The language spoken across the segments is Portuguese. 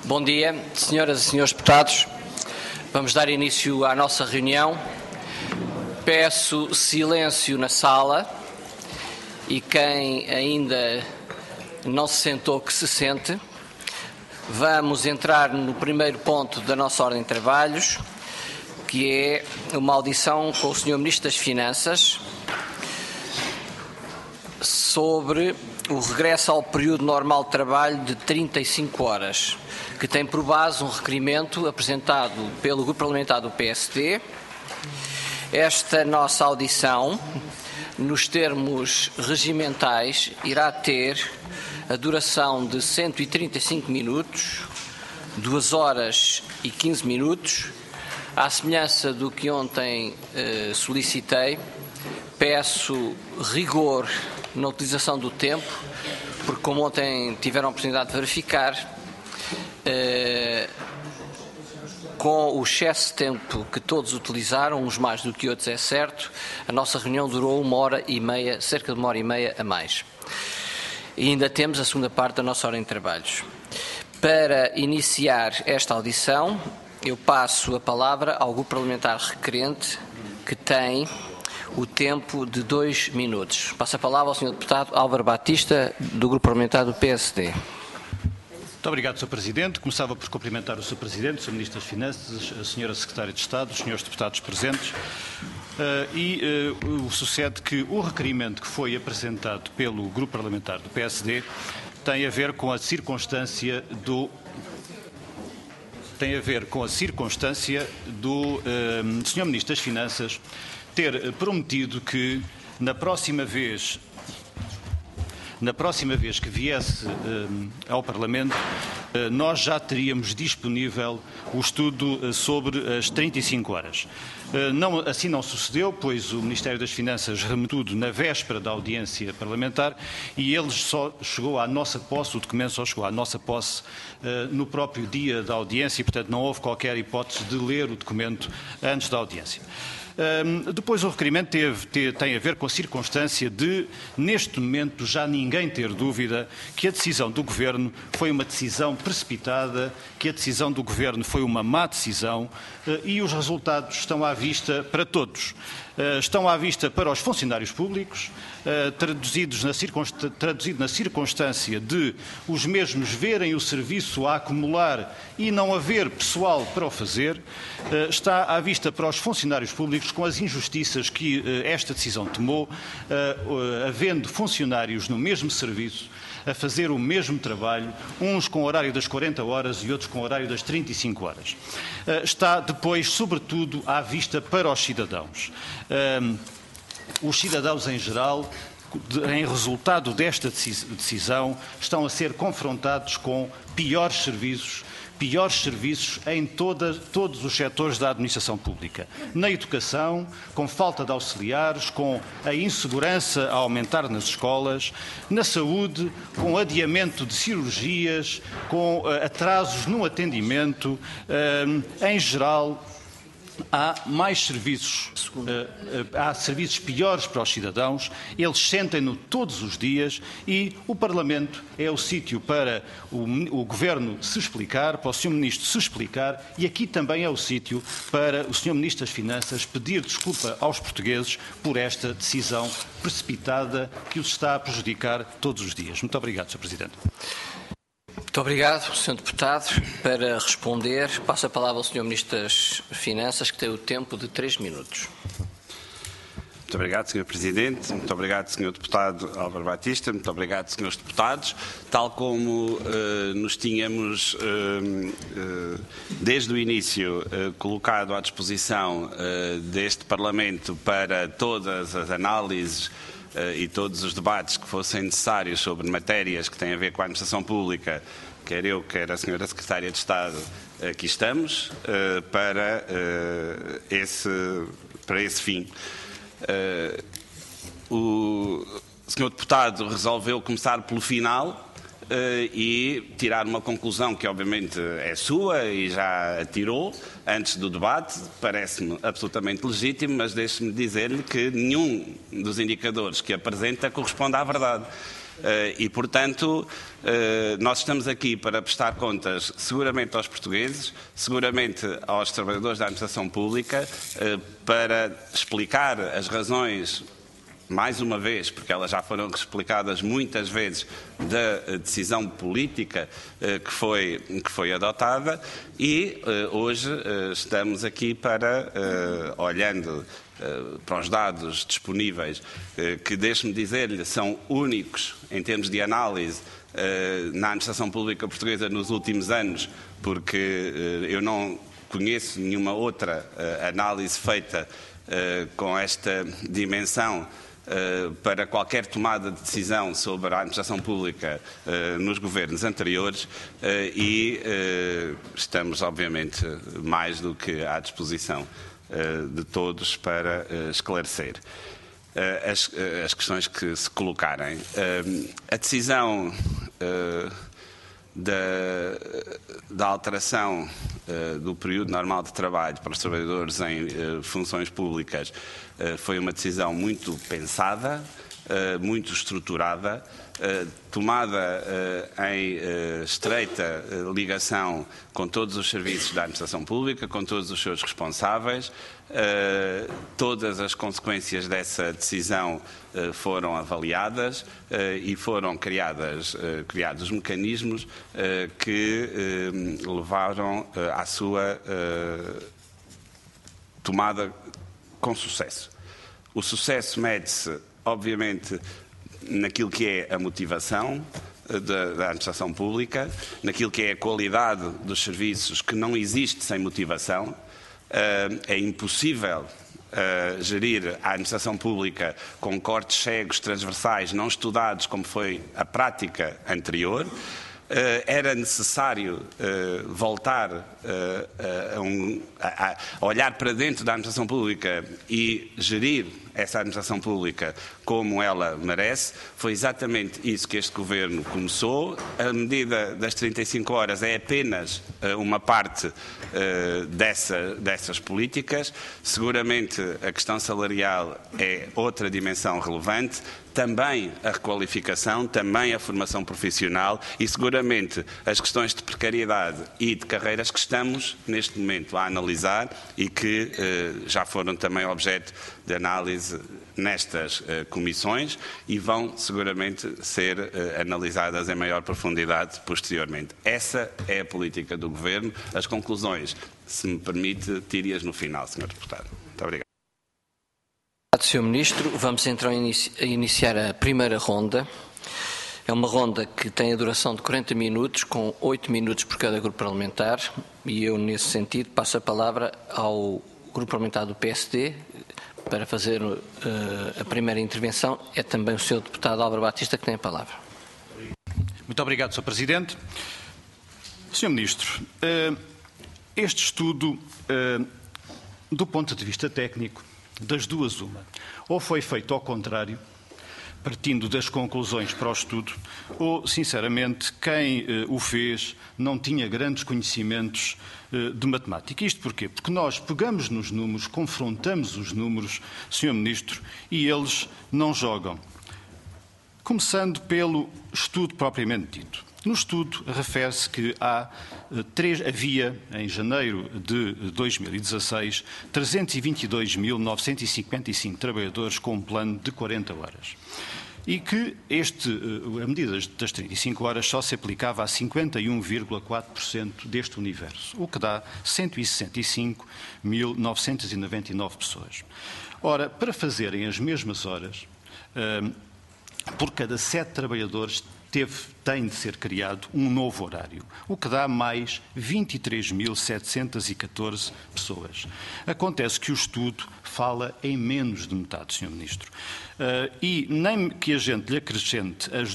Bom dia, senhoras e senhores deputados. Vamos dar início à nossa reunião. Peço silêncio na sala e quem ainda não se sentou, que se sente. Vamos entrar no primeiro ponto da nossa ordem de trabalhos, que é uma audição com o Sr. Ministro das Finanças sobre o regresso ao período normal de trabalho de 35 horas, que tem por base um requerimento apresentado pelo Grupo Parlamentar do PSD. Esta nossa audição, nos termos regimentais, irá ter a duração de 135 minutos, 2 horas e 15 minutos. À semelhança do que ontem solicitei, peço rigor na utilização do tempo, porque como ontem tiveram a oportunidade de verificar, com o excesso de tempo que todos utilizaram, uns mais do que outros é certo, a nossa reunião durou 1h30, cerca de 1h30 a mais. E ainda temos a segunda parte da nossa ordem de trabalhos. Para iniciar esta audição, eu passo a palavra ao Grupo Parlamentar requerente, que tem o tempo de 2 minutos. Passo a palavra ao Sr. Deputado Álvaro Batista, do Grupo Parlamentar do PSD. Muito obrigado, Sr. Presidente. Começava por cumprimentar o Sr. Presidente, o Sr. Ministro das Finanças, a Sra. Secretária de Estado, os Srs. Deputados presentes. Sucede que o requerimento que foi apresentado pelo Grupo Parlamentar do PSD tem a ver com a circunstância do Sr. Ministro das Finanças ter prometido que na próxima vez que viesse ao Parlamento, nós já teríamos disponível o estudo sobre as 35 horas. Assim não sucedeu, pois o Ministério das Finanças remeteu tudo na véspera da audiência parlamentar e ele só chegou à nossa posse, o documento só chegou à nossa posse no próprio dia da audiência e, portanto, não houve qualquer hipótese de ler o documento antes da audiência. Depois o requerimento tem a ver com a circunstância de, neste momento, já ninguém ter dúvida que a decisão do Governo foi uma decisão precipitada, que a decisão do Governo foi uma má decisão e os resultados estão à vista para todos. Estão à vista para os funcionários públicos, traduzido na circunstância de os mesmos verem o serviço a acumular e não haver pessoal para o fazer. Está à vista para os funcionários públicos com as injustiças que esta decisão tomou, havendo funcionários no mesmo serviço a fazer o mesmo trabalho, uns com o horário das 40 horas e outros com o horário das 35 horas. Está depois, sobretudo, à vista para os cidadãos. Os cidadãos em geral, em resultado desta decisão, estão a ser confrontados com piores serviços em todos os setores da administração pública. Na educação, com falta de auxiliares, com a insegurança a aumentar nas escolas, na saúde, com adiamento de cirurgias, com atrasos no atendimento, em geral. Há mais serviços, há serviços piores para os cidadãos, eles sentem-no todos os dias e o Parlamento é o sítio para o Governo se explicar, para o Sr. Ministro se explicar e aqui também é o sítio para o Sr. Ministro das Finanças pedir desculpa aos portugueses por esta decisão precipitada que os está a prejudicar todos os dias. Muito obrigado, Sr. Presidente. Muito obrigado, Sr. Deputado. Para responder, passo a palavra ao Sr. Ministro das Finanças, que tem o tempo de 3 minutos. Muito obrigado, Sr. Presidente. Muito obrigado, Sr. Deputado Álvaro Batista. Muito obrigado, Srs. Deputados. Tal como nos tínhamos, desde o início, colocado à disposição deste Parlamento para todas as análises e todos os debates que fossem necessários sobre matérias que têm a ver com a administração pública, quer eu, quer a Sra. Secretária de Estado, aqui estamos para esse fim. O Sr. Deputado resolveu começar pelo final e tirar uma conclusão que obviamente é sua e já a tirou antes do debate, parece-me absolutamente legítimo, mas deixe-me dizer-lhe que nenhum dos indicadores que apresenta corresponde à verdade. E, portanto, nós estamos aqui para prestar contas seguramente aos portugueses, seguramente aos trabalhadores da administração pública, para explicar as razões, mais uma vez, porque elas já foram explicadas muitas vezes, da decisão política que foi adotada, e hoje estamos aqui para, olhando para os dados disponíveis, que, deixe-me dizer-lhe, são únicos em termos de análise na administração pública portuguesa nos últimos anos, porque eu não conheço nenhuma outra análise feita com esta dimensão para qualquer tomada de decisão sobre a administração pública nos governos anteriores, e estamos, obviamente, mais do que à disposição de todos para esclarecer as questões que se colocarem. A decisão da alteração do período normal de trabalho para os trabalhadores em funções públicas foi uma decisão muito pensada, muito estruturada, tomada em estreita ligação com todos os serviços da administração pública, com todos os seus responsáveis. Todas as consequências dessa decisão foram avaliadas e foram criados os mecanismos que levaram à sua tomada com sucesso. O sucesso mede-se, obviamente, naquilo que é a motivação da administração pública, naquilo que é a qualidade dos serviços, que não existe sem motivação. É impossível gerir a administração pública com cortes cegos, transversais, não estudados, como foi a prática anterior. Era necessário voltar a olhar para dentro da administração pública e gerir essa administração pública como ela merece. Foi exatamente isso que este Governo começou. A medida das 35 horas é apenas uma parte dessas políticas. Seguramente a questão salarial é outra dimensão relevante. Também a requalificação, também a formação profissional e, seguramente, as questões de precariedade e de carreiras que estamos, neste momento, a analisar e que já foram também objeto de análise nestas comissões e vão, seguramente, ser analisadas em maior profundidade posteriormente. Essa é a política do Governo. As conclusões, se me permite, tire-as no final, Sr. Deputado. Muito obrigado. Sr. Ministro, vamos então iniciar a primeira ronda. É uma ronda que tem a duração de 40 minutos, com 8 minutos por cada grupo parlamentar, e eu, nesse sentido, passo a palavra ao grupo parlamentar do PSD para fazer a primeira intervenção. É também o Sr. Deputado Álvaro Batista que tem a palavra. Muito obrigado, Sr. Presidente. Sr. Ministro, este estudo, do ponto de vista técnico, das duas uma, ou foi feito ao contrário, partindo das conclusões para o estudo, ou, sinceramente, quem o fez não tinha grandes conhecimentos de matemática. Isto porquê? Porque nós pegamos nos números, confrontamos os números, Sr. Ministro, e eles não jogam. Começando pelo estudo propriamente dito. No estudo refere-se que havia, em janeiro de 2016, 322.955 trabalhadores com um plano de 40 horas. E que a medida das 35 horas só se aplicava a 51,4% deste universo, o que dá 165.999 pessoas. Ora, para fazerem as mesmas horas, por cada 7 trabalhadores tem de ser criado um novo horário, o que dá mais 23.714 pessoas. Acontece que o estudo fala em menos de metade, Sr. Ministro. E nem que a gente lhe acrescente os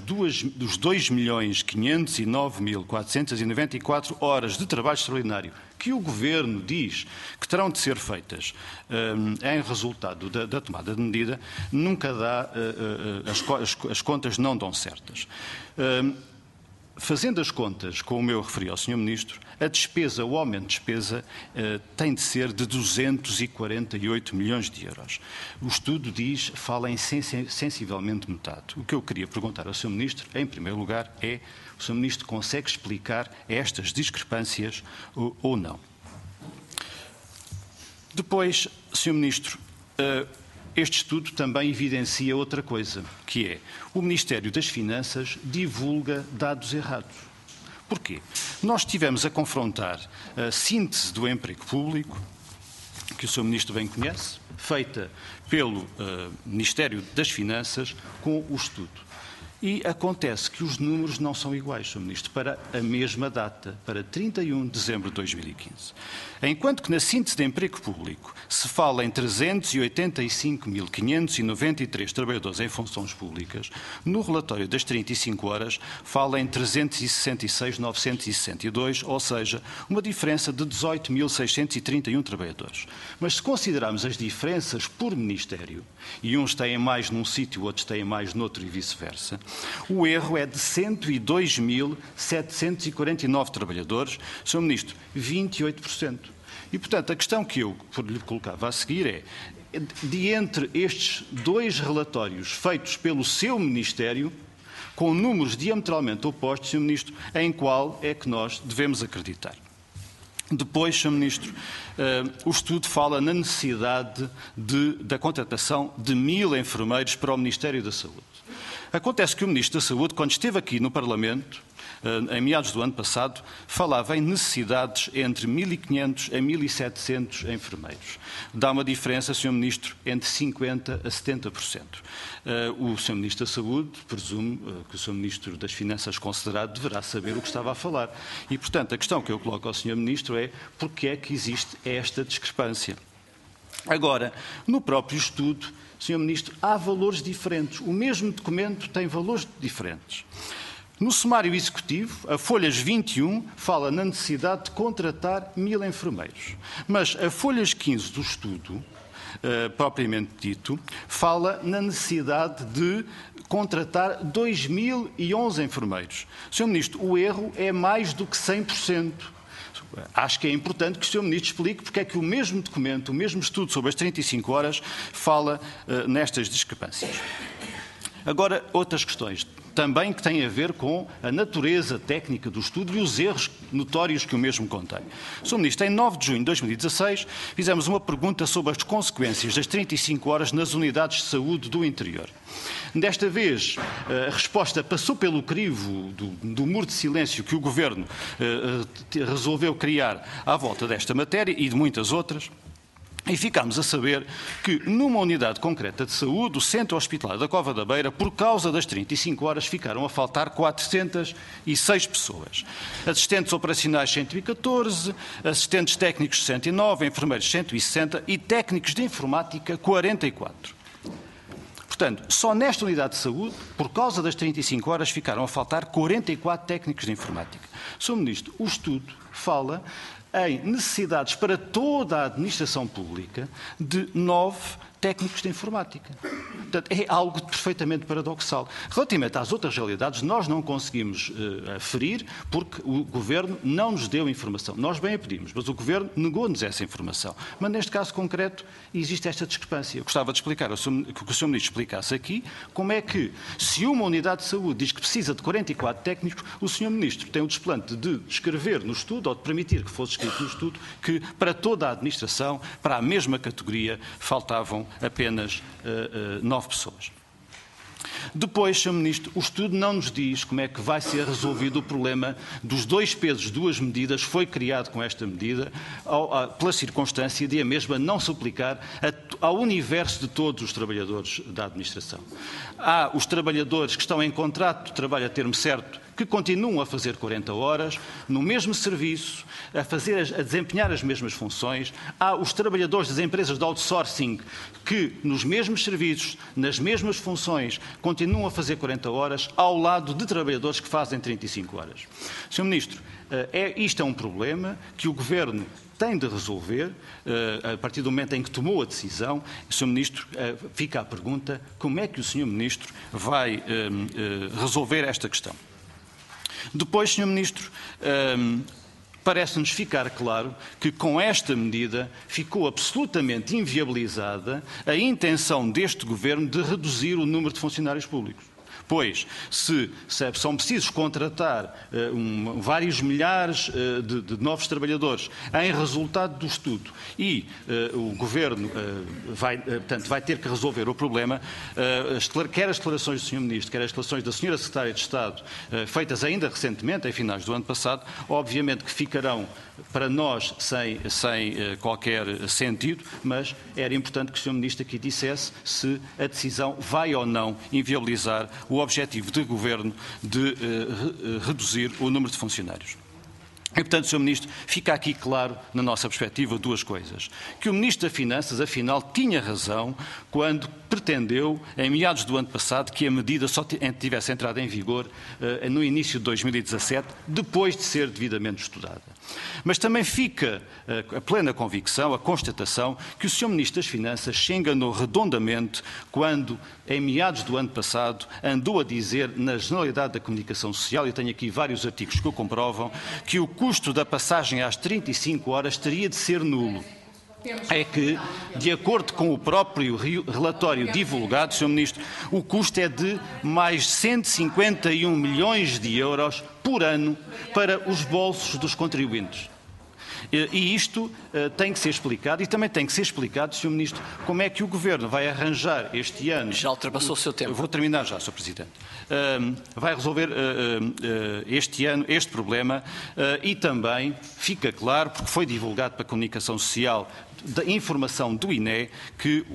2.509.494 horas de trabalho extraordinário que o Governo diz que terão de ser feitas em resultado da tomada de medida, nunca dá, as contas não dão certas. fazendo as contas, como eu referi ao Sr. Ministro, a despesa, o aumento de despesa, tem de ser de 248 milhões de euros. O estudo fala em sensivelmente metade. O que eu queria perguntar ao Sr. Ministro, em primeiro lugar, é: o Sr. Ministro consegue explicar estas discrepâncias ou não? Depois, Sr. Ministro, este estudo também evidencia outra coisa, que é: o Ministério das Finanças divulga dados errados. Porquê? Nós estivemos a confrontar a síntese do emprego público, que o Sr. Ministro bem conhece, feita pelo Ministério das Finanças, com o estudo. E acontece que os números não são iguais, Sr. Ministro, para a mesma data, para 31 de dezembro de 2015. Enquanto que na síntese de emprego público se fala em 385.593 trabalhadores em funções públicas, no relatório das 35 horas fala em 366.962, ou seja, uma diferença de 18.631 trabalhadores. Mas se considerarmos as diferenças por ministério, e uns têm mais num sítio, outros têm mais noutro e vice-versa, o erro é de 102.749 trabalhadores, Sr. Ministro, 28%. E, portanto, a questão que eu lhe colocava a seguir é: de entre estes dois relatórios feitos pelo seu Ministério, com números diametralmente opostos, Sr. Ministro, em qual é que nós devemos acreditar? Depois, Sr. Ministro, o estudo fala na necessidade da contratação de 1.000 enfermeiros para o Ministério da Saúde. Acontece que o Ministro da Saúde, quando esteve aqui no Parlamento, em meados do ano passado, falava em necessidades entre 1.500 a 1.700 enfermeiros. Dá uma diferença, Sr. Ministro, entre 50% a 70%. O Sr. Ministro da Saúde, presumo que o Sr. Ministro das Finanças considerado, deverá saber o que estava a falar. E, portanto, a questão que eu coloco ao Sr. Ministro é: porquê é que existe esta discrepância? Agora, no próprio estudo, Sr. Ministro, há valores diferentes. O mesmo documento tem valores diferentes. No sumário executivo, a folhas 21 fala na necessidade de contratar 1.000 enfermeiros. Mas a folhas 15 do estudo, propriamente dito, fala na necessidade de contratar 2.011 enfermeiros. Sr. Ministro, o erro é mais do que 100%. Acho que é importante que o Sr. Ministro explique porque é que o mesmo documento, o mesmo estudo sobre as 35 horas, fala nestas discrepâncias. Agora, outras questões, também que têm a ver com a natureza técnica do estudo e os erros notórios que o mesmo contém. Sr. Ministro, em 9 de junho de 2016, fizemos uma pergunta sobre as consequências das 35 horas nas unidades de saúde do interior. Desta vez, a resposta passou pelo crivo do muro de silêncio que o Governo resolveu criar à volta desta matéria e de muitas outras. E ficámos a saber que, numa unidade concreta de saúde, o Centro Hospitalar da Cova da Beira, por causa das 35 horas, ficaram a faltar 406 pessoas. Assistentes operacionais 114, assistentes técnicos 109, enfermeiros 160 e técnicos de informática 44. Portanto, só nesta unidade de saúde, por causa das 35 horas, ficaram a faltar 44 técnicos de informática. Sr. Ministro, o estudo fala em necessidades para toda a administração pública de 9 técnicos de informática. Portanto, é algo perfeitamente paradoxal. Relativamente às outras realidades, nós não conseguimos aferir porque o Governo não nos deu informação. Nós bem a pedimos, mas o Governo negou-nos essa informação. Mas neste caso concreto existe esta discrepância. Eu gostava de explicar, que o Sr. Ministro explicasse aqui como é que, se uma unidade de saúde diz que precisa de 44 técnicos, o Sr. Ministro tem o desplante de escrever no estudo, ou de permitir que fosse escrito no estudo, que para toda a administração, para a mesma categoria, faltavam apenas 9 pessoas. Depois, Sr. Ministro, o estudo não nos diz como é que vai ser resolvido o problema dos 2 pesos, 2 medidas. Foi criado com esta medida pela circunstância de a mesma não se aplicar ao universo de todos os trabalhadores da administração. Há os trabalhadores que estão em contrato de trabalho a termo certo, que continuam a fazer 40 horas, no mesmo serviço, a desempenhar as mesmas funções. Há os trabalhadores das empresas de outsourcing que, nos mesmos serviços, nas mesmas funções, continuam a fazer 40 horas, ao lado de trabalhadores que fazem 35 horas. Sr. Ministro, isto é um problema que o Governo tem de resolver, a partir do momento em que tomou a decisão. Sr. Ministro, fica a pergunta: como é que o Sr. Ministro vai resolver esta questão? Depois, Sr. Ministro, parece-nos ficar claro que com esta medida ficou absolutamente inviabilizada a intenção deste Governo de reduzir o número de funcionários públicos. Pois, se são precisos contratar vários milhares de novos trabalhadores em resultado do estudo e o Governo vai ter que resolver o problema, quer as declarações do Sr. Ministro, quer as declarações da Sra. Secretária de Estado, feitas ainda recentemente, em finais do ano passado, obviamente que ficarão para nós sem qualquer sentido, mas era importante que o Sr. Ministro aqui dissesse se a decisão vai ou não inviabilizar o objetivo do Governo de reduzir o número de funcionários. E, portanto, Sr. Ministro, fica aqui claro, na nossa perspectiva, duas coisas. Que o Ministro das Finanças, afinal, tinha razão quando pretendeu, em meados do ano passado, que a medida só tivesse entrado em vigor no início de 2017, depois de ser devidamente estudada. Mas também fica a plena convicção, a constatação, que o Sr. Ministro das Finanças se enganou redondamente quando, em meados do ano passado, andou a dizer na Generalidade da Comunicação Social, e tenho aqui vários artigos que o comprovam, que o custo da passagem às 35 horas teria de ser nulo. É que, de acordo com o próprio relatório divulgado, Sr. Ministro, o custo é de mais 151 milhões de euros por ano para os bolsos dos contribuintes. E isto tem que ser explicado, e também tem que ser explicado, Sr. Ministro, como é que o Governo vai arranjar este ano... Já ultrapassou o seu tempo. Vou terminar já, Sr. Presidente. Vai resolver este ano este problema e também fica claro, porque foi divulgado para a comunicação social, da informação do INE, que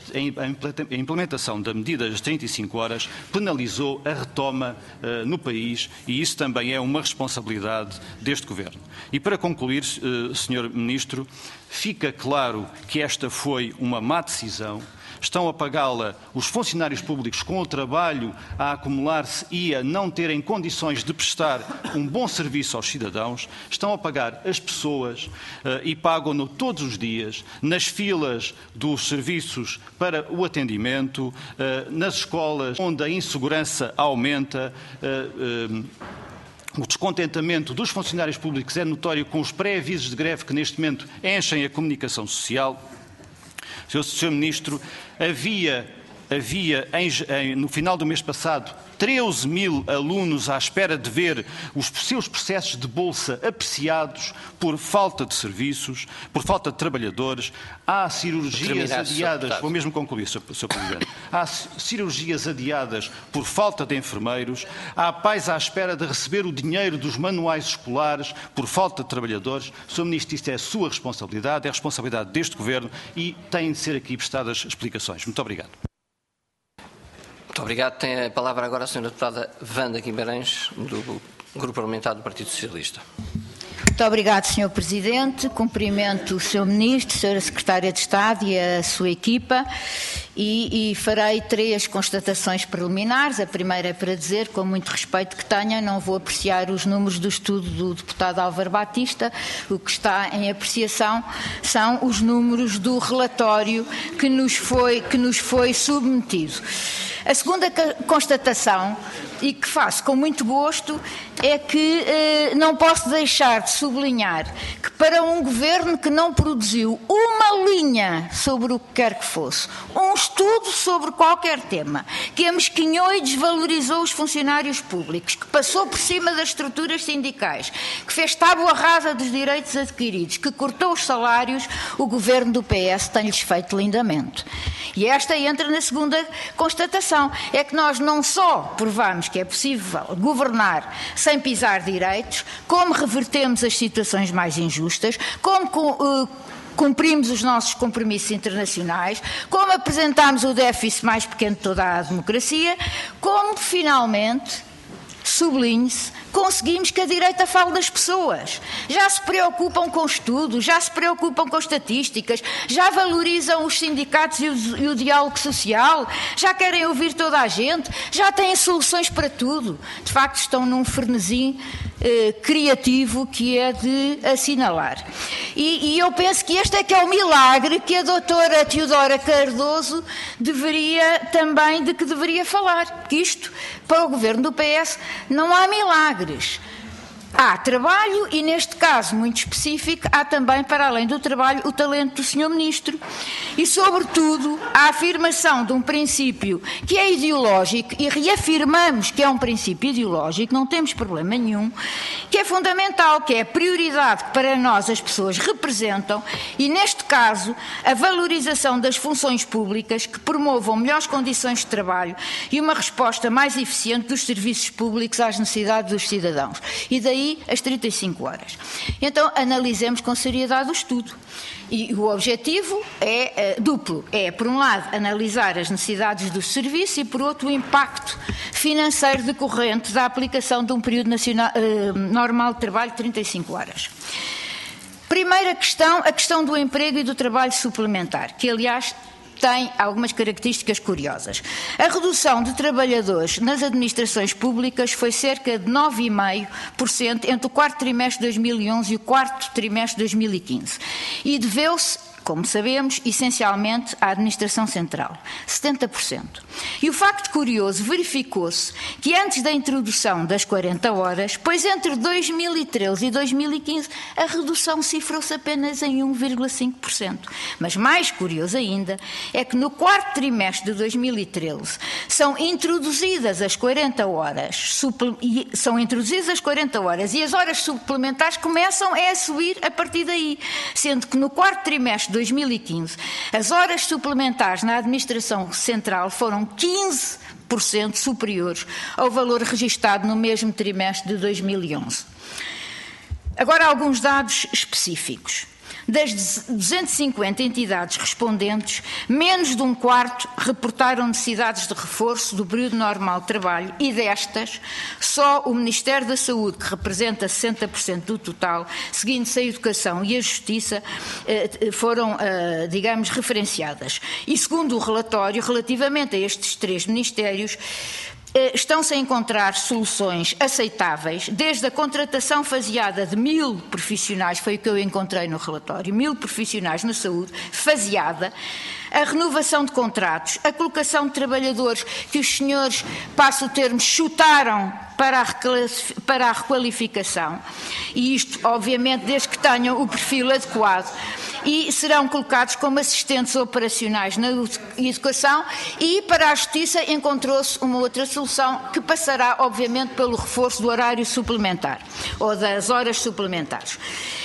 a implementação da medida das 35 horas penalizou a retoma no país, e isso também é uma responsabilidade deste Governo. E para concluir, Sr. Ministro, fica claro que esta foi uma má decisão. Estão a pagá-la os funcionários públicos com o trabalho a acumular-se e a não terem condições de prestar um bom serviço aos cidadãos. Estão a pagar as pessoas e pagam-no todos os dias, nas filas dos serviços para o atendimento, nas escolas onde a insegurança aumenta. O descontentamento dos funcionários públicos é notório com os pré-avisos de greve que neste momento enchem a comunicação social. Sr. Ministro, havia no final do mês passado 13 mil alunos à espera de ver os seus processos de bolsa apreciados por falta de serviços, por falta de trabalhadores. Há cirurgias adiadas, vou mesmo concluir, Sr. Presidente, há cirurgias adiadas por falta de enfermeiros, há pais à espera de receber o dinheiro dos manuais escolares por falta de trabalhadores. Sr. Ministro, isto é a sua responsabilidade, é a responsabilidade deste Governo e têm de ser aqui prestadas explicações. Muito obrigado. Muito obrigado. Tem a palavra agora a Sra. Deputada Wanda Guimarães, do Grupo Parlamentar do Partido Socialista. Muito obrigado, Sr. Presidente. Cumprimento o Sr. Ministro, Sra. Secretária de Estado e a sua equipa e farei 3 constatações preliminares. A primeira é para dizer, com muito respeito que tenha, não vou apreciar os números do estudo do deputado Álvaro Batista. O que está em apreciação são os números do relatório que nos foi submetido. A segunda constatação, e que faço com muito gosto, é que não posso deixar de sublinhar que para um Governo que não produziu uma linha sobre o que quer que fosse, um estudo sobre qualquer tema, que amesquinhou e desvalorizou os funcionários públicos, que passou por cima das estruturas sindicais, que fez tábua rasa dos direitos adquiridos, que cortou os salários, o Governo do PS tem-lhes feito lindamente. E esta entra na segunda constatação. É que nós não só provamos que é possível governar sem pisar direitos, como revertemos as situações mais injustas, como cumprimos os nossos compromissos internacionais, como apresentámos o déficit mais pequeno de toda a democracia, como finalmente, sublinhe-se, conseguimos que a direita fale das pessoas. Já se preocupam com estudos, já se preocupam com estatísticas, já valorizam os sindicatos e o diálogo social, já querem ouvir toda a gente, já têm soluções para tudo. De facto, estão num frenesim criativo que é de assinalar. E eu penso que este é que é o milagre que a doutora Teodora Cardoso deveria falar, porque isto Para o governo do PS não há milagres. Há trabalho e, neste caso muito específico, há também, para além do trabalho, o talento do Sr. Ministro. E, sobretudo, a afirmação de um princípio que é ideológico, e reafirmamos que é um princípio ideológico, não temos problema nenhum, que é fundamental, que é a prioridade que para nós as pessoas representam e, neste caso, a valorização das funções públicas que promovam melhores condições de trabalho e uma resposta mais eficiente dos serviços públicos às necessidades dos cidadãos. E daí as 35 horas. Então, analisemos com seriedade o estudo. E o objetivo é duplo. É, por um lado, analisar as necessidades do serviço e, por outro, o impacto financeiro decorrente da aplicação de um período normal de trabalho de 35 horas. Primeira questão, a questão do emprego e do trabalho suplementar, que, aliás, tem algumas características curiosas. A redução de trabalhadores nas administrações públicas foi cerca de 9,5% entre o quarto trimestre de 2011 e o quarto trimestre de 2015. E deveu-se, como sabemos, essencialmente à administração central, 70%. E o facto curioso verificou-se que antes da introdução das 40 horas, pois entre 2013 e 2015, a redução cifrou-se apenas em 1,5%. Mas mais curioso ainda é que no quarto trimestre de 2013 são introduzidas as 40 horas, e as horas suplementares começam a subir a partir daí, sendo que no quarto trimestre de 2015, as horas suplementares na administração central foram 15% superiores ao valor registado no mesmo trimestre de 2011. Agora, alguns dados específicos. Das 250 entidades respondentes, menos de um quarto reportaram necessidades de reforço do período normal de trabalho e destas, só o Ministério da Saúde, que representa 60% do total, seguindo-se a Educação e a Justiça, foram, digamos, referenciadas. E segundo o relatório, relativamente a estes três ministérios, estão-se a encontrar soluções aceitáveis, desde a contratação faseada de 1.000 profissionais, foi o que eu encontrei no relatório, 1.000 profissionais na saúde, faseada, a renovação de contratos, a colocação de trabalhadores que os senhores, passo o termo, chutaram para a requalificação, e isto, obviamente, desde que tenham o perfil adequado, e serão colocados como assistentes operacionais na educação, e para a Justiça encontrou-se uma outra solução que passará, obviamente, pelo reforço do horário suplementar, ou das horas suplementares.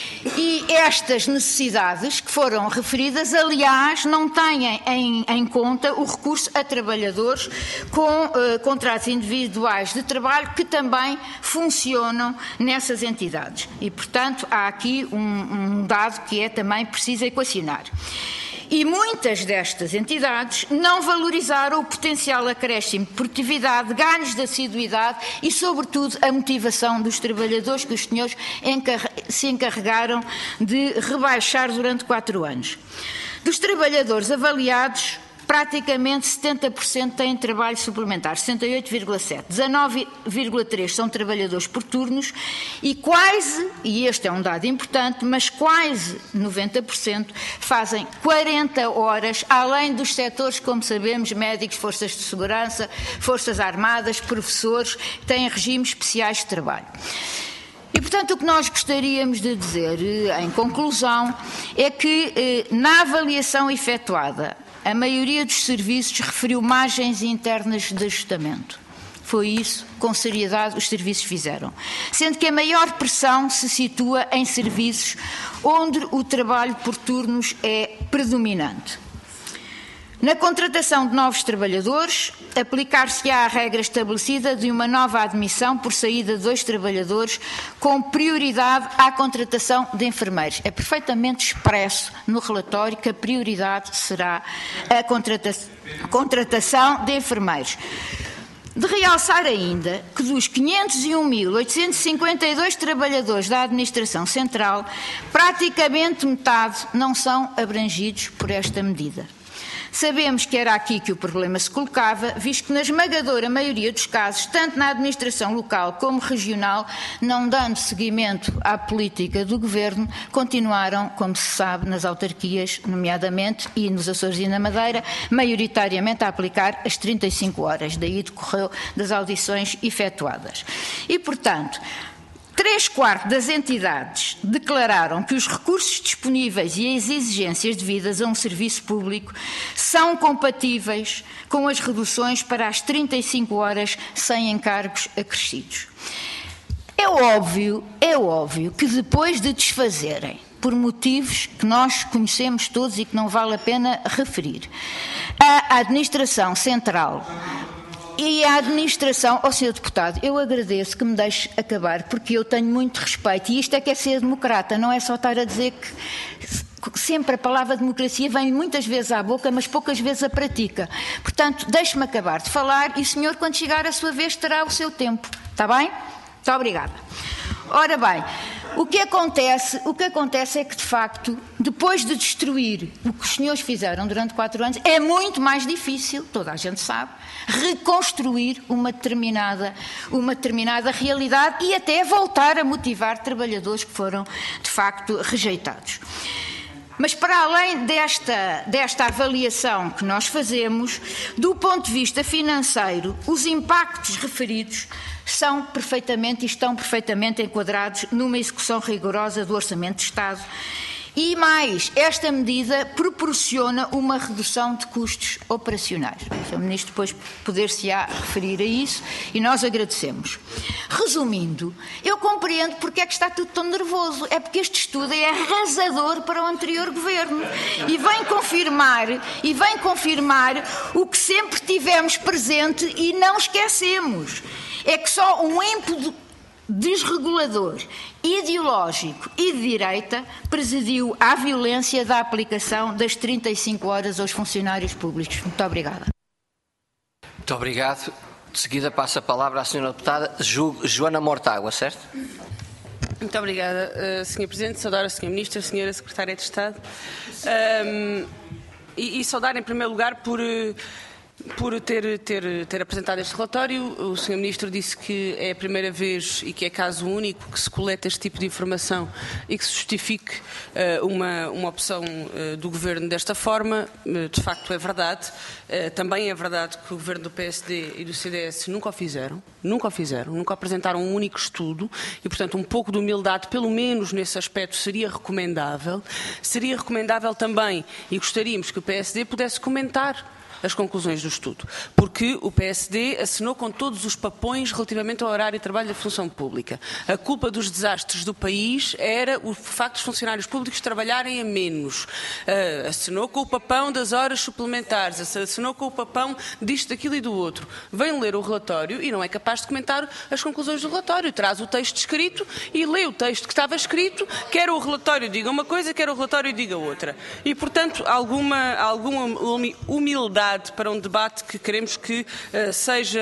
E estas necessidades que foram referidas, aliás, não têm em conta o recurso a trabalhadores com contratos individuais de trabalho que também funcionam nessas entidades. E, portanto, há aqui um dado que é também preciso equacionar. E muitas destas entidades não valorizaram o potencial acréscimo de produtividade, ganhos de assiduidade e, sobretudo, a motivação dos trabalhadores que os senhores se encarregaram de rebaixar durante 4 anos. Dos trabalhadores avaliados, praticamente 70% têm trabalho suplementar, 68,7%, 19,3% são trabalhadores por turnos e quase, e este é um dado importante, mas quase 90% fazem 40 horas, além dos setores, como sabemos, médicos, forças de segurança, forças armadas, professores, que têm regimes especiais de trabalho. E, portanto, o que nós gostaríamos de dizer, em conclusão, é que na avaliação efetuada, a maioria dos serviços referiu margens internas de ajustamento. Foi isso, com seriedade, os serviços fizeram. Sendo que a maior pressão se situa em serviços onde o trabalho por turnos é predominante. Na contratação de novos trabalhadores, aplicar-se-á a regra estabelecida de uma nova admissão por saída de 2 trabalhadores com prioridade à contratação de enfermeiros. É perfeitamente expresso no relatório que a prioridade será a contratação de enfermeiros. De realçar ainda que dos 501.852 trabalhadores da Administração Central, praticamente metade não são abrangidos por esta medida. Sabemos que era aqui que o problema se colocava, visto que na esmagadora maioria dos casos, tanto na administração local como regional, não dando seguimento à política do Governo, continuaram, como se sabe, nas autarquias, nomeadamente, e nos Açores e na Madeira, maioritariamente a aplicar as 35 horas. Daí decorreu das audições efetuadas. E, portanto, 3/4 das entidades declararam que os recursos disponíveis e as exigências devidas a um serviço público são compatíveis com as reduções para as 35 horas sem encargos acrescidos. É óbvio que depois de desfazerem, por motivos que nós conhecemos todos e que não vale a pena referir, a administração central e a administração, Sr. Deputado, eu agradeço que me deixe acabar, porque eu tenho muito respeito, e isto é que é ser democrata, não é só estar a dizer que sempre a palavra democracia vem muitas vezes à boca, mas poucas vezes a pratica. Portanto, deixe-me acabar de falar e o senhor, quando chegar a sua vez, terá o seu tempo. Está bem? Muito obrigada. Ora bem, o que acontece é que, de facto, depois de destruir o que os senhores fizeram durante 4 anos, é muito mais difícil, toda a gente sabe, reconstruir uma determinada realidade e até voltar a motivar trabalhadores que foram, de facto, rejeitados. Mas, para além desta avaliação que nós fazemos, do ponto de vista financeiro, os impactos referidos estão perfeitamente enquadrados numa execução rigorosa do Orçamento de Estado. E mais, esta medida proporciona uma redução de custos operacionais. O Sr. Ministro depois poder-se-á referir a isso e nós agradecemos. Resumindo, eu compreendo porque é que está tudo tão nervoso. É porque este estudo é arrasador para o anterior Governo e vem confirmar o que sempre tivemos presente e não esquecemos. É que só um ímpeto desregulador, ideológico e de direita presidiu à violência da aplicação das 35 horas aos funcionários públicos. Muito obrigada. Muito obrigado. De seguida passo a palavra à senhora deputada Joana Mortágua, certo? Muito obrigada, Sr. Presidente. Saudar a Sra. Ministra, Sra. Secretária de Estado. E saudar, em primeiro lugar, por ter apresentado este relatório. O Sr. Ministro disse que é a primeira vez e que é caso único que se coleta este tipo de informação e que se justifique uma opção do Governo desta forma. De facto é verdade. Também é verdade que o Governo do PSD e do CDS nunca o fizeram, nunca apresentaram um único estudo e, portanto, um pouco de humildade, pelo menos nesse aspecto, seria recomendável. Seria recomendável também, e gostaríamos que o PSD pudesse comentar as conclusões do estudo, porque o PSD assinou com todos os papões relativamente ao horário de trabalho da função pública. A culpa dos desastres do país era o facto dos funcionários públicos trabalharem a menos. Assinou com o papão das horas suplementares, assinou com o papão disto, daquilo e do outro. Vem ler o relatório e não é capaz de comentar as conclusões do relatório. Traz o texto escrito e lê o texto que estava escrito, quer o relatório diga uma coisa, quer o relatório diga outra. E, portanto, alguma humildade para um debate que queremos que seja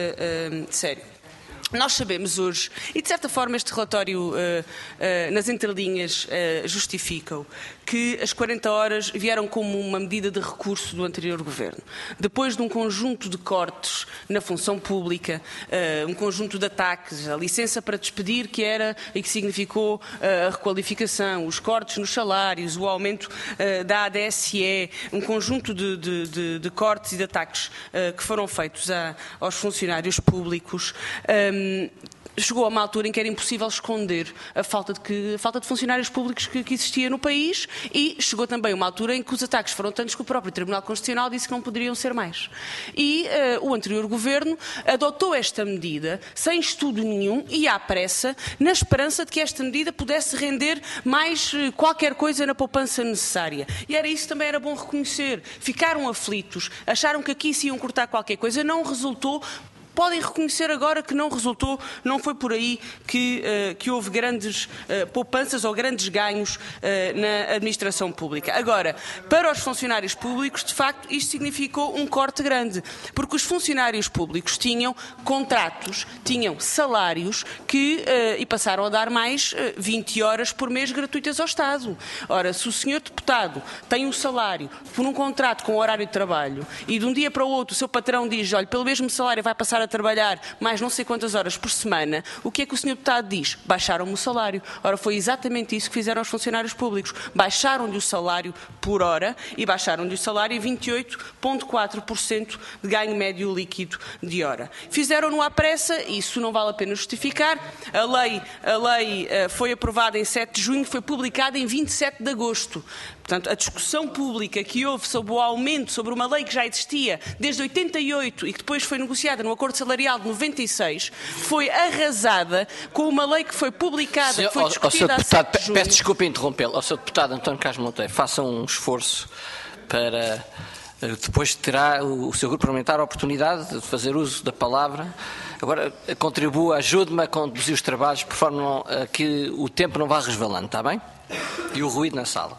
sério. Nós sabemos hoje, e de certa forma este relatório nas entrelinhas justifica-o, que as 40 horas vieram como uma medida de recurso do anterior Governo. Depois de um conjunto de cortes na função pública, um conjunto de ataques, a licença para despedir que era e que significou a requalificação, os cortes nos salários, o aumento da ADSE, um conjunto de cortes e de ataques que foram feitos aos funcionários públicos, chegou a uma altura em que era impossível esconder a falta de funcionários públicos que existia no país e chegou também uma altura em que os ataques foram tantos que o próprio Tribunal Constitucional disse que não poderiam ser mais. E o anterior Governo adotou esta medida sem estudo nenhum e à pressa, na esperança de que esta medida pudesse render mais qualquer coisa na poupança necessária. E era isso também era bom reconhecer. Ficaram aflitos, acharam que aqui se iam cortar qualquer coisa, não resultou podem reconhecer agora que não resultou, não foi por aí que houve grandes poupanças ou grandes ganhos na administração pública. Agora, para os funcionários públicos, de facto, isto significou um corte grande, porque os funcionários públicos tinham contratos, tinham salários e passaram a dar mais 20 horas por mês gratuitas ao Estado. Ora, se o senhor deputado tem um salário por um contrato com horário de trabalho e de um dia para o outro o seu patrão diz, olha, pelo mesmo salário vai passar a trabalhar mais não sei quantas horas por semana, o que é que o senhor deputado diz? Baixaram-me o salário. Ora, foi exatamente isso que fizeram aos funcionários públicos. Baixaram-lhe o salário por hora e baixaram-lhe o salário em 28,4% de ganho médio líquido de hora. Fizeram-no à pressa, isso não vale a pena justificar. A lei foi aprovada em 7 de junho, foi publicada em 27 de agosto. Portanto, a discussão pública que houve sobre o aumento, sobre uma lei que já existia desde 88 e que depois foi negociada no Acordo Salarial de 96, foi arrasada com uma lei que foi publicada, que foi discutida a 7 de junho. Peço desculpa interrompê-lo. Ao Sr. Deputado António Carlos Monteiro, faça um esforço para... Depois terá o seu grupo parlamentar a oportunidade de fazer uso da palavra. Agora, contribua, ajude-me a conduzir os trabalhos por forma a que o tempo não vá resvalando, está bem? E o ruído na sala.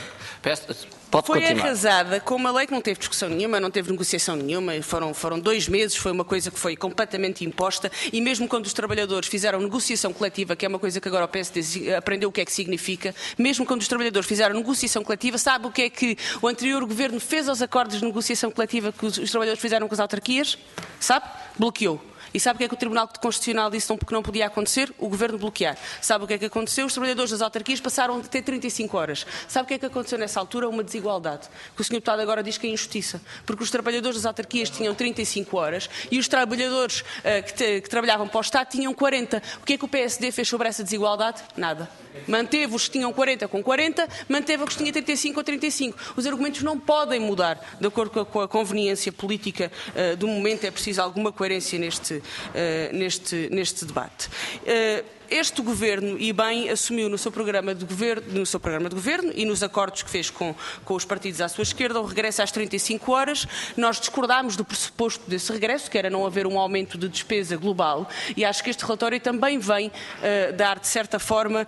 Pode foi continuar. Arrasada com uma lei que não teve discussão nenhuma, não teve negociação nenhuma, foram 2 meses, foi uma coisa que foi completamente imposta e mesmo quando os trabalhadores fizeram negociação coletiva, que é uma coisa que agora o PSD aprendeu o que é que significa, mesmo quando os trabalhadores fizeram negociação coletiva, sabe o que é que o anterior governo fez aos acordos de negociação coletiva que os trabalhadores fizeram com as autarquias? Sabe? Bloqueou. E sabe o que é que o Tribunal Constitucional disse que não podia acontecer? O Governo bloquear. Sabe o que é que aconteceu? Os trabalhadores das autarquias passaram a ter 35 horas. Sabe o que é que aconteceu nessa altura? Uma desigualdade. Que o Sr. Deputado agora diz que é injustiça. Porque os trabalhadores das autarquias tinham 35 horas e os trabalhadores que trabalhavam para o Estado tinham 40. O que é que o PSD fez sobre essa desigualdade? Nada. Manteve os que tinham 40 com 40, manteve os que tinham 35 com 35. Os argumentos não podem mudar de acordo com a conveniência política do momento. É preciso alguma coerência neste debate. Este Governo, e bem, assumiu no seu programa de governo e nos acordos que fez com os partidos à sua esquerda o regresso às 35 horas. Nós discordámos do pressuposto desse regresso, que era não haver um aumento de despesa global, e acho que este relatório também vem dar, de certa forma,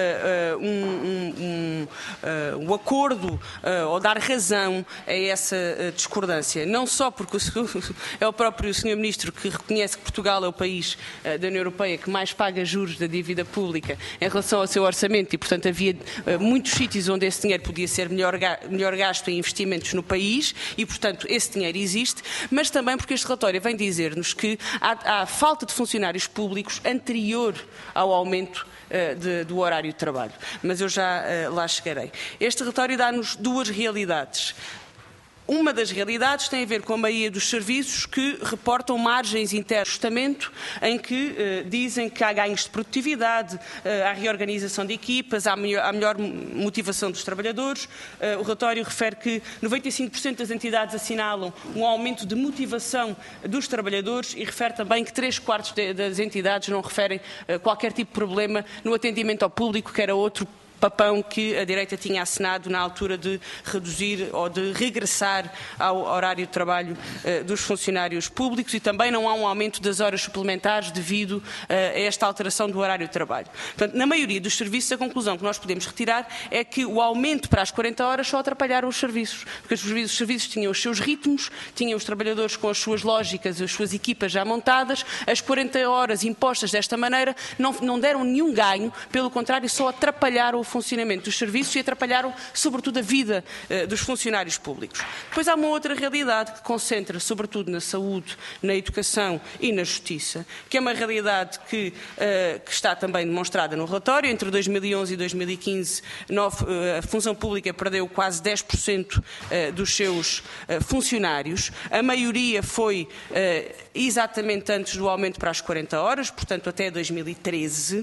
um acordo ou dar razão a essa discordância. Não só porque é o próprio Sr. Ministro que reconhece que Portugal é o país da União Europeia que mais paga juros da dívida pública em relação ao seu orçamento e, portanto, havia muitos sítios onde esse dinheiro podia ser melhor gasto em investimentos no país e, portanto, esse dinheiro existe, mas também porque este relatório vem dizer-nos que há falta de funcionários públicos anterior ao aumento do horário de trabalho. Mas eu já lá chegarei. Este relatório dá-nos 2 realidades. Uma das realidades tem a ver com a maioria dos serviços que reportam margens internas de ajustamento, em que dizem que há ganhos de produtividade, há reorganização de equipas, há melhor motivação dos trabalhadores. O relatório refere que 95% das entidades assinalam um aumento de motivação dos trabalhadores e refere também que 3/4 das entidades não referem qualquer tipo de problema no atendimento ao público, que era outro papão que a direita tinha assinado na altura de reduzir ou de regressar ao horário de trabalho dos funcionários públicos, e também não há um aumento das horas suplementares devido a esta alteração do horário de trabalho. Portanto, na maioria dos serviços, a conclusão que nós podemos retirar é que o aumento para as 40 horas só atrapalharam os serviços, porque os serviços tinham os seus ritmos, tinham os trabalhadores com as suas lógicas, as suas equipas já montadas, as 40 horas impostas desta maneira não deram nenhum ganho, pelo contrário, só atrapalharam o funcionamento dos serviços e atrapalharam, sobretudo, a vida dos funcionários públicos. Depois há uma outra realidade que concentra, sobretudo, na saúde, na educação e na justiça, que é uma realidade que está também demonstrada no relatório. Entre 2011 e 2015, a função pública perdeu quase 10% dos seus funcionários. A maioria foi exatamente antes do aumento para as 40 horas, portanto, até 2013,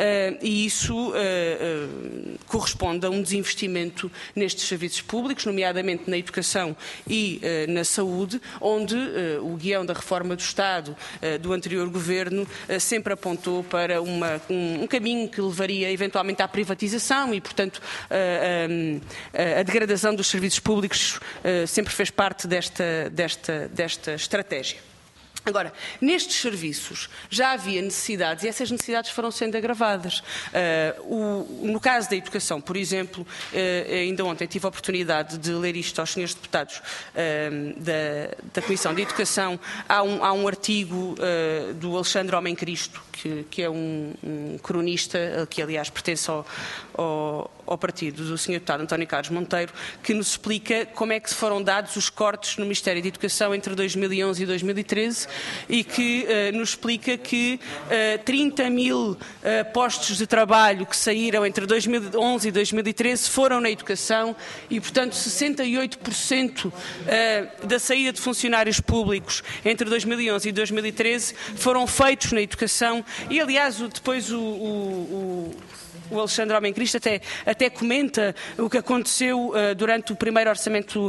e isso corresponde a um desinvestimento nestes serviços públicos, nomeadamente na educação e na saúde, onde o guião da reforma do Estado do anterior governo sempre apontou para um caminho que levaria eventualmente à privatização e, portanto, a degradação dos serviços públicos sempre fez parte desta estratégia. Agora, nestes serviços já havia necessidades e essas necessidades foram sendo agravadas. No caso da educação, por exemplo, ainda ontem tive a oportunidade de ler isto aos senhores deputados da Comissão de Educação. Há um artigo do Alexandre Homem Cristo, que é um cronista, que aliás pertence ao partido do Sr. Deputado António Carlos Monteiro, que nos explica como é que foram dados os cortes no Ministério da Educação entre 2011 e 2013 e que nos explica que 30 mil postos de trabalho que saíram entre 2011 e 2013 foram na educação e, portanto, 68% da saída de funcionários públicos entre 2011 e 2013 foram feitos na educação e, aliás, depois o Alexandre Homem Cristo até comenta o que aconteceu durante o primeiro orçamento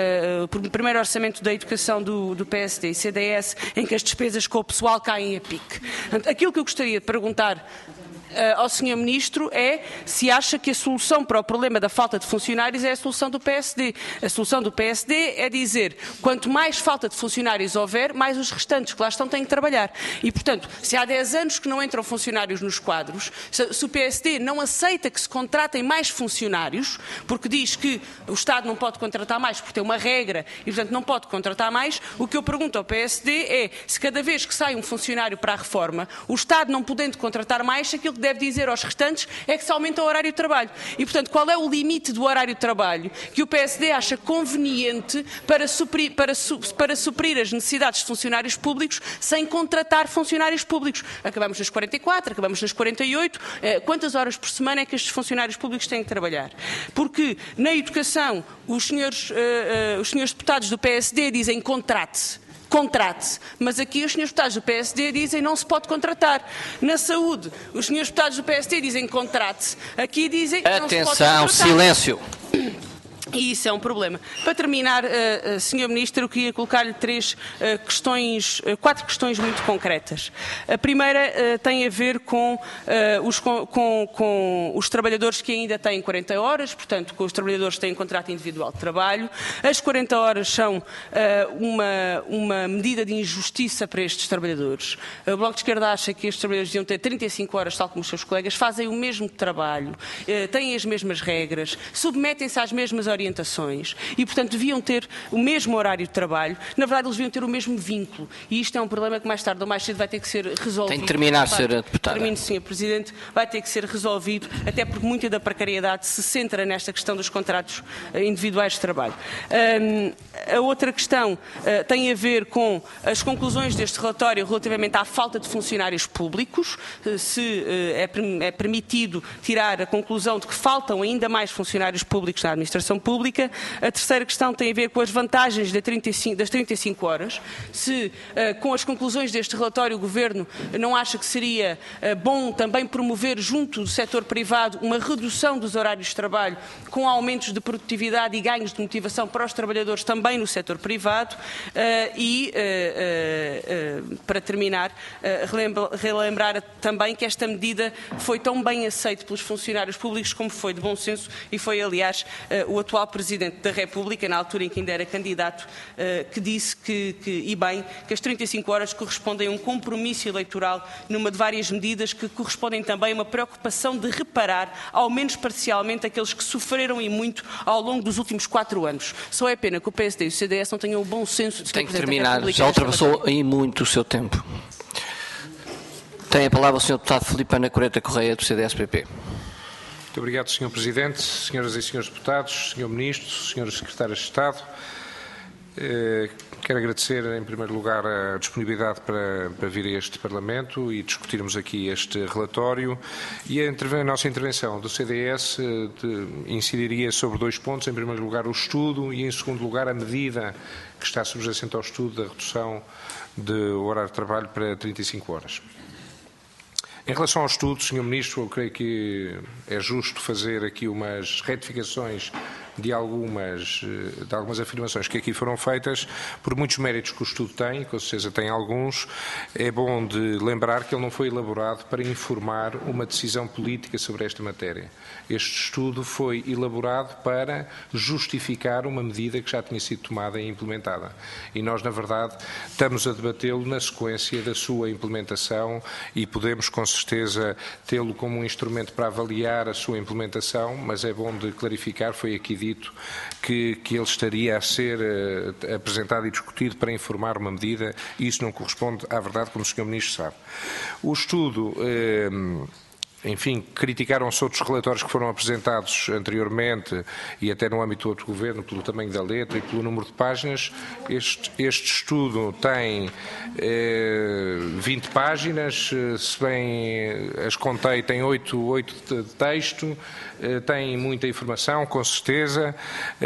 da educação do PSD e CDS, em que as despesas com o pessoal caem a pique. Aquilo que eu gostaria de perguntar ao Sr. Ministro é se acha que a solução para o problema da falta de funcionários é a solução do PSD. A solução do PSD é dizer quanto mais falta de funcionários houver, mais os restantes que lá estão têm que trabalhar. E, portanto, se há 10 anos que não entram funcionários nos quadros, se o PSD não aceita que se contratem mais funcionários, porque diz que o Estado não pode contratar mais porque tem uma regra e, portanto, não pode contratar mais, o que eu pergunto ao PSD é se cada vez que sai um funcionário para a reforma, o Estado não podendo contratar mais, aquilo que deve dizer aos restantes é que se aumenta o horário de trabalho. E, portanto, qual é o limite do horário de trabalho que o PSD acha conveniente para suprir as necessidades de funcionários públicos sem contratar funcionários públicos? Acabamos nas 44, acabamos nas 48. Quantas horas por semana é que estes funcionários públicos têm que trabalhar? Porque na educação os senhores deputados do PSD dizem contrate-se, mas aqui os senhores deputados do PSD dizem não se pode contratar. Na saúde, os senhores deputados do PSD dizem contrate-se, aqui dizem não se pode contratar. Atenção, silêncio. E isso é um problema. Para terminar, Sr. Ministro, eu queria colocar-lhe quatro questões muito concretas. A primeira tem a ver com os trabalhadores que ainda têm 40 horas, portanto, com os trabalhadores que têm contrato individual de trabalho. As 40 horas são uma medida de injustiça para estes trabalhadores. O Bloco de Esquerda acha que estes trabalhadores deviam ter 35 horas, tal como os seus colegas, fazem o mesmo trabalho, têm as mesmas regras, submetem-se às mesmas orientações e, portanto, deviam ter o mesmo horário de trabalho. Na verdade, eles deviam ter o mesmo vínculo. E isto é um problema que mais tarde ou mais cedo vai ter que ser resolvido. Tem de terminar, Sra. Deputada. Termino, Sr. Presidente. Vai ter que ser resolvido, até porque muita da precariedade se centra nesta questão dos contratos individuais de trabalho. A outra questão tem a ver com as conclusões deste relatório relativamente à falta de funcionários públicos, se é permitido tirar a conclusão de que faltam ainda mais funcionários públicos na administração pública. A terceira questão tem a ver com as vantagens das 35 horas. Se, com as conclusões deste relatório, o Governo não acha que seria bom também promover junto do setor privado uma redução dos horários de trabalho com aumentos de produtividade e ganhos de motivação para os trabalhadores também no setor privado. Para terminar, relembrar também que esta medida foi tão bem aceita pelos funcionários públicos como foi de bom senso e foi, aliás, o atual Presidente da República, na altura em que ainda era candidato, que disse que as 35 horas correspondem a um compromisso eleitoral numa de várias medidas que correspondem também a uma preocupação de reparar, ao menos parcialmente, aqueles que sofreram e muito ao longo dos últimos 4 anos. Só é pena que o PSD e o CDS não tenham o bom senso de Tem que terminar, já ultrapassou aí muito o seu tempo. Tem a palavra o Sr. Deputado Filipe Ana Coreta Correia, do CDS-PP. Muito obrigado, Sr. Presidente, Senhoras e Senhores Deputados, Sr. Ministro, Srs. Secretários de Estado. Quero agradecer, em primeiro lugar, a disponibilidade para vir a este Parlamento e discutirmos aqui este relatório. E a nossa intervenção do CDS incidiria sobre 2 pontos. Em primeiro lugar, o estudo e, em segundo lugar, a medida que está subjacente ao estudo da redução do horário de trabalho para 35 horas. Em relação ao estudo, Sr. Ministro, eu creio que é justo fazer aqui umas retificações de algumas afirmações que aqui foram feitas, por muitos méritos que o estudo tem, com certeza tem alguns, é bom de lembrar que ele não foi elaborado para informar uma decisão política sobre esta matéria. Este estudo foi elaborado para justificar uma medida que já tinha sido tomada e implementada. E nós, na verdade, estamos a debatê-lo na sequência da sua implementação e podemos, com certeza, tê-lo como um instrumento para avaliar a sua implementação, mas é bom de clarificar, foi aqui dito, que ele estaria a ser apresentado e discutido para informar uma medida e isso não corresponde à verdade, como o Sr. Ministro sabe. O estudo... Enfim, criticaram-se outros relatórios que foram apresentados anteriormente e até no âmbito do outro governo, pelo tamanho da letra e pelo número de páginas. Este estudo tem 20 páginas, se bem as contei, tem 8 de texto, tem muita informação, com certeza,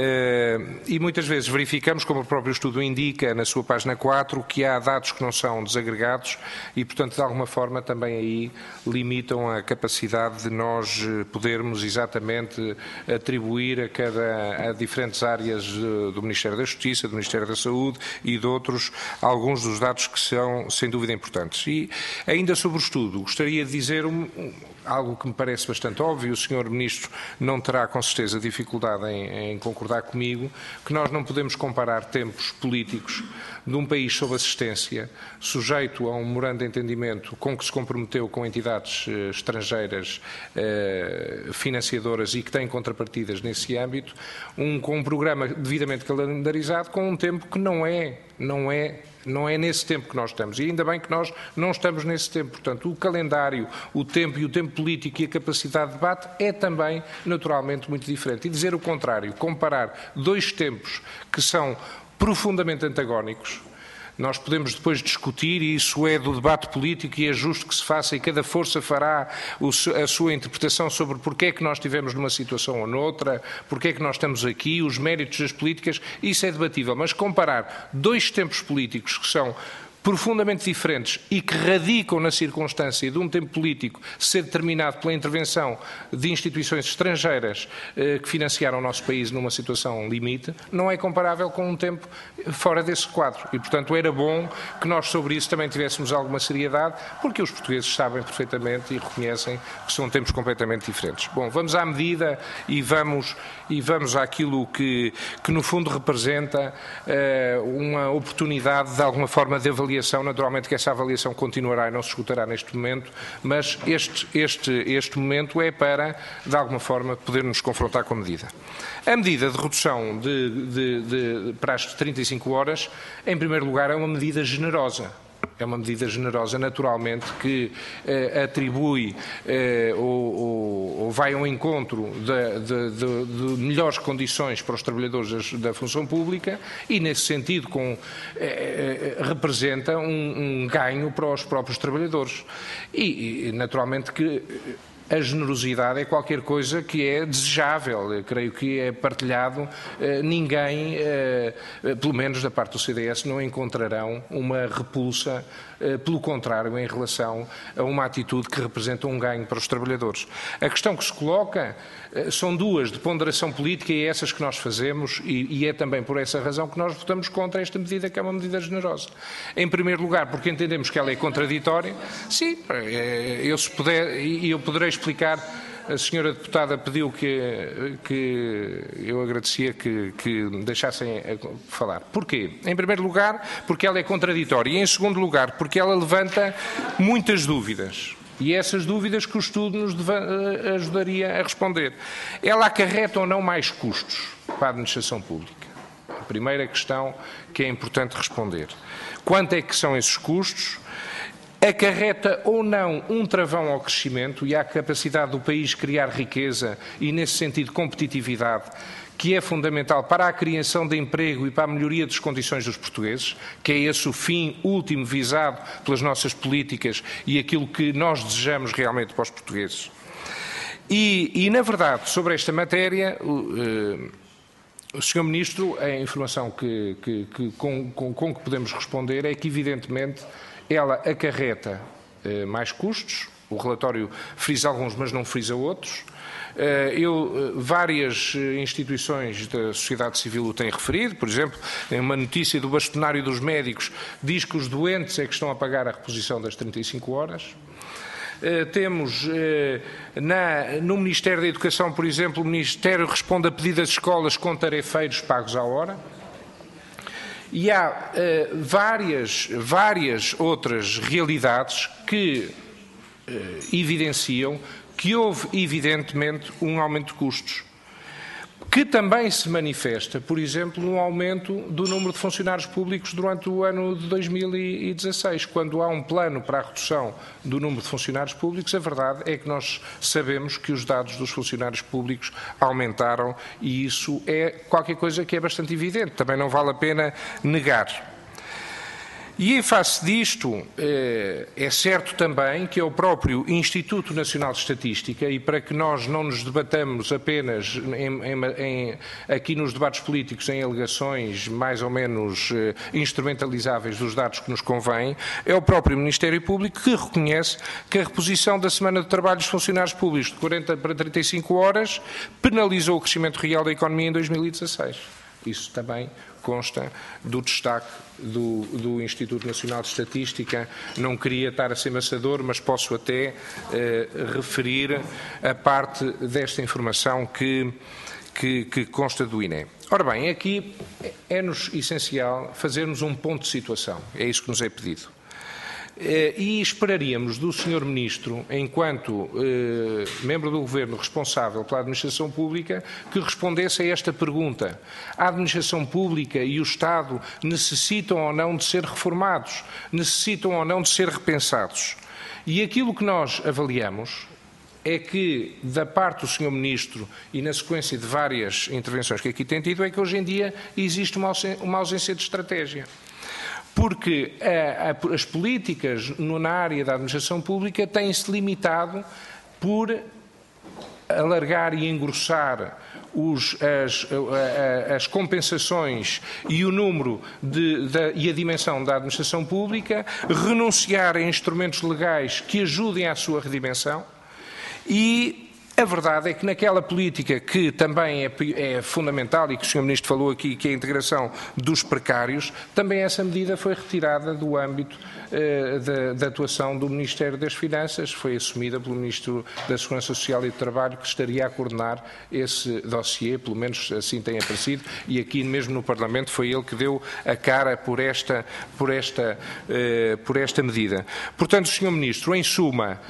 e muitas vezes verificamos, como o próprio estudo indica na sua página 4, que há dados que não são desagregados e, portanto, de alguma forma também aí limitam a capacidade de nós podermos exatamente atribuir a diferentes áreas do Ministério da Justiça, do Ministério da Saúde e de outros, alguns dos dados que são, sem dúvida, importantes. E ainda sobre o estudo, gostaria de dizer algo que me parece bastante óbvio, o Sr. Ministro não terá com certeza dificuldade em concordar comigo, que nós não podemos comparar tempos políticos de um país sob assistência, sujeito a um memorando de entendimento com que se comprometeu com entidades estrangeiras financiadoras e que têm contrapartidas nesse âmbito, com um programa devidamente calendarizado, com um tempo que não é nesse tempo que nós estamos. E ainda bem que nós não estamos nesse tempo. Portanto, o calendário, o tempo político e a capacidade de debate é também, naturalmente, muito diferente. E dizer o contrário, comparar dois tempos que são profundamente antagónicos, nós podemos depois discutir, e isso é do debate político e é justo que se faça, e cada força fará a sua interpretação sobre porque é que nós estivemos numa situação ou noutra, porque é que nós estamos aqui, os méritos das políticas, isso é debatível. Mas comparar dois tempos políticos que são profundamente diferentes e que radicam na circunstância de um tempo político ser determinado pela intervenção de instituições estrangeiras que financiaram o nosso país numa situação limite, não é comparável com um tempo fora desse quadro. E, portanto, era bom que nós sobre isso também tivéssemos alguma seriedade, porque os portugueses sabem perfeitamente e reconhecem que são tempos completamente diferentes. Bom, vamos à medida e vamos àquilo que no fundo representa uma oportunidade de alguma forma de avaliação. Naturalmente que essa avaliação continuará e não se esgotará neste momento, mas este momento é para, de alguma forma, poder nos confrontar com a medida. A medida de redução para as 35 horas, em primeiro lugar, é uma medida generosa. É uma medida generosa, naturalmente, que atribui ou vai ao encontro de melhores condições para os trabalhadores da função pública e, nesse sentido, representa um ganho para os próprios trabalhadores. E naturalmente, que a generosidade é qualquer coisa que é desejável, eu creio que é partilhado, ninguém, pelo menos da parte do CDS, não encontrarão uma repulsa, pelo contrário, em relação a uma atitude que representa um ganho para os trabalhadores. A questão que se coloca são duas, de ponderação política, e é essas que nós fazemos, e é também por essa razão que nós votamos contra esta medida, que é uma medida generosa. Em primeiro lugar, porque entendemos que ela é contraditória. Sim, eu poderei explicar. A senhora deputada pediu que eu agradecia que me deixassem falar. Porquê? Em primeiro lugar, porque ela é contraditória. E em segundo lugar, porque ela levanta muitas dúvidas. E essas dúvidas que o estudo nos ajudaria a responder. Ela acarreta ou não mais custos para a administração pública? A primeira questão que é importante responder. Quanto é que são esses custos? Acarreta ou não um travão ao crescimento e à capacidade do país criar riqueza e, nesse sentido, competitividade, que é fundamental para a criação de emprego e para a melhoria das condições dos portugueses, que é esse o fim último visado pelas nossas políticas e aquilo que nós desejamos realmente para os portugueses. E na verdade, sobre esta matéria, o Sr. Ministro, a informação com que podemos responder é que, evidentemente, ela acarreta mais custos. O relatório frisa alguns, mas não frisa outros. Várias instituições da sociedade civil o têm referido. Por exemplo, em uma notícia do Bastonário dos Médicos, diz que os doentes é que estão a pagar a reposição das 35 horas. Temos no Ministério da Educação, por exemplo, o Ministério responde a pedido das escolas com tarefeiros pagos à hora. E há várias outras realidades que evidenciam que houve, evidentemente, um aumento de custos, que também se manifesta, por exemplo, no aumento do número de funcionários públicos durante o ano de 2016. Quando há um plano para a redução do número de funcionários públicos, a verdade é que nós sabemos que os dados dos funcionários públicos aumentaram e isso é qualquer coisa que é bastante evidente, também não vale a pena negar. E em face disto, é certo também que é o próprio Instituto Nacional de Estatística, e para que nós não nos debatamos apenas aqui nos debates políticos em alegações mais ou menos instrumentalizáveis dos dados que nos convêm, é o próprio Ministério Público que reconhece que a reposição da semana de trabalho dos funcionários públicos de 40 para 35 horas penalizou o crescimento real da economia em 2016. Isso também consta do destaque do Instituto Nacional de Estatística. Não queria estar a ser maçador, mas posso até referir a parte desta informação que consta do INE. Ora bem, aqui é-nos essencial fazermos um ponto de situação. É isso que nos é pedido. E esperaríamos do Sr. Ministro, enquanto membro do Governo responsável pela administração pública, que respondesse a esta pergunta. A administração pública e o Estado necessitam ou não de ser reformados? Necessitam ou não de ser repensados? E aquilo que nós avaliamos é que, da parte do Sr. Ministro e na sequência de várias intervenções que aqui tem tido, é que hoje em dia existe uma ausência de estratégia. Porque as políticas na área da administração pública têm-se limitado por alargar e engrossar as compensações e o número e a dimensão da administração pública, renunciar a instrumentos legais que ajudem à sua redimensão e a verdade é que naquela política que também é fundamental e que o Sr. Ministro falou aqui, que é a integração dos precários, também essa medida foi retirada do âmbito da atuação do Ministério das Finanças, foi assumida pelo Ministro da Segurança Social e do Trabalho, que estaria a coordenar esse dossiê, pelo menos assim tem aparecido, e aqui mesmo no Parlamento foi ele que deu a cara por esta medida. Portanto, Sr. Ministro, em suma,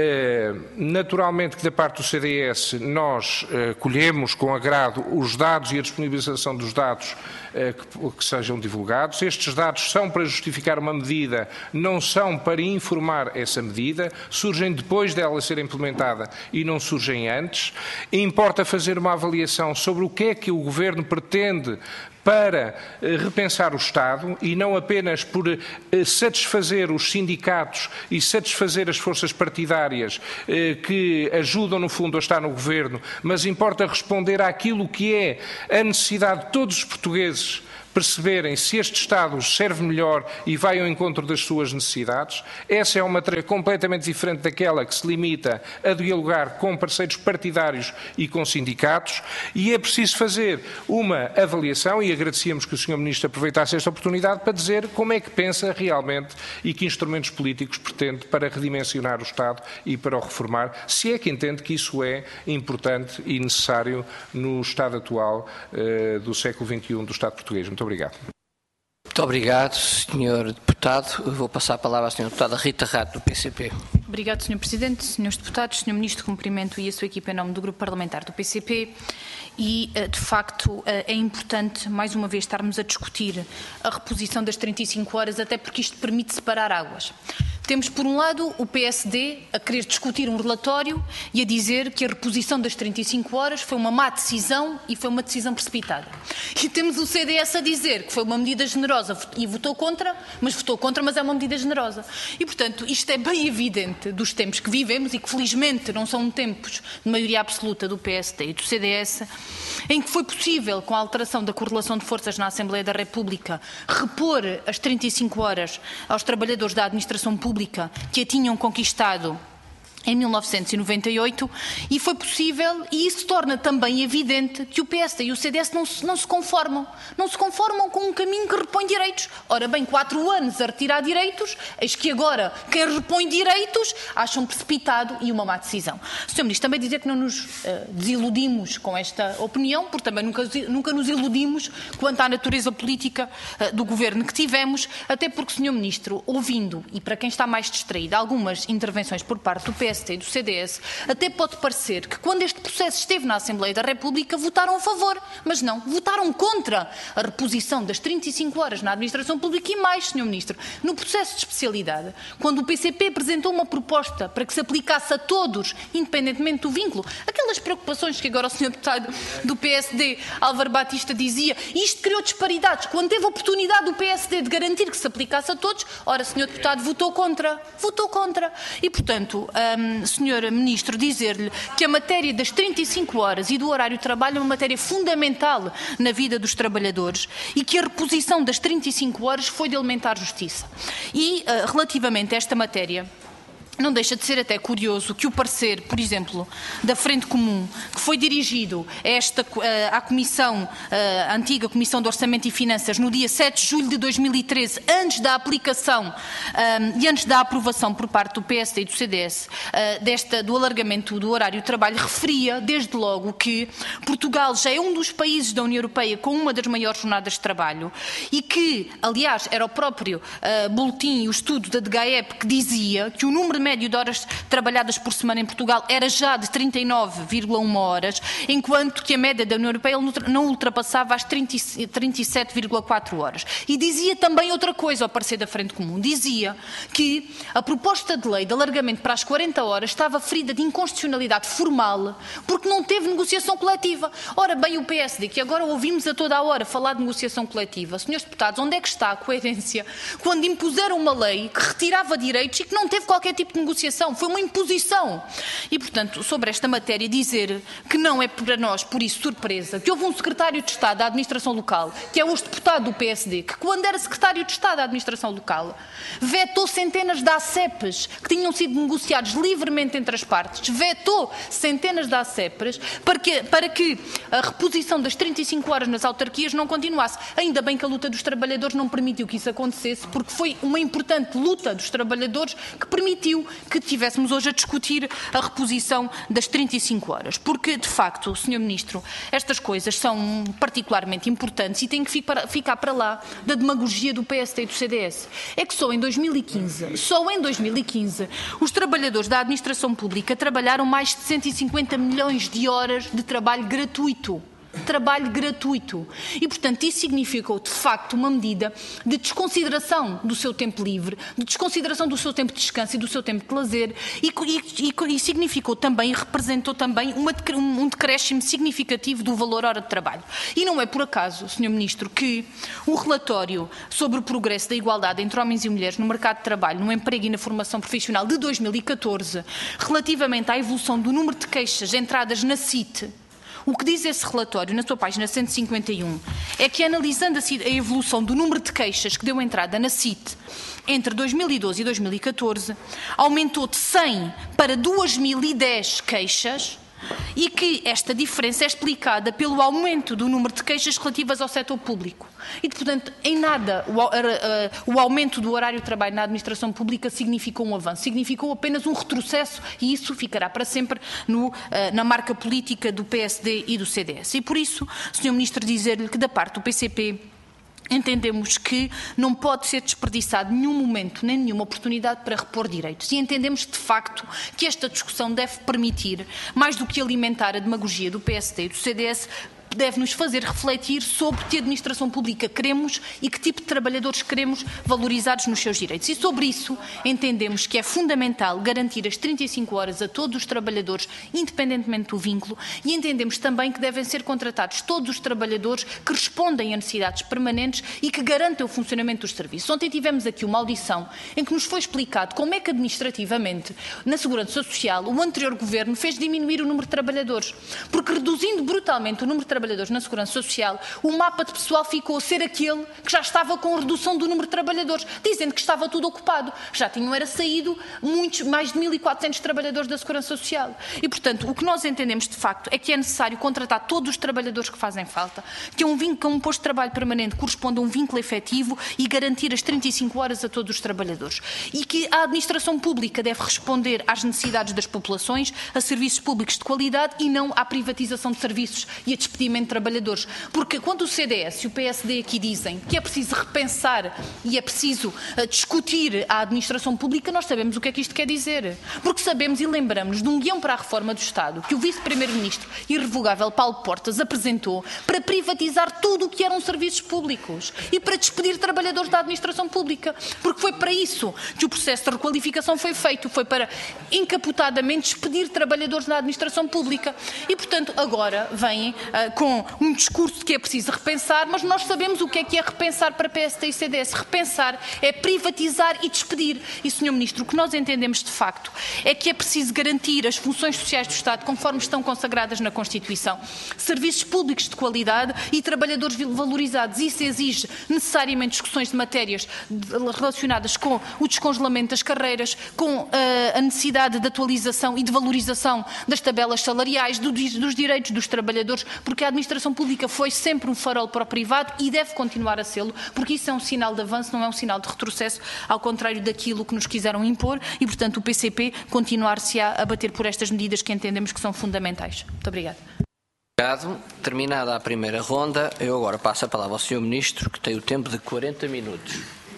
naturalmente que da parte do CDS nós colhemos com agrado os dados e a disponibilização dos dados que sejam divulgados. Estes dados são para justificar uma medida, não são para informar essa medida, surgem depois dela ser implementada e não surgem antes. Importa fazer uma avaliação sobre o que é que o Governo pretende para repensar o Estado e não apenas por satisfazer os sindicatos e satisfazer as forças partidárias que ajudam, no fundo, a estar no Governo, mas importa responder àquilo que é a necessidade de todos os portugueses perceberem se este Estado serve melhor e vai ao encontro das suas necessidades. Essa é uma tarefa completamente diferente daquela que se limita a dialogar com parceiros partidários e com sindicatos, e é preciso fazer uma avaliação, e agradecíamos que o Sr. Ministro aproveitasse esta oportunidade para dizer como é que pensa realmente e que instrumentos políticos pretende para redimensionar o Estado e para o reformar, se é que entende que isso é importante e necessário no Estado atual do século XXI do Estado português. Muito obrigado. Muito obrigado, Sr. Deputado. Eu vou passar a palavra à Sra. Deputada Rita Rato, do PCP. Obrigado, Sr. Presidente, Srs. Deputados, Sr. Ministro, cumprimento e a sua equipa em nome do Grupo Parlamentar do PCP e, de facto, é importante, mais uma vez, estarmos a discutir a reposição das 35 horas, até porque isto permite separar águas. Temos, por um lado, o PSD a querer discutir um relatório e a dizer que a reposição das 35 horas foi uma má decisão e foi uma decisão precipitada. E temos o CDS a dizer que foi uma medida generosa e votou contra, mas é uma medida generosa. E, portanto, isto é bem evidente dos tempos que vivemos e que, felizmente, não são tempos de maioria absoluta do PSD e do CDS, em que foi possível, com a alteração da correlação de forças na Assembleia da República, repor as 35 horas aos trabalhadores da administração pública que a tinham conquistado em 1998, e foi possível, e isso torna também evidente que o PSD e o CDS não se conformam. Não se conformam com um caminho que repõe direitos. Ora bem, 4 anos a retirar direitos, eis que agora quem repõe direitos acham precipitado e uma má decisão. Sr. Ministro, também dizer que não nos desiludimos com esta opinião, porque também nunca nos iludimos quanto à natureza política do governo que tivemos, até porque, Sr. Ministro, ouvindo, e para quem está mais distraído, algumas intervenções por parte do PSD e do CDS, até pode parecer que quando este processo esteve na Assembleia da República votaram a favor, mas não, votaram contra a reposição das 35 horas na administração pública e mais, Sr. Ministro, no processo de especialidade, quando o PCP apresentou uma proposta para que se aplicasse a todos, independentemente do vínculo, aquelas preocupações que agora o Sr. Deputado do PSD, Álvaro Batista, dizia, isto criou disparidades, quando teve a oportunidade do PSD de garantir que se aplicasse a todos, ora, Sr. Deputado, votou contra. E, portanto, Sr. Ministro, dizer-lhe que a matéria das 35 horas e do horário de trabalho é uma matéria fundamental na vida dos trabalhadores e que a reposição das 35 horas foi de elementar justiça. E, relativamente a esta matéria, não deixa de ser até curioso que o parecer, por exemplo, da Frente Comum, que foi dirigido à Comissão, a antiga Comissão de Orçamento e Finanças, no dia 7 de julho de 2013, antes da aplicação e antes da aprovação por parte do PSD e do CDS do alargamento do horário de trabalho, referia, desde logo, que Portugal já é um dos países da União Europeia com uma das maiores jornadas de trabalho e que, aliás, era o próprio boletim e o estudo da DGAEP que dizia que o número médio de horas trabalhadas por semana em Portugal era já de 39,1 horas, enquanto que a média da União Europeia não ultrapassava as 37,4 horas. E dizia também outra coisa ao parecer da Frente Comum. Dizia que a proposta de lei de alargamento para as 40 horas estava ferida de inconstitucionalidade formal porque não teve negociação coletiva. Ora bem, o PSD, que agora ouvimos a toda a hora falar de negociação coletiva, senhores deputados, onde é que está a coerência quando impuseram uma lei que retirava direitos e que não teve qualquer tipo de negociação, foi uma imposição. E, portanto, sobre esta matéria, dizer que não é para nós, por isso, surpresa, que houve um secretário de Estado da Administração Local, que é hoje deputado do PSD, que quando era secretário de Estado da Administração Local, vetou centenas de ACEPs que tinham sido negociados livremente entre as partes, vetou centenas de ACEPs para que a reposição das 35 horas nas autarquias não continuasse. Ainda bem que a luta dos trabalhadores não permitiu que isso acontecesse, porque foi uma importante luta dos trabalhadores que permitiu que tivéssemos hoje a discutir a reposição das 35 horas. Porque, de facto, Sr. Ministro, estas coisas são particularmente importantes e têm que ficar para lá da demagogia do PSD e do CDS. É que só em 2015, os trabalhadores da administração pública trabalharam mais de 150 milhões de horas de trabalho gratuito. E, portanto, isso significou, de facto, uma medida de desconsideração do seu tempo livre, de desconsideração do seu tempo de descanso e do seu tempo de lazer e significou também e representou também um decréscimo significativo do valor hora de trabalho. E não é por acaso, Sr. Ministro, que o relatório sobre o progresso da igualdade entre homens e mulheres no mercado de trabalho, no emprego e na formação profissional de 2014, relativamente à evolução do número de queixas entradas na CIT, o que diz esse relatório, na sua página 151, é que, analisando a evolução do número de queixas que deu entrada na CIT entre 2012 e 2014, aumentou de 100 para 2.010 queixas, e que esta diferença é explicada pelo aumento do número de queixas relativas ao setor público. E, portanto, em nada o aumento do horário de trabalho na administração pública significou um avanço, significou apenas um retrocesso e isso ficará para sempre na marca política do PSD e do CDS. E por isso, Sr. Ministro, dizer-lhe que da parte do PCP entendemos que não pode ser desperdiçado nenhum momento, nem nenhuma oportunidade para repor direitos. E entendemos, de facto, que esta discussão deve permitir, mais do que alimentar a demagogia do PSD e do CDS, deve-nos fazer refletir sobre que administração pública queremos e que tipo de trabalhadores queremos valorizados nos seus direitos. E sobre isso entendemos que é fundamental garantir as 35 horas a todos os trabalhadores, independentemente do vínculo, e entendemos também que devem ser contratados todos os trabalhadores que respondem a necessidades permanentes e que garantem o funcionamento dos serviços. Ontem tivemos aqui uma audição em que nos foi explicado como é que administrativamente, na Segurança Social, o anterior governo fez diminuir o número de trabalhadores, porque reduzindo brutalmente o número de trabalhadores trabalhadores na Segurança Social, o mapa de pessoal ficou a ser aquele que já estava com a redução do número de trabalhadores, dizendo que estava tudo ocupado. Já tinham saído mais de 1.400 trabalhadores da Segurança Social. E, portanto, o que nós entendemos de facto é que é necessário contratar todos os trabalhadores que fazem falta, que um posto de trabalho permanente corresponde a um vínculo efetivo e garantir as 35 horas a todos os trabalhadores. E que a administração pública deve responder às necessidades das populações, a serviços públicos de qualidade e não à privatização de serviços e a despedimento de trabalhadores. Porque quando o CDS e o PSD aqui dizem que é preciso repensar e é preciso discutir a administração pública, nós sabemos o que é que isto quer dizer. Porque sabemos e lembramos de um guião para a reforma do Estado que o vice-primeiro-ministro irrevogável Paulo Portas apresentou para privatizar tudo o que eram serviços públicos e para despedir trabalhadores da administração pública. Porque foi para isso que o processo de requalificação foi feito. Foi para, encapotadamente, despedir trabalhadores da administração pública. E, portanto, agora vêm com um discurso de que é preciso repensar, mas nós sabemos o que é repensar para PSD e CDS. Repensar é privatizar e despedir. E, Sr. Ministro, o que nós entendemos de facto é que é preciso garantir as funções sociais do Estado conforme estão consagradas na Constituição. Serviços públicos de qualidade e trabalhadores valorizados. Isso exige necessariamente discussões de matérias relacionadas com o descongelamento das carreiras, com a necessidade de atualização e de valorização das tabelas salariais, dos direitos dos trabalhadores, porque a administração pública foi sempre um farol para o privado e deve continuar a sê-lo, porque isso é um sinal de avanço, não é um sinal de retrocesso, ao contrário daquilo que nos quiseram impor e, portanto, o PCP continuar-se-á a bater por estas medidas que entendemos que são fundamentais. Muito obrigada. Obrigado. Terminada a primeira ronda, eu agora passo a palavra ao Sr. Ministro, que tem o tempo de 40 minutos.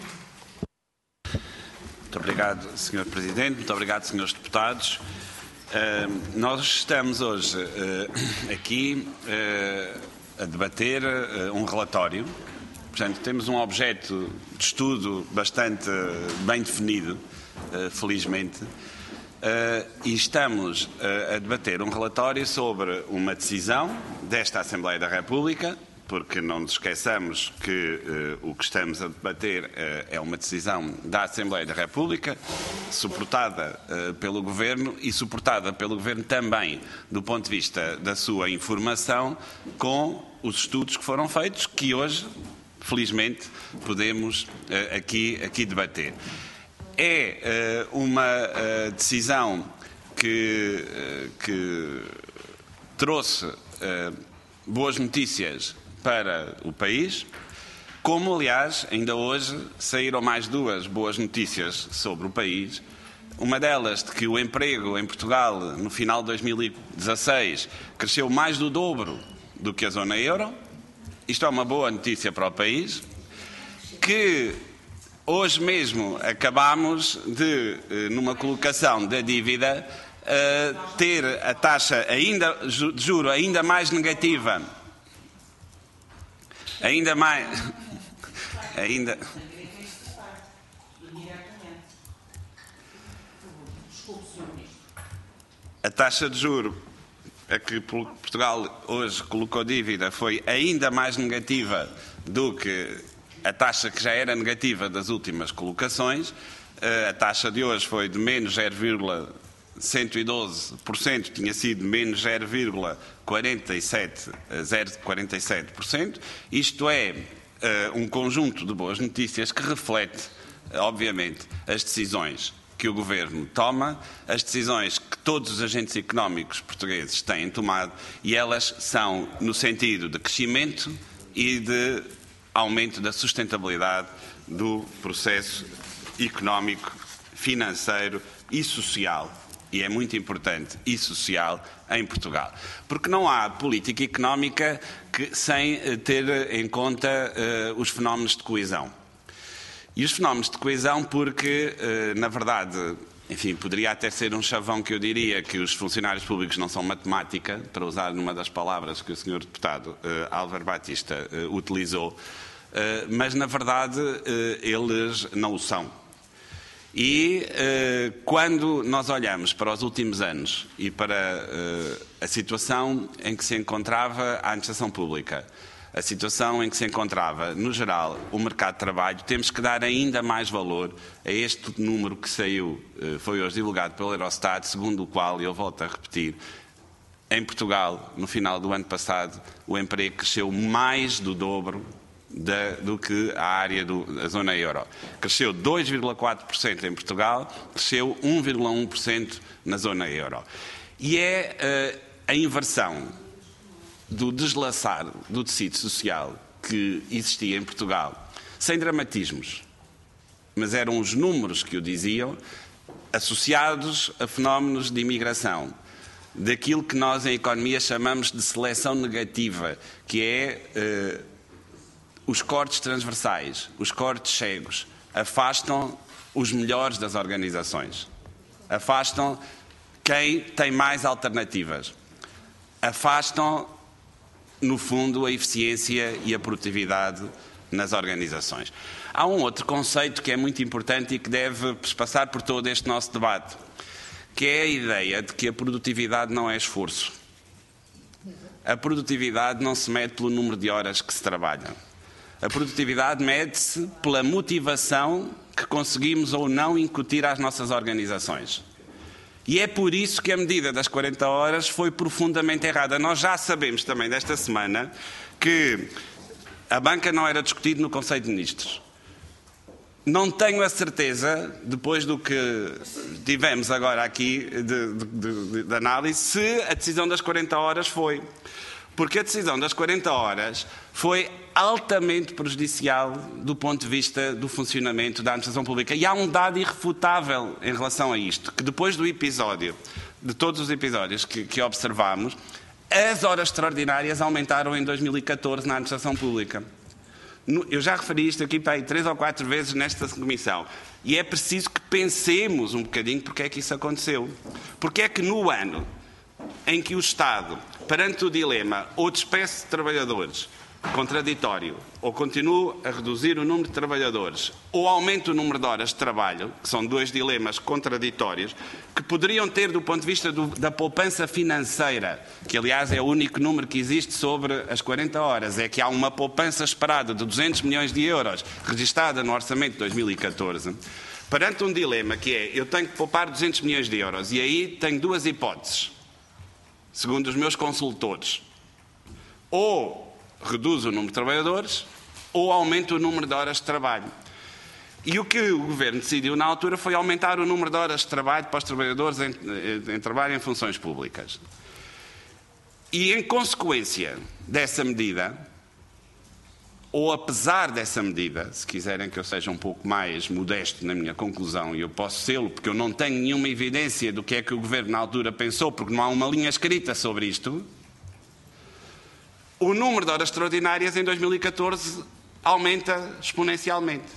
Muito obrigado, Sr. Presidente. Muito obrigado, Srs. Deputados. Nós estamos hoje aqui a debater um relatório. Portanto, temos um objeto de estudo bastante bem definido, felizmente, e estamos a debater um relatório sobre uma decisão desta Assembleia da República, porque não nos esqueçamos que o que estamos a debater é uma decisão da Assembleia da República, suportada pelo Governo e suportada pelo Governo também do ponto de vista da sua informação com os estudos que foram feitos, que hoje, felizmente, podemos aqui debater. É uma decisão que trouxe boas notícias para o país, como, aliás, ainda hoje saíram mais duas boas notícias sobre o país. Uma delas de que o emprego em Portugal, no final de 2016, cresceu mais do dobro do que a zona euro. Isto é uma boa notícia para o país, que hoje mesmo acabámos de, numa colocação da dívida, ter a taxa de juro ainda mais negativa, a taxa de juro a que Portugal hoje colocou dívida foi ainda mais negativa do que a taxa que já era negativa das últimas colocações. A taxa de hoje foi de menos 0,112%, tinha sido menos 0,47%. Isto é um conjunto de boas notícias que reflete, obviamente, as decisões que o Governo toma, as decisões que todos os agentes económicos portugueses têm tomado, e elas são no sentido de crescimento e de aumento da sustentabilidade do processo económico, financeiro e social, e é muito importante, e social, em Portugal. Porque não há política económica sem ter em conta os fenómenos de coesão. E os fenómenos de coesão porque, na verdade, enfim, poderia até ser um chavão que eu diria que os funcionários públicos não são matemática, para usar numa das palavras que o Sr. Deputado Álvaro Batista utilizou, mas, na verdade, eles não o são. E quando nós olhamos para os últimos anos e para a situação em que se encontrava a administração pública, a situação em que se encontrava, no geral, o mercado de trabalho, temos que dar ainda mais valor a este número que saiu, foi hoje divulgado pelo Eurostat, segundo o qual, eu volto a repetir, Em Portugal, no final do ano passado, o emprego cresceu mais do dobro do que a área da zona euro. Cresceu 2,4% em Portugal, cresceu 1,1% na zona euro. E é a inversão do deslaçar do tecido social que existia em Portugal, sem dramatismos, mas eram os números que o diziam, associados a fenómenos de imigração, daquilo que nós em economia chamamos de seleção negativa, que é os cortes transversais, os cortes cegos, afastam os melhores das organizações, afastam quem tem mais alternativas, afastam, no fundo, a eficiência e a produtividade nas organizações. Há um outro conceito que é muito importante e que deve passar por todo este nosso debate, que é a ideia de que a produtividade não é esforço. A produtividade não se mede pelo número de horas que se trabalha. A produtividade mede-se pela motivação que conseguimos ou não incutir às nossas organizações. E é por isso que a medida das 40 horas foi profundamente errada. Nós já sabemos também desta semana que a banca não era discutida no Conselho de Ministros. Não tenho a certeza, depois do que tivemos agora aqui de análise, se a decisão das 40 horas foi. Porque a decisão das 40 horas foi altamente prejudicial do ponto de vista do funcionamento da administração pública. E há um dado irrefutável em relação a isto, que depois do episódio, de todos os episódios que observamos, as horas extraordinárias aumentaram em 2014 na administração pública. Eu já referi isto aqui para aí 3 ou 4 vezes nesta comissão. E é preciso que pensemos um bocadinho porque é que isso aconteceu. Porque é que no ano em que o Estado, perante o dilema ou despede trabalhadores, contraditório, ou continua a reduzir o número de trabalhadores, ou aumenta o número de horas de trabalho, que são dois dilemas contraditórios, que poderiam ter do ponto de vista da poupança financeira, que aliás é o único número que existe sobre as 40 horas, é que há uma poupança esperada de 200 milhões de euros, registada no orçamento de 2014, perante um dilema que é, eu tenho que poupar 200 milhões de euros, e aí tenho duas hipóteses, segundo os meus consultores. Ou reduz o número de trabalhadores, ou aumenta o número de horas de trabalho. E o que o Governo decidiu na altura foi aumentar o número de horas de trabalho para os trabalhadores em trabalho em funções públicas. E em consequência dessa medida, ou apesar dessa medida, se quiserem que eu seja um pouco mais modesto na minha conclusão, e eu posso sê-lo, porque eu não tenho nenhuma evidência do que é que o Governo na altura pensou, porque não há uma linha escrita sobre isto, o número de horas extraordinárias em 2014 aumenta exponencialmente.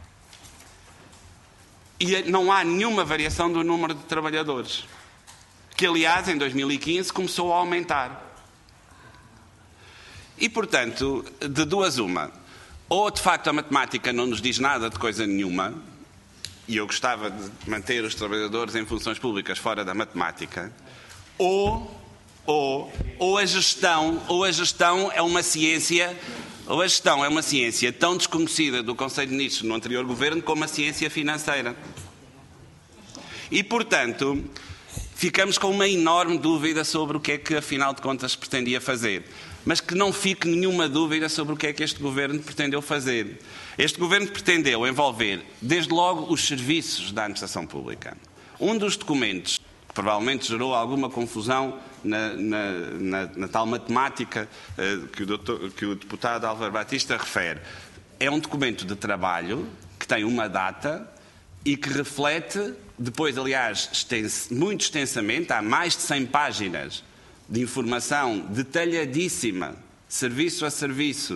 E não há nenhuma variação do número de trabalhadores, que aliás em 2015 começou a aumentar. E, portanto, de duas uma, ou de facto a matemática não nos diz nada de coisa nenhuma, e eu gostava de manter os trabalhadores em funções públicas fora da matemática, ou a gestão é uma ciência, ou a gestão é uma ciência tão desconhecida do Conselho de Ministros no anterior governo como a ciência financeira. E, portanto, ficamos com uma enorme dúvida sobre o que é que, afinal de contas, pretendia fazer. Mas que não fique nenhuma dúvida sobre o que é que este Governo pretendeu fazer. Este Governo pretendeu envolver, desde logo, os serviços da administração pública. Um dos documentos que provavelmente gerou alguma confusão na tal matemática que o deputado Álvaro Batista refere, é um documento de trabalho que tem uma data e que reflete, depois, aliás, muito extensamente, há mais de 100 páginas de informação detalhadíssima, serviço a serviço,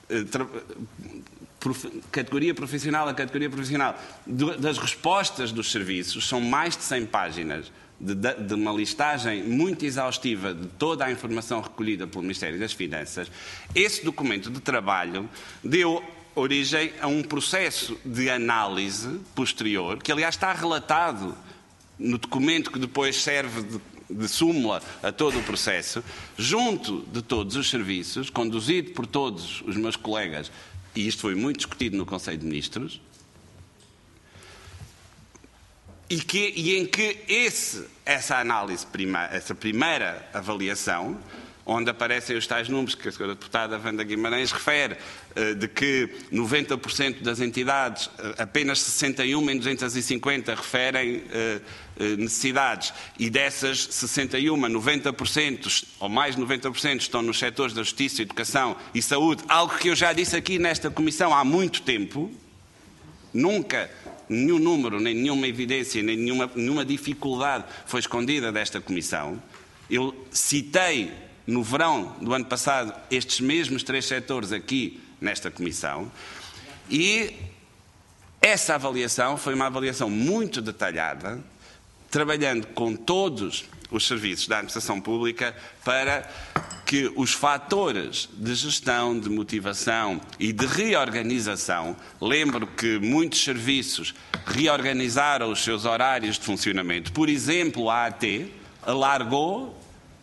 categoria profissional a categoria profissional, das respostas dos serviços, são mais de 100 páginas de uma listagem muito exaustiva de toda a informação recolhida pelo Ministério das Finanças. Esse documento de trabalho deu origem a um processo de análise posterior, que aliás está relatado no documento que depois serve de súmula a todo o processo, junto de todos os serviços, conduzido por todos os meus colegas, e isto foi muito discutido no Conselho de Ministros, e em que essa análise, essa primeira avaliação, onde aparecem os tais números que a senhora deputada Wanda Guimarães refere, de que 90% das entidades, apenas 61 em 250 referem necessidades, e dessas 61, 90% ou mais de 90% estão nos setores da justiça, educação e saúde, algo que eu já disse aqui nesta comissão há muito tempo. Nunca nenhum número, nem nenhuma evidência, nem nenhuma dificuldade foi escondida desta comissão. Eu citei no verão do ano passado estes mesmos 3 setores aqui nesta comissão, e essa avaliação foi uma avaliação muito detalhada, trabalhando com todos os serviços da administração pública para que os fatores de gestão, de motivação e de reorganização, lembro que muitos serviços reorganizaram os seus horários de funcionamento. Por exemplo, a AT alargou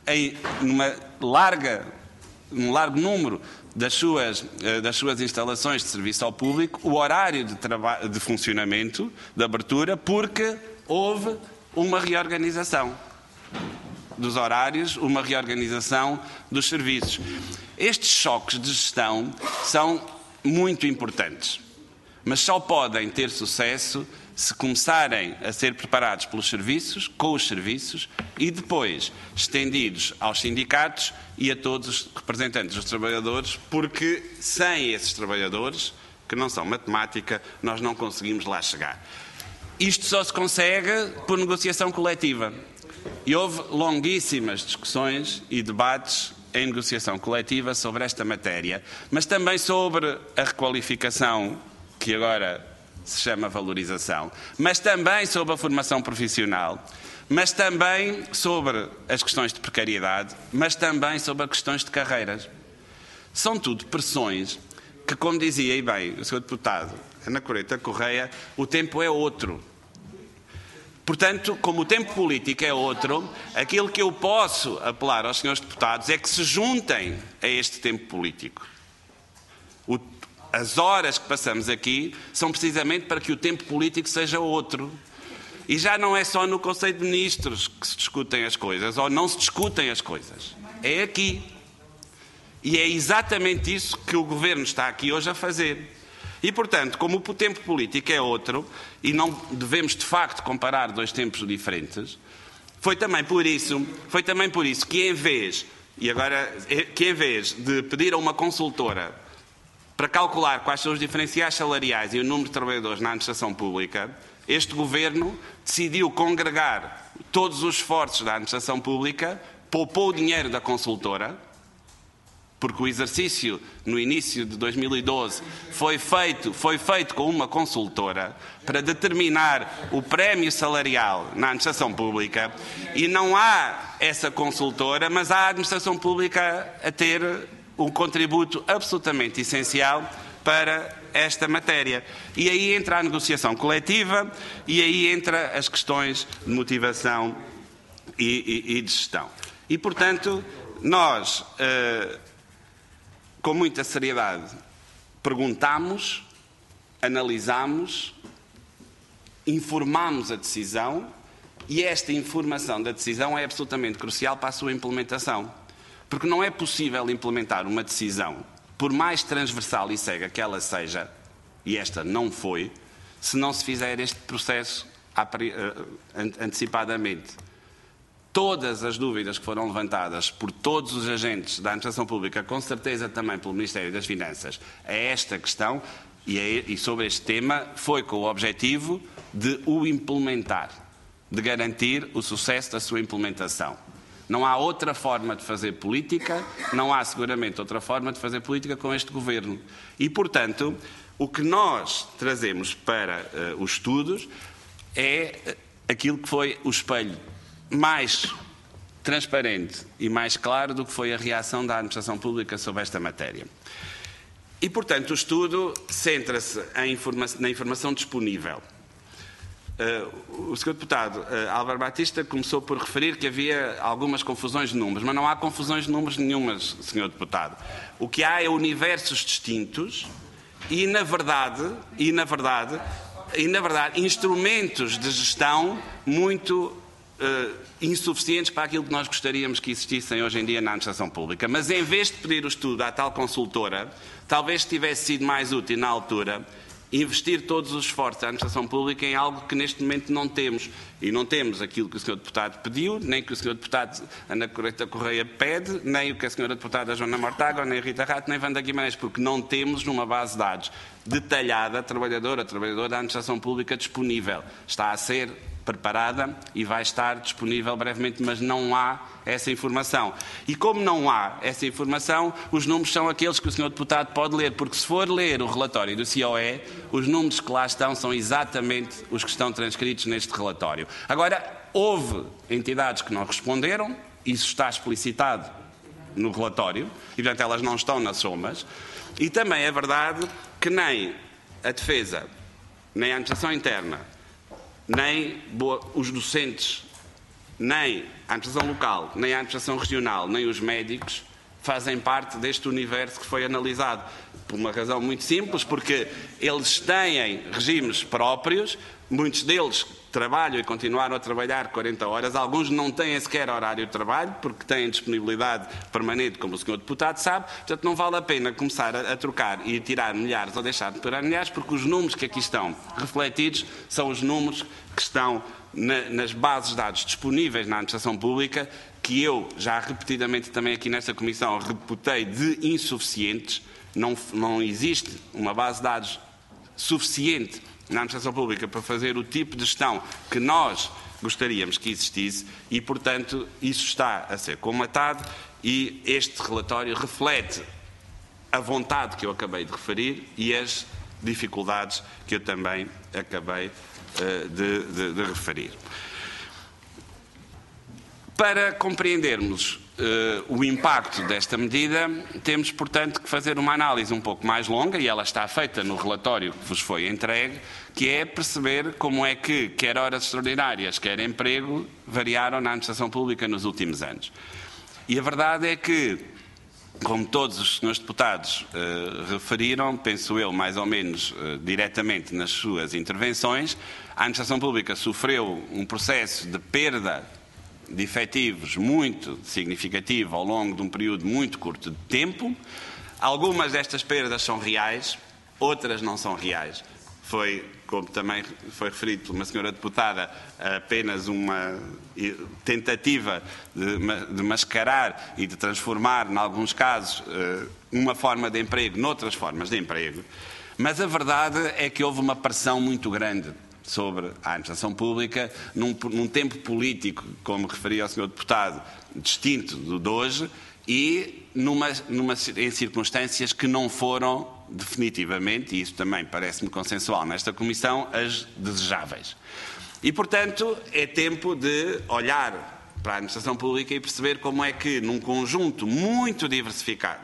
num largo número das suas instalações de serviço ao público o horário de funcionamento, de abertura, porque houve uma reorganização dos horários, uma reorganização dos serviços. Estes choques de gestão são muito importantes, mas só podem ter sucesso se começarem a ser preparados pelos serviços, com os serviços, e depois estendidos aos sindicatos e a todos os representantes dos trabalhadores, porque sem esses trabalhadores, que não são matemática, nós não conseguimos lá chegar. Isto só se consegue por negociação coletiva. E houve longuíssimas discussões e debates em negociação coletiva sobre esta matéria, mas também sobre a requalificação, que agora se chama valorização, mas também sobre a formação profissional, mas também sobre as questões de precariedade, mas também sobre as questões de carreiras. São tudo pressões que, como dizia e bem o Sr. Deputado Ana Correia Correia, o tempo é outro. Portanto, como o tempo político é outro, aquilo que eu posso apelar aos senhores deputados é que se juntem a este tempo político. As horas que passamos aqui são precisamente para que o tempo político seja outro. E já não é só no Conselho de Ministros que se discutem as coisas, ou não se discutem as coisas. É aqui. E é exatamente isso que o Governo está aqui hoje a fazer. E, portanto, como o tempo político é outro, e não devemos de facto comparar dois tempos diferentes, foi também por isso que em vez de pedir a uma consultora para calcular quais são os diferenciais salariais e o número de trabalhadores na administração pública, este Governo decidiu congregar todos os esforços da administração pública, poupou o dinheiro da consultora, porque o exercício no início de 2012 foi feito com uma consultora para determinar o prémio salarial na administração pública, e não há essa consultora, mas há a administração pública a ter um contributo absolutamente essencial para esta matéria. E aí entra a negociação coletiva, e aí entra as questões de motivação e de gestão. E, portanto, nós, com muita seriedade, perguntamos, analisamos, informamos a decisão, e esta informação da decisão é absolutamente crucial para a sua implementação. Porque não é possível implementar uma decisão, por mais transversal e cega que ela seja, e esta não foi, se não se fizer este processo antecipadamente. Todas as dúvidas que foram levantadas por todos os agentes da administração pública, com certeza também pelo Ministério das Finanças, a esta questão e sobre este tema, foi com o objetivo de o implementar, de garantir o sucesso da sua implementação. Não há outra forma de fazer política, não há seguramente outra forma de fazer política com este Governo. E, portanto, o que nós trazemos para os estudos é aquilo que foi o espelho mais transparente e mais claro do que foi a reação da administração pública sobre esta matéria. E, portanto, o estudo centra-se na informação disponível. O Sr. Deputado Álvaro Batista começou por referir que havia algumas confusões de números, mas não há confusões de números nenhumas, Sr. Deputado. O que há é universos distintos e, na verdade, na verdade, instrumentos de gestão muito insuficientes para aquilo que nós gostaríamos que existissem hoje em dia na administração pública. Mas em vez de pedir o estudo à tal consultora, talvez tivesse sido mais útil na altura investir todos os esforços da administração pública em algo que neste momento não temos. E não temos aquilo que o Sr. Deputado pediu, nem que o Sr. Deputado Ana Correia pede, nem o que a Sra. Deputada Joana Mortágua, nem a Rita Rato, nem Wanda Guimarães, porque não temos numa base de dados detalhada, trabalhador da administração pública disponível. Está a ser preparada e vai estar disponível brevemente, mas não há essa informação. E como não há essa informação, os números são aqueles que o Sr. Deputado pode ler, porque se for ler o relatório do COE, os números que lá estão são exatamente os que estão transcritos neste relatório. Agora, houve entidades que não responderam, isso está explicitado no relatório, e portanto elas não estão nas somas, e também é verdade que nem a defesa, nem a administração interna, nem os docentes, nem a administração local, nem a administração regional, nem os médicos fazem parte deste universo que foi analisado. Por uma razão muito simples, porque eles têm regimes próprios, muitos deles trabalham e continuaram a trabalhar 40 horas, alguns não têm sequer horário de trabalho, porque têm disponibilidade permanente, como o Sr. Deputado sabe, portanto não vale a pena começar a trocar e tirar milhares ou deixar de tirar milhares, porque os números que aqui estão refletidos são os números que estão nas bases de dados disponíveis na administração pública, que eu já repetidamente também aqui nesta Comissão reputei de insuficientes. Não existe uma base de dados suficiente na administração pública para fazer o tipo de gestão que nós gostaríamos que existisse e, portanto, isso está a ser comatado e este relatório reflete a vontade que eu acabei de referir e as dificuldades que eu também acabei de referir. Para compreendermos o impacto desta medida, temos, portanto, que fazer uma análise um pouco mais longa, e ela está feita no relatório que vos foi entregue, que é perceber como é que, quer horas extraordinárias, quer emprego, variaram na administração pública nos últimos anos. E a verdade é que, como todos os senhores deputados referiram, penso eu, mais ou menos diretamente nas suas intervenções, a administração pública sofreu um processo de perda de efetivos muito significativo ao longo de um período muito curto de tempo. Algumas destas perdas são reais, outras não são reais. Foi, como também foi referido por uma senhora deputada, apenas uma tentativa de mascarar e de transformar, em alguns casos, uma forma de emprego noutras formas de emprego. Mas a verdade é que houve uma pressão muito grande sobre a administração pública, num tempo político, como referia o Sr. Deputado, distinto do de hoje, e em circunstâncias que não foram definitivamente, e isso também parece-me consensual nesta Comissão, as desejáveis. E, portanto, é tempo de olhar para a administração pública e perceber como é que, num conjunto muito diversificado,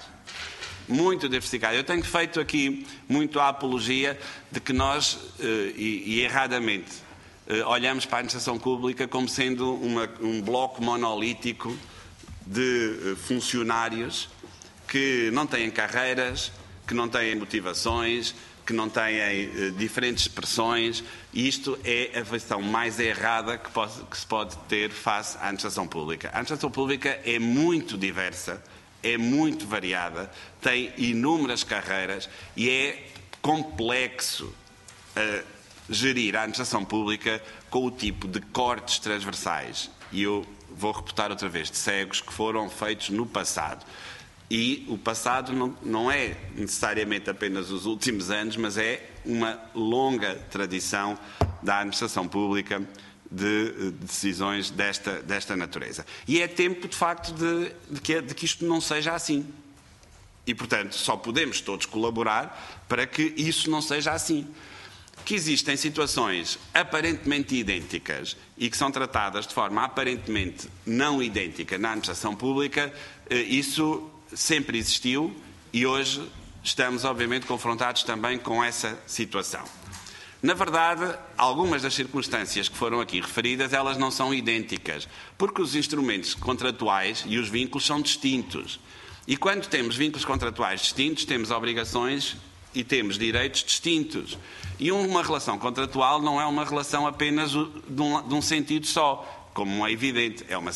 eu tenho feito aqui muito a apologia de que nós, e erradamente, olhamos para a administração pública como sendo um bloco monolítico de funcionários que não têm carreiras, que não têm motivações, que não têm diferentes expressões, e isto é a visão mais errada que se pode ter face à administração pública. A administração pública é muito diversa, é muito variada, tem inúmeras carreiras e é complexo gerir a administração pública com o tipo de cortes transversais. E eu vou repetir outra vez, de cegos que foram feitos no passado. E o passado não é necessariamente apenas os últimos anos, mas é uma longa tradição da administração pública de decisões desta natureza. E é tempo, de facto, de que isto não seja assim. E, portanto, só podemos todos colaborar para que isso não seja assim. Que existem situações aparentemente idênticas e que são tratadas de forma aparentemente não idêntica na administração pública, isso sempre existiu e hoje estamos, obviamente, confrontados também com essa situação. Na verdade, algumas das circunstâncias que foram aqui referidas, elas não são idênticas, porque os instrumentos contratuais e os vínculos são distintos. E quando temos vínculos contratuais distintos, temos obrigações e temos direitos distintos. E uma relação contratual não é uma relação apenas de um sentido só, como é evidente, é uma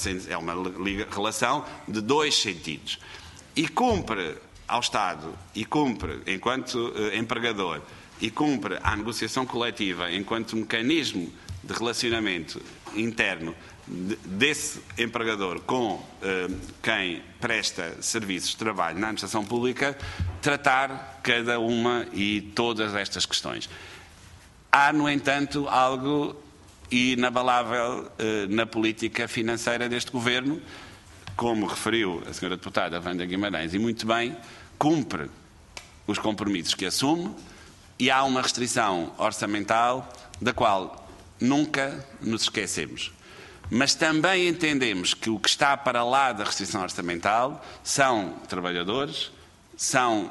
relação de dois sentidos. E cumpre ao Estado, e cumpre enquanto empregador, e cumpre à negociação coletiva enquanto mecanismo de relacionamento interno desse empregador com quem presta serviços de trabalho na administração pública, tratar cada uma e todas estas questões. Há, no entanto, algo inabalável na política financeira deste Governo, como referiu a Sra. Deputada Wanda Guimarães, e muito bem, cumpre os compromissos que assume, e há uma restrição orçamental da qual nunca nos esquecemos. Mas também entendemos que o que está para lá da restrição orçamental são trabalhadores, são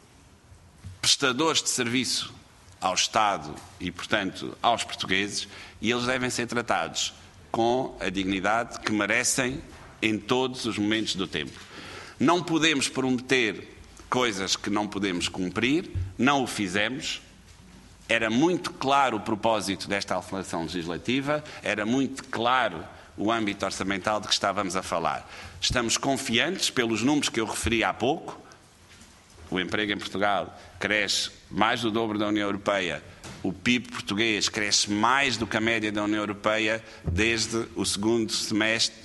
prestadores de serviço ao Estado e, portanto, aos portugueses, e eles devem ser tratados com a dignidade que merecem em todos os momentos do tempo. Não podemos prometer coisas que não podemos cumprir, não o fizemos. Era muito claro o propósito desta alteração legislativa, era muito claro o âmbito orçamental de que estávamos a falar. Estamos confiantes pelos números que eu referi há pouco. O emprego em Portugal cresce mais do dobro da União Europeia. O PIB português cresce mais do que a média da União Europeia desde o segundo semestre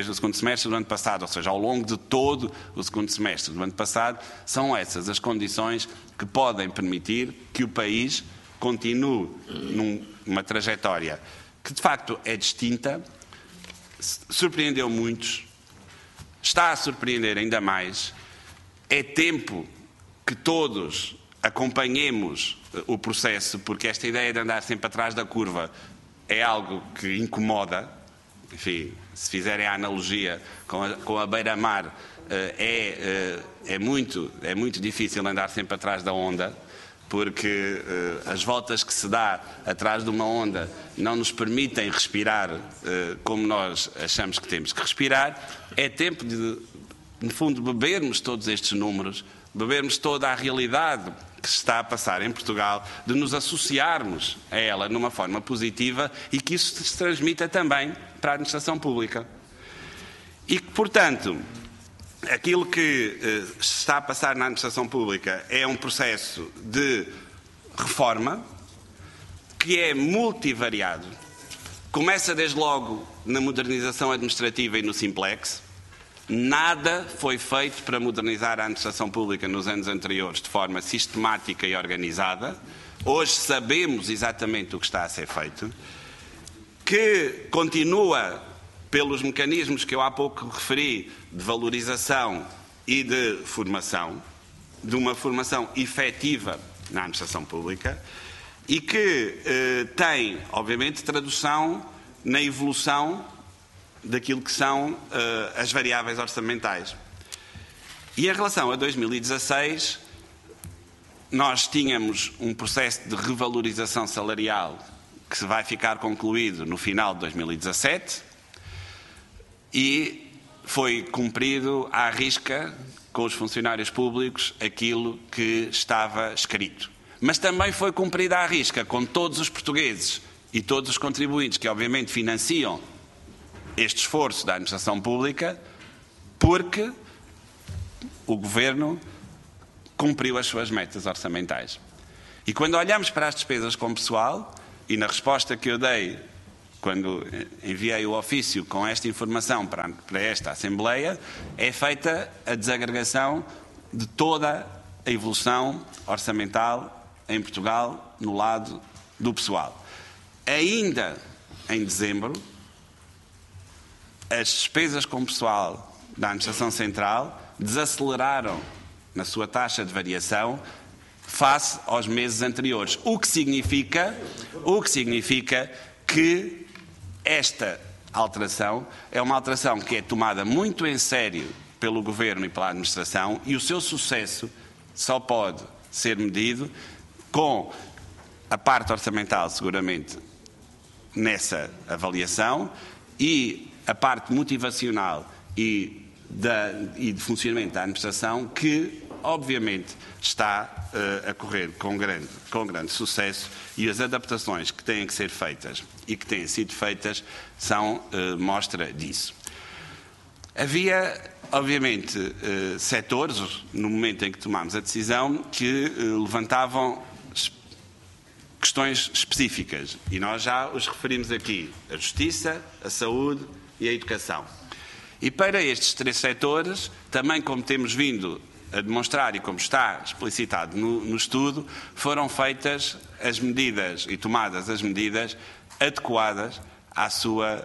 do ano passado, ou seja, ao longo de todo o segundo semestre do ano passado. São essas as condições que podem permitir que o país continue numa trajetória que, de facto, é distinta, surpreendeu muitos, está a surpreender ainda mais. É tempo que todos acompanhemos o processo, porque esta ideia de andar sempre atrás da curva é algo que incomoda. Enfim, se fizerem a analogia com a beira-mar, é muito difícil andar sempre atrás da onda, porque as voltas que se dá atrás de uma onda não nos permitem respirar como nós achamos que temos que respirar. É tempo de, no fundo, bebermos todos estes números, bebermos toda a realidade que se está a passar em Portugal, de nos associarmos a ela numa forma positiva e que isso se transmita também para a administração pública. E que, portanto, aquilo que se está a passar na administração pública é um processo de reforma que é multivariado. Começa desde logo na modernização administrativa e no Simplex. Nada foi feito para modernizar a administração pública nos anos anteriores de forma sistemática e organizada. Hoje sabemos exatamente o que está a ser feito, que continua pelos mecanismos que eu há pouco referi de valorização e de formação, de uma formação efetiva na administração pública, e que tem, obviamente, tradução na evolução daquilo que são as variáveis orçamentais. E em relação a 2016, nós tínhamos um processo de revalorização salarial que vai ficar concluído no final de 2017 e foi cumprido à risca com os funcionários públicos aquilo que estava escrito. Mas também foi cumprido à risca com todos os portugueses e todos os contribuintes que obviamente financiam este esforço da administração pública, porque o Governo cumpriu as suas metas orçamentais. E quando olhamos para as despesas com pessoal, e na resposta que eu dei quando enviei o ofício com esta informação para esta Assembleia, é feita a desagregação de toda a evolução orçamental em Portugal no lado do pessoal. Ainda em dezembro, as despesas com pessoal da Administração Central desaceleraram na sua taxa de variação face aos meses anteriores. O que significa que esta alteração é uma alteração que é tomada muito em sério pelo Governo e pela Administração, e o seu sucesso só pode ser medido com a parte orçamental, seguramente, nessa avaliação, e a parte motivacional e de funcionamento da administração, que obviamente, está a correr com grande sucesso, e as adaptações que têm que ser feitas e que têm sido feitas são mostra disso. Havia, obviamente, setores, no momento em que tomámos a decisão, que levantavam questões específicas, e nós já os referimos aqui: a justiça, a saúde e a educação. E para estes 3 setores, também como temos vindo a demonstrar e como está explicitado no estudo, foram feitas as medidas e tomadas as medidas adequadas à sua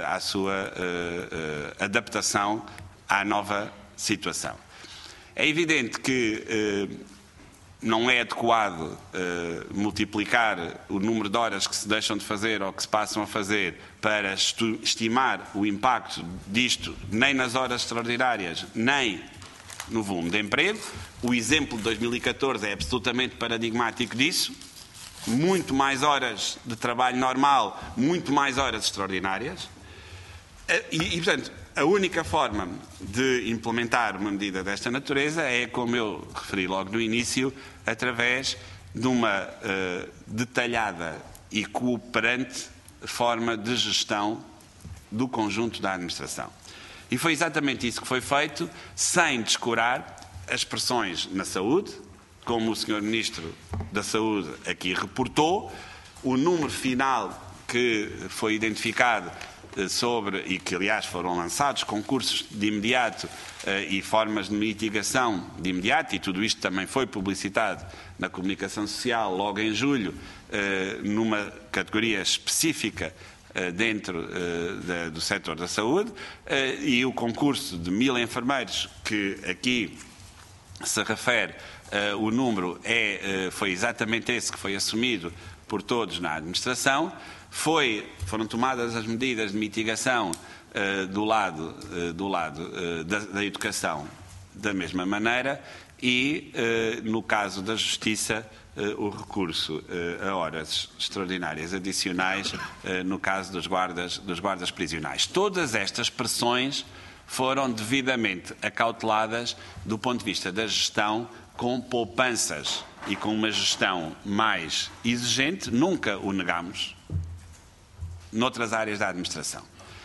adaptação à nova situação. É evidente que não é adequado multiplicar o número de horas que se deixam de fazer ou que se passam a fazer para estimar o impacto disto, nem nas horas extraordinárias, nem no volume de emprego. O exemplo de 2014 é absolutamente paradigmático disso. Muito mais horas de trabalho normal, muito mais horas extraordinárias. E, portanto, a única forma de implementar uma medida desta natureza é, como eu referi logo no início, através de uma detalhada e cooperante forma de gestão do conjunto da administração. E foi exatamente isso que foi feito, sem descurar as pressões na saúde, como o Sr. Ministro da Saúde aqui reportou. O número final que foi identificado e que, aliás, foram lançados concursos de imediato e formas de mitigação de imediato, e tudo isto também foi publicitado na comunicação social logo em julho, numa categoria específica dentro do setor da saúde, e o concurso de 1000 enfermeiros, que aqui se refere, o número foi exatamente esse que foi assumido por todos na administração. Foram tomadas as medidas de mitigação do lado da educação da mesma maneira, e no caso da justiça, o recurso a horas extraordinárias adicionais no caso dos guardas prisionais. Todas estas pressões foram devidamente acauteladas do ponto de vista da gestão, com poupanças e com uma gestão mais exigente. Nunca o negamos noutras áreas da administração.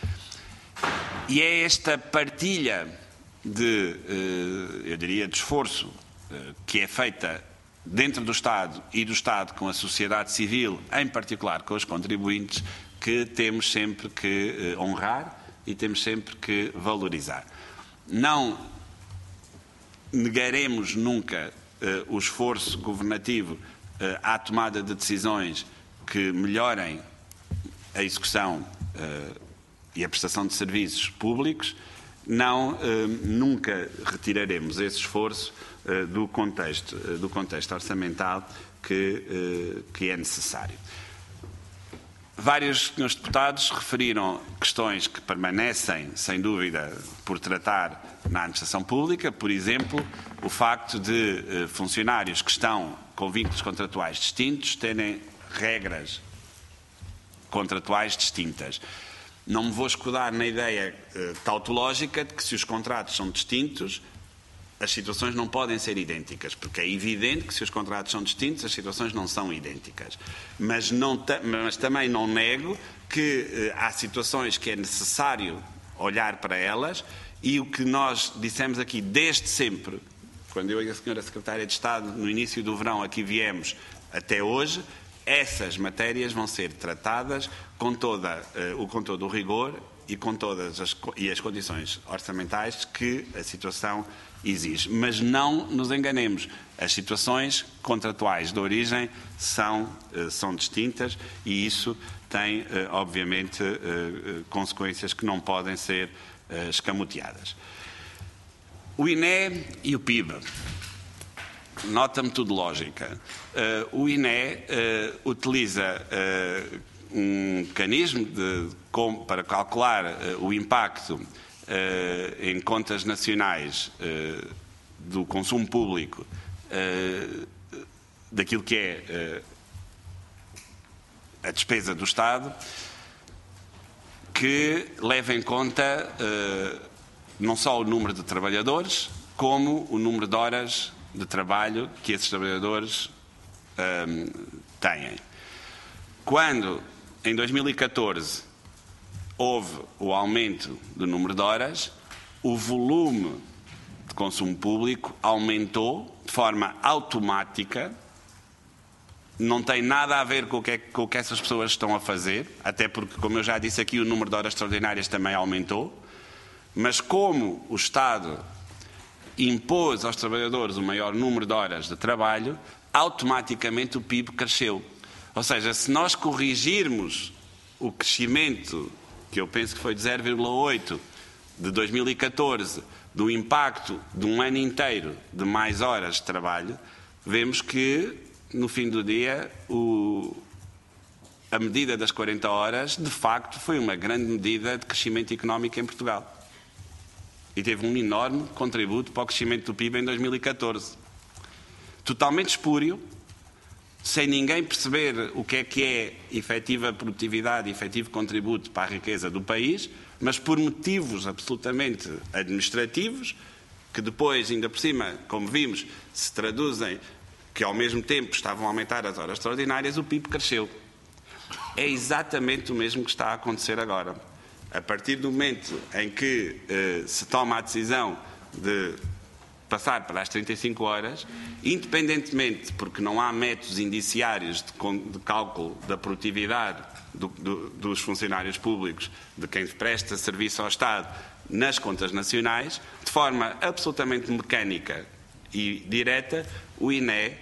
E é esta partilha eu diria, de esforço que é feita dentro do Estado e do Estado com a sociedade civil, em particular com os contribuintes, que temos sempre que honrar e temos sempre que valorizar. Não negaremos nunca o esforço governativo à tomada de decisões que melhorem a execução e a prestação de serviços públicos. Nunca retiraremos esse esforço do contexto orçamental que é necessário. Vários senhores deputados referiram questões que permanecem, sem dúvida, por tratar na administração pública. Por exemplo, o facto de funcionários que estão com vínculos contratuais distintos terem regras contratuais distintas. Não me vou escudar na ideia tautológica de que, se os contratos são distintos, as situações não podem ser idênticas, porque é evidente que, se os contratos são distintos, as situações não são idênticas. Mas também não nego que há situações que é necessário olhar para elas, e o que nós dissemos aqui desde sempre, quando eu e a Sra. Secretária de Estado, no início do verão, aqui viemos até hoje, essas matérias vão ser tratadas com todo o rigor e com todas as condições orçamentais que a situação exige. Mas não nos enganemos, as situações contratuais de origem são distintas, e isso tem, obviamente, consequências que não podem ser escamoteadas. O INE e o PIB. Nota metodológica. O INE utiliza um mecanismo para calcular o impacto em contas nacionais do consumo público daquilo que é a despesa do Estado, que leva em conta não só o número de trabalhadores, como o número de horas de trabalho que esses trabalhadores têm. Quando, em 2014, houve o aumento do número de horas, o volume de consumo público aumentou de forma automática. Não tem nada a ver com o que essas pessoas estão a fazer, até porque, como eu já disse aqui, o número de horas extraordinárias também aumentou. Mas como o Estado impôs aos trabalhadores o maior número de horas de trabalho, automaticamente o PIB cresceu. Ou seja, se nós corrigirmos o crescimento, que eu penso que foi de 0,8 de 2014, do impacto de um ano inteiro de mais horas de trabalho, vemos que, no fim do dia, a medida das 40 horas, de facto, foi uma grande medida de crescimento económico em Portugal. E teve um enorme contributo para o crescimento do PIB em 2014. Totalmente espúrio, sem ninguém perceber o que é efetiva produtividade e efetivo contributo para a riqueza do país, mas por motivos absolutamente administrativos, que depois, ainda por cima, como vimos, se traduzem que ao mesmo tempo estavam a aumentar as horas extraordinárias, o PIB cresceu. É exatamente o mesmo que está a acontecer agora. A partir do momento em que se toma a decisão de passar para as 35 horas, independentemente, porque não há métodos indiciários de cálculo da produtividade dos funcionários públicos, de quem presta serviço ao Estado, nas contas nacionais, de forma absolutamente mecânica e direta, o INE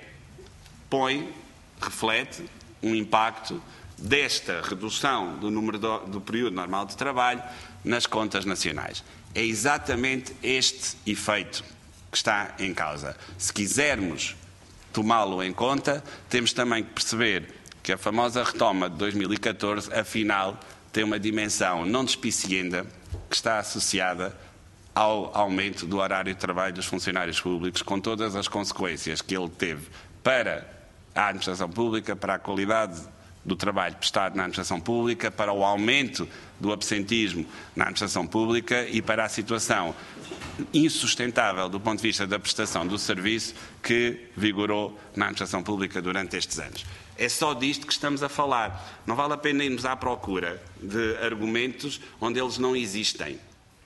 reflete um impacto desta redução do número do período normal de trabalho nas contas nacionais. É exatamente este efeito que está em causa. Se quisermos tomá-lo em conta, temos também que perceber que a famosa retoma de 2014, afinal, tem uma dimensão não despicienda que está associada ao aumento do horário de trabalho dos funcionários públicos, com todas as consequências que ele teve para a administração pública, para a qualidade do trabalho prestado na administração pública, para o aumento do absentismo na administração pública e para a situação insustentável do ponto de vista da prestação do serviço que vigorou na administração pública durante estes anos. É só disto que estamos a falar. Não vale a pena irmos à procura de argumentos onde eles não existem.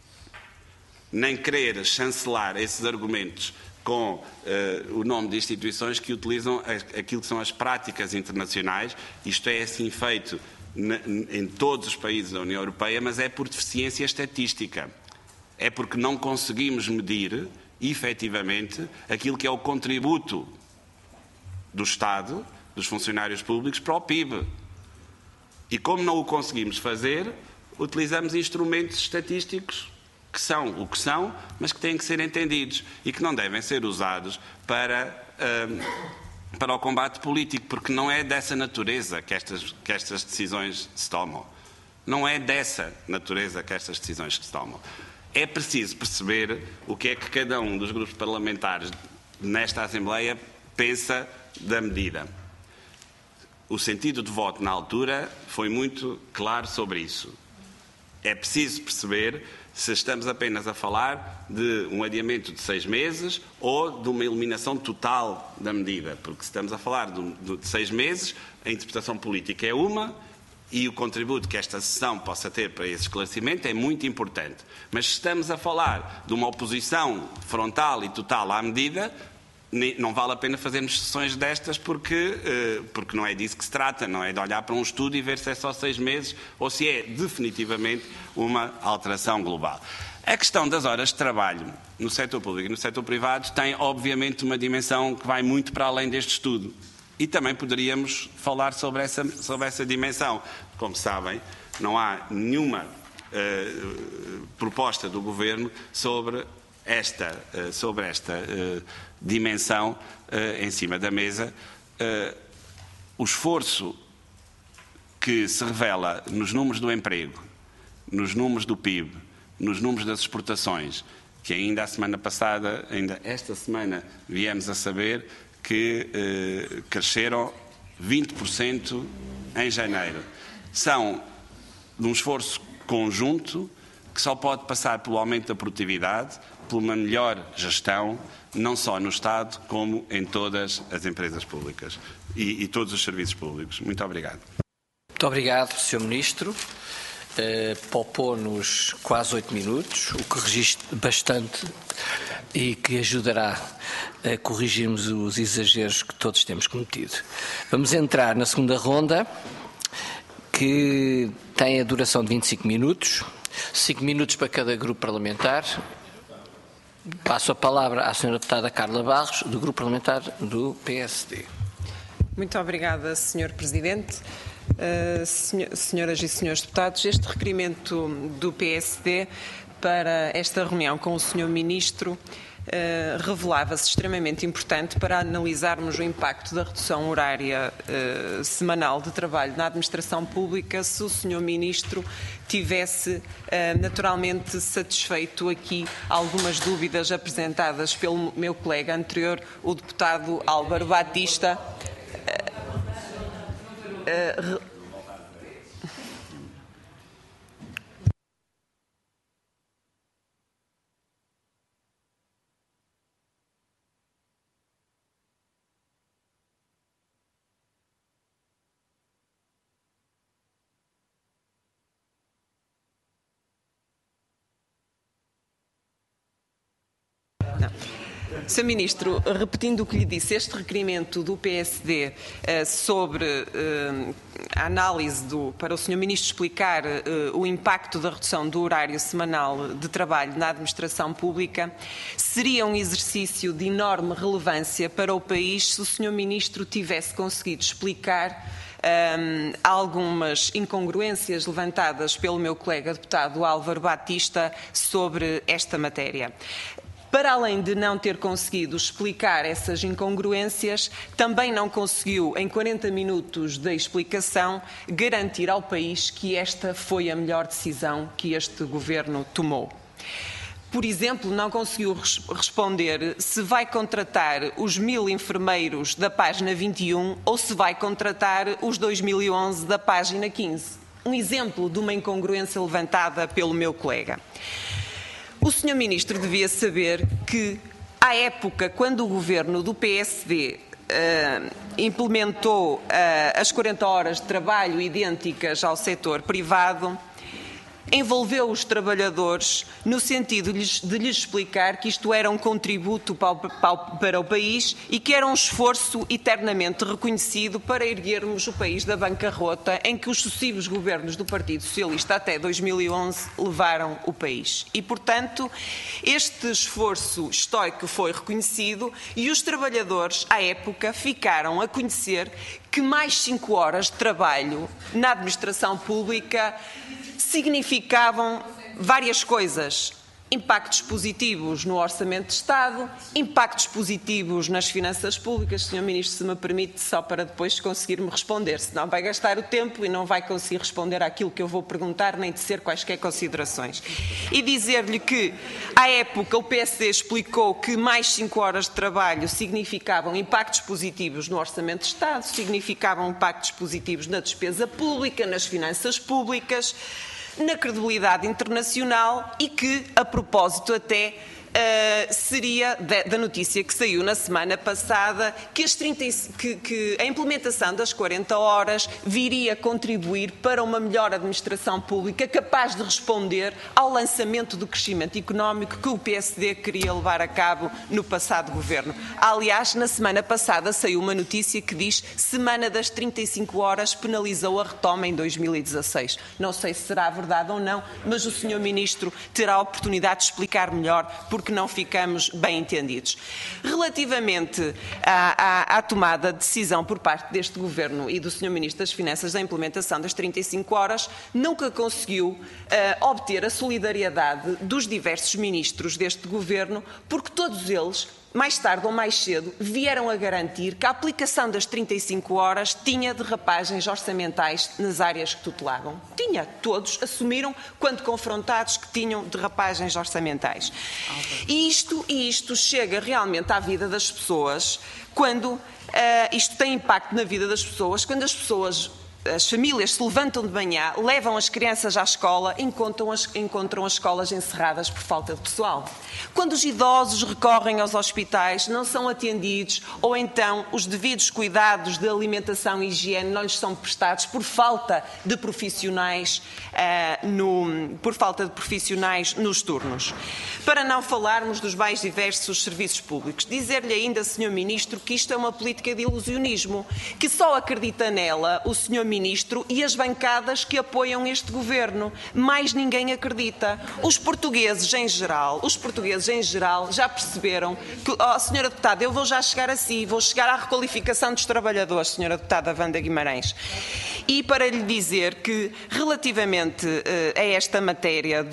Nem querer chancelar esses argumentos com o nome de instituições que utilizam aquilo que são as práticas internacionais. Isto é assim feito em todos os países da União Europeia, mas é por deficiência estatística. É porque não conseguimos medir, efetivamente, aquilo que é o contributo do Estado, dos funcionários públicos, para o PIB. E como não o conseguimos fazer, utilizamos instrumentos estatísticos que são o que são, mas que têm que ser entendidos e que não devem ser usados para o combate político, porque não é dessa natureza que estas decisões se tomam. Não é dessa natureza que estas decisões se tomam. É preciso perceber o que é que cada um dos grupos parlamentares nesta Assembleia pensa da medida. O sentido de voto na altura foi muito claro sobre isso. É preciso perceber se estamos apenas a falar de um adiamento de 6 meses ou de uma eliminação total da medida. Porque se estamos a falar de 6 meses, a interpretação política é uma e o contributo que esta sessão possa ter para esse esclarecimento é muito importante. Mas se estamos a falar de uma oposição frontal e total à medida, não vale a pena fazermos sessões destas porque não é disso que se trata, não é de olhar para um estudo e ver se é só 6 meses ou se é definitivamente uma alteração global. A questão das horas de trabalho no setor público e no setor privado tem obviamente uma dimensão que vai muito para além deste estudo. E também poderíamos falar sobre essa dimensão. Como sabem, não há nenhuma proposta do Governo sobre esta dimensão em cima da mesa. O esforço que se revela nos números do emprego, nos números do PIB, nos números das exportações, que ainda a semana passada, ainda esta semana, viemos a saber que cresceram 20% em janeiro. São de um esforço conjunto que só pode passar pelo aumento da produtividade, por uma melhor gestão, não só no Estado, como em todas as empresas públicas e todos os serviços públicos. Muito obrigado. Muito obrigado, Sr. Ministro. Poupou-nos quase 8 minutos, o que registro bastante e que ajudará a corrigirmos os exageros que todos temos cometido. Vamos entrar na segunda ronda, que tem a duração de 25 minutos, 5 minutos para cada grupo parlamentar. Passo a palavra à Sra. Deputada Carla Barros, do Grupo Parlamentar do PSD. Muito obrigada, Sr. Presidente. Senhoras e senhores deputados, este requerimento do PSD para esta reunião com o Sr. Ministro revelava-se extremamente importante para analisarmos o impacto da redução horária semanal de trabalho na administração pública, se o Sr. Ministro tivesse naturalmente satisfeito aqui algumas dúvidas apresentadas pelo meu colega anterior, o deputado Álvaro Batista. Sr. Ministro, repetindo o que lhe disse, este requerimento do PSD sobre a análise para o Sr. Ministro explicar o impacto da redução do horário semanal de trabalho na administração pública seria um exercício de enorme relevância para o país se o Sr. Ministro tivesse conseguido explicar algumas incongruências levantadas pelo meu colega deputado Álvaro Batista sobre esta matéria. Para além de não ter conseguido explicar essas incongruências, também não conseguiu, em 40 minutos de explicação, garantir ao país que esta foi a melhor decisão que este Governo tomou. Por exemplo, não conseguiu responder se vai contratar os 1000 enfermeiros da página 21 ou se vai contratar os 2011 da página 15. Um exemplo de uma incongruência levantada pelo meu colega. O Sr. Ministro devia saber que, à época, quando o Governo do PSD implementou as 40 horas de trabalho idênticas ao setor privado, envolveu os trabalhadores no sentido de lhes explicar que isto era um contributo para o país e que era um esforço eternamente reconhecido para erguermos o país da bancarrota em que os sucessivos governos do Partido Socialista até 2011 levaram o país. E, portanto, este esforço histórico foi reconhecido e os trabalhadores, à época, ficaram a conhecer que mais 5 horas de trabalho na administração pública significavam várias coisas. Impactos positivos no Orçamento de Estado, impactos positivos nas finanças públicas. Sr. Ministro, se me permite, só para depois conseguir-me responder, senão vai gastar o tempo e não vai conseguir responder àquilo que eu vou perguntar, nem tecer quaisquer considerações. E dizer-lhe que, à época, o PSD explicou que mais 5 horas de trabalho significavam impactos positivos no Orçamento de Estado, significavam impactos positivos na despesa pública, nas finanças públicas, na credibilidade internacional e que, a propósito até, seria da notícia que saiu na semana passada que a implementação das 40 horas viria contribuir para uma melhor administração pública capaz de responder ao lançamento do crescimento económico que o PSD queria levar a cabo no passado governo. Aliás, na semana passada saiu uma notícia que diz Semana das 35 horas penalizou a retoma em 2016. Não sei se será verdade ou não, mas o Sr. Ministro terá a oportunidade de explicar melhor porque não ficamos bem entendidos. Relativamente à tomada de decisão por parte deste Governo e do Sr. Ministro das Finanças da implementação das 35 horas, nunca conseguiu obter a solidariedade dos diversos ministros deste Governo, porque todos eles, mais tarde ou mais cedo, vieram a garantir que a aplicação das 35 horas tinha derrapagens orçamentais nas áreas que tutelavam. Tinha. Todos assumiram, quando confrontados, que tinham derrapagens orçamentais. E isto chega realmente à vida das pessoas quando isto tem impacto na vida das pessoas, quando as pessoas as famílias se levantam de manhã, levam as crianças à escola, encontram as escolas encerradas por falta de pessoal. Quando os idosos recorrem aos hospitais, não são atendidos, ou então os devidos cuidados de alimentação e higiene não lhes são prestados por falta de profissionais, nos turnos. Para não falarmos dos mais diversos serviços públicos. Dizer-lhe ainda, Sr. Ministro, que isto é uma política de ilusionismo, que só acredita nela o Sr. Ministro e as bancadas que apoiam este governo. Mais ninguém acredita. Os portugueses em geral já perceberam que, Sra. Deputada, eu vou já chegar a si, vou chegar à requalificação dos trabalhadores, Sra. Deputada Wanda Guimarães. E para lhe dizer que, relativamente a esta matéria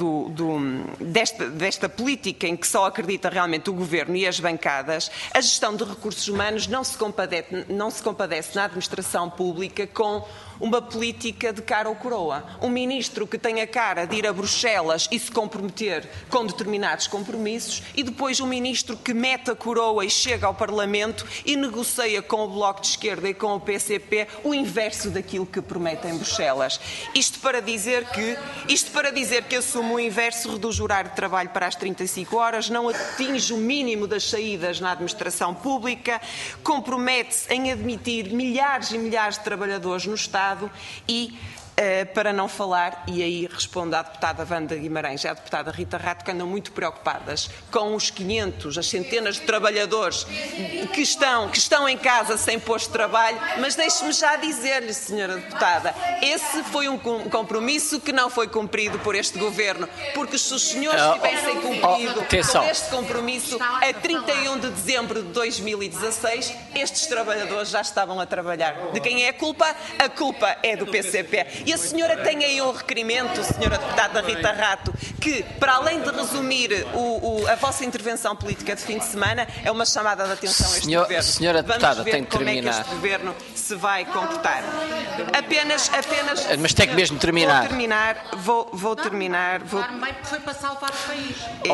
desta política em que só acredita realmente o governo e as bancadas, a gestão de recursos humanos não se compadece na administração pública com uma política de cara ou coroa. Um ministro que tem a cara de ir a Bruxelas e se comprometer com determinados compromissos e depois um ministro que mete a coroa e chega ao Parlamento e negocia com o Bloco de Esquerda e com o PCP o inverso daquilo que promete em Bruxelas. Isto para dizer que assume o inverso, reduz o horário de trabalho para as 35 horas, não atinge o mínimo das saídas na administração pública, compromete-se em admitir milhares e milhares de trabalhadores no Estado e, para não falar, e aí respondo à deputada Wanda Guimarães e à deputada Rita Rato, que andam muito preocupadas com os 500, as centenas de trabalhadores que estão em casa sem posto de trabalho, mas deixe-me já dizer-lhe, Sra. Deputada, esse foi um compromisso que não foi cumprido por este Governo, porque se os senhores tivessem cumprido com este compromisso, a 31 de dezembro de 2016, estes trabalhadores já estavam a trabalhar. De quem é a culpa? A culpa é do PCP. E a senhora tem aí um requerimento, Sra. Deputada Rita Rato, que, para além de resumir a vossa intervenção política de fim de semana, é uma chamada de atenção a este Governo. Senhora Deputada, tem de terminar. Como é que este Governo se vai comportar. Apenas... Mas tem que mesmo terminar. Vou terminar. Foi para salvar o país.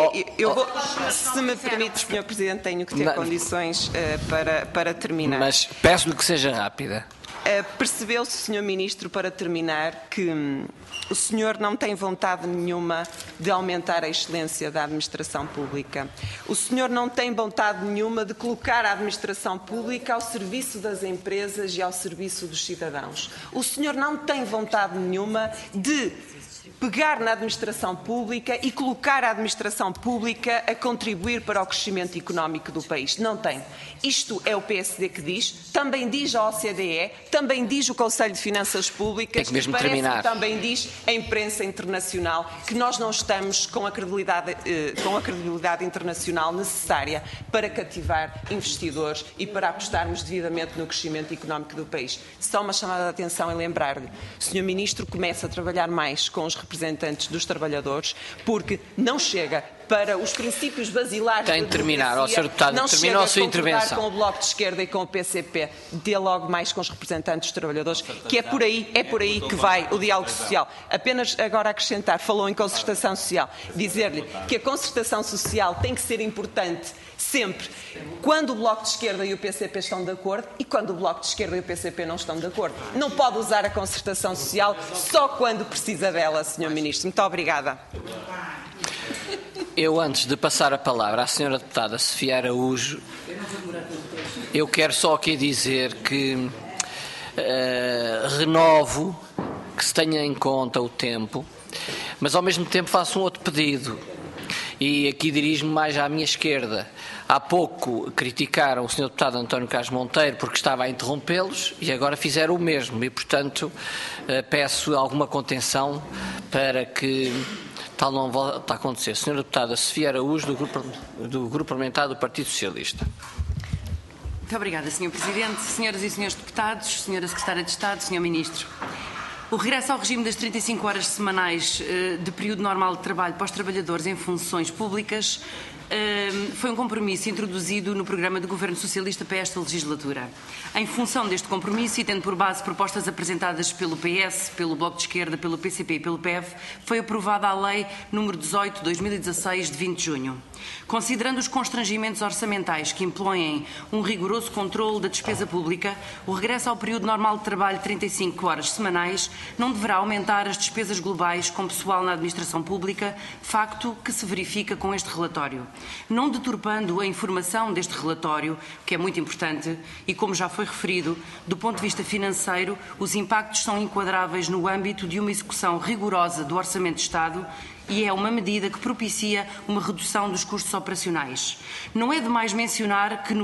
Se me permite, Sr. Presidente, tenho que ter condições para terminar. Mas peço-lhe que seja rápida. Percebeu-se, Sr. Ministro, para terminar, que o senhor não tem vontade nenhuma de aumentar a excelência da administração pública. O senhor não tem vontade nenhuma de colocar a administração pública ao serviço das empresas e ao serviço dos cidadãos. O senhor não tem vontade nenhuma de pegar na administração pública e colocar a administração pública a contribuir para o crescimento económico do país. Não tem. Isto é o PSD que diz, também diz a OCDE, também diz o Conselho de Finanças Públicas, e também diz a imprensa internacional que nós não estamos com a credibilidade internacional necessária para cativar investidores e para apostarmos devidamente no crescimento económico do país. Só uma chamada de atenção e lembrar-lhe, Sr. Ministro, comece a trabalhar mais com os representantes dos trabalhadores, porque não chega para os princípios basilares da democracia. Tem de terminar, Sr. Deputado, não terminou a sua intervenção. Com o Bloco de Esquerda e com o PCP, dialogue mais com os representantes dos trabalhadores, que é por aí que vai o diálogo social. Apenas agora acrescentar, falou em concertação social, dizer-lhe que a concertação social tem que ser importante sempre quando o Bloco de Esquerda e o PCP estão de acordo e quando o Bloco de Esquerda e o PCP não estão de acordo. Não pode usar a concertação social só quando precisa dela, Sr. Ministro. Muito obrigada. Eu, antes de passar a palavra à Sra. Deputada Sofia Araújo, eu quero só aqui dizer que renovo que se tenha em conta o tempo, mas ao mesmo tempo faço um outro pedido. E aqui dirijo-me mais à minha esquerda. Há pouco criticaram o Sr. Deputado António Carlos Monteiro porque estava a interrompê-los e agora fizeram o mesmo. E, portanto, peço alguma contenção para que tal não volte a acontecer. Sra. Deputada Sofia Araújo, do Grupo Parlamentar do Partido Socialista. Muito obrigada, Sr. Presidente. Senhoras e senhores deputados, Sra. Secretária de Estado, Sr. Ministro. O regresso ao regime das 35 horas semanais de período normal de trabalho para os trabalhadores em funções públicas foi um compromisso introduzido no programa de Governo Socialista para esta legislatura. Em função deste compromisso e tendo por base propostas apresentadas pelo PS, pelo Bloco de Esquerda, pelo PCP e pelo PEV, foi aprovada a Lei nº 18/2016, de 20 de junho. Considerando os constrangimentos orçamentais que impõem um rigoroso controle da despesa pública, o regresso ao período normal de trabalho de 35 horas semanais não deverá aumentar as despesas globais com pessoal na administração pública, facto que se verifica com este relatório. Não deturpando a informação deste relatório, que é muito importante, e como já foi referido, do ponto de vista financeiro, os impactos são enquadráveis no âmbito de uma execução rigorosa do Orçamento de Estado e é uma medida que propicia uma redução dos custos operacionais. Não é demais mencionar que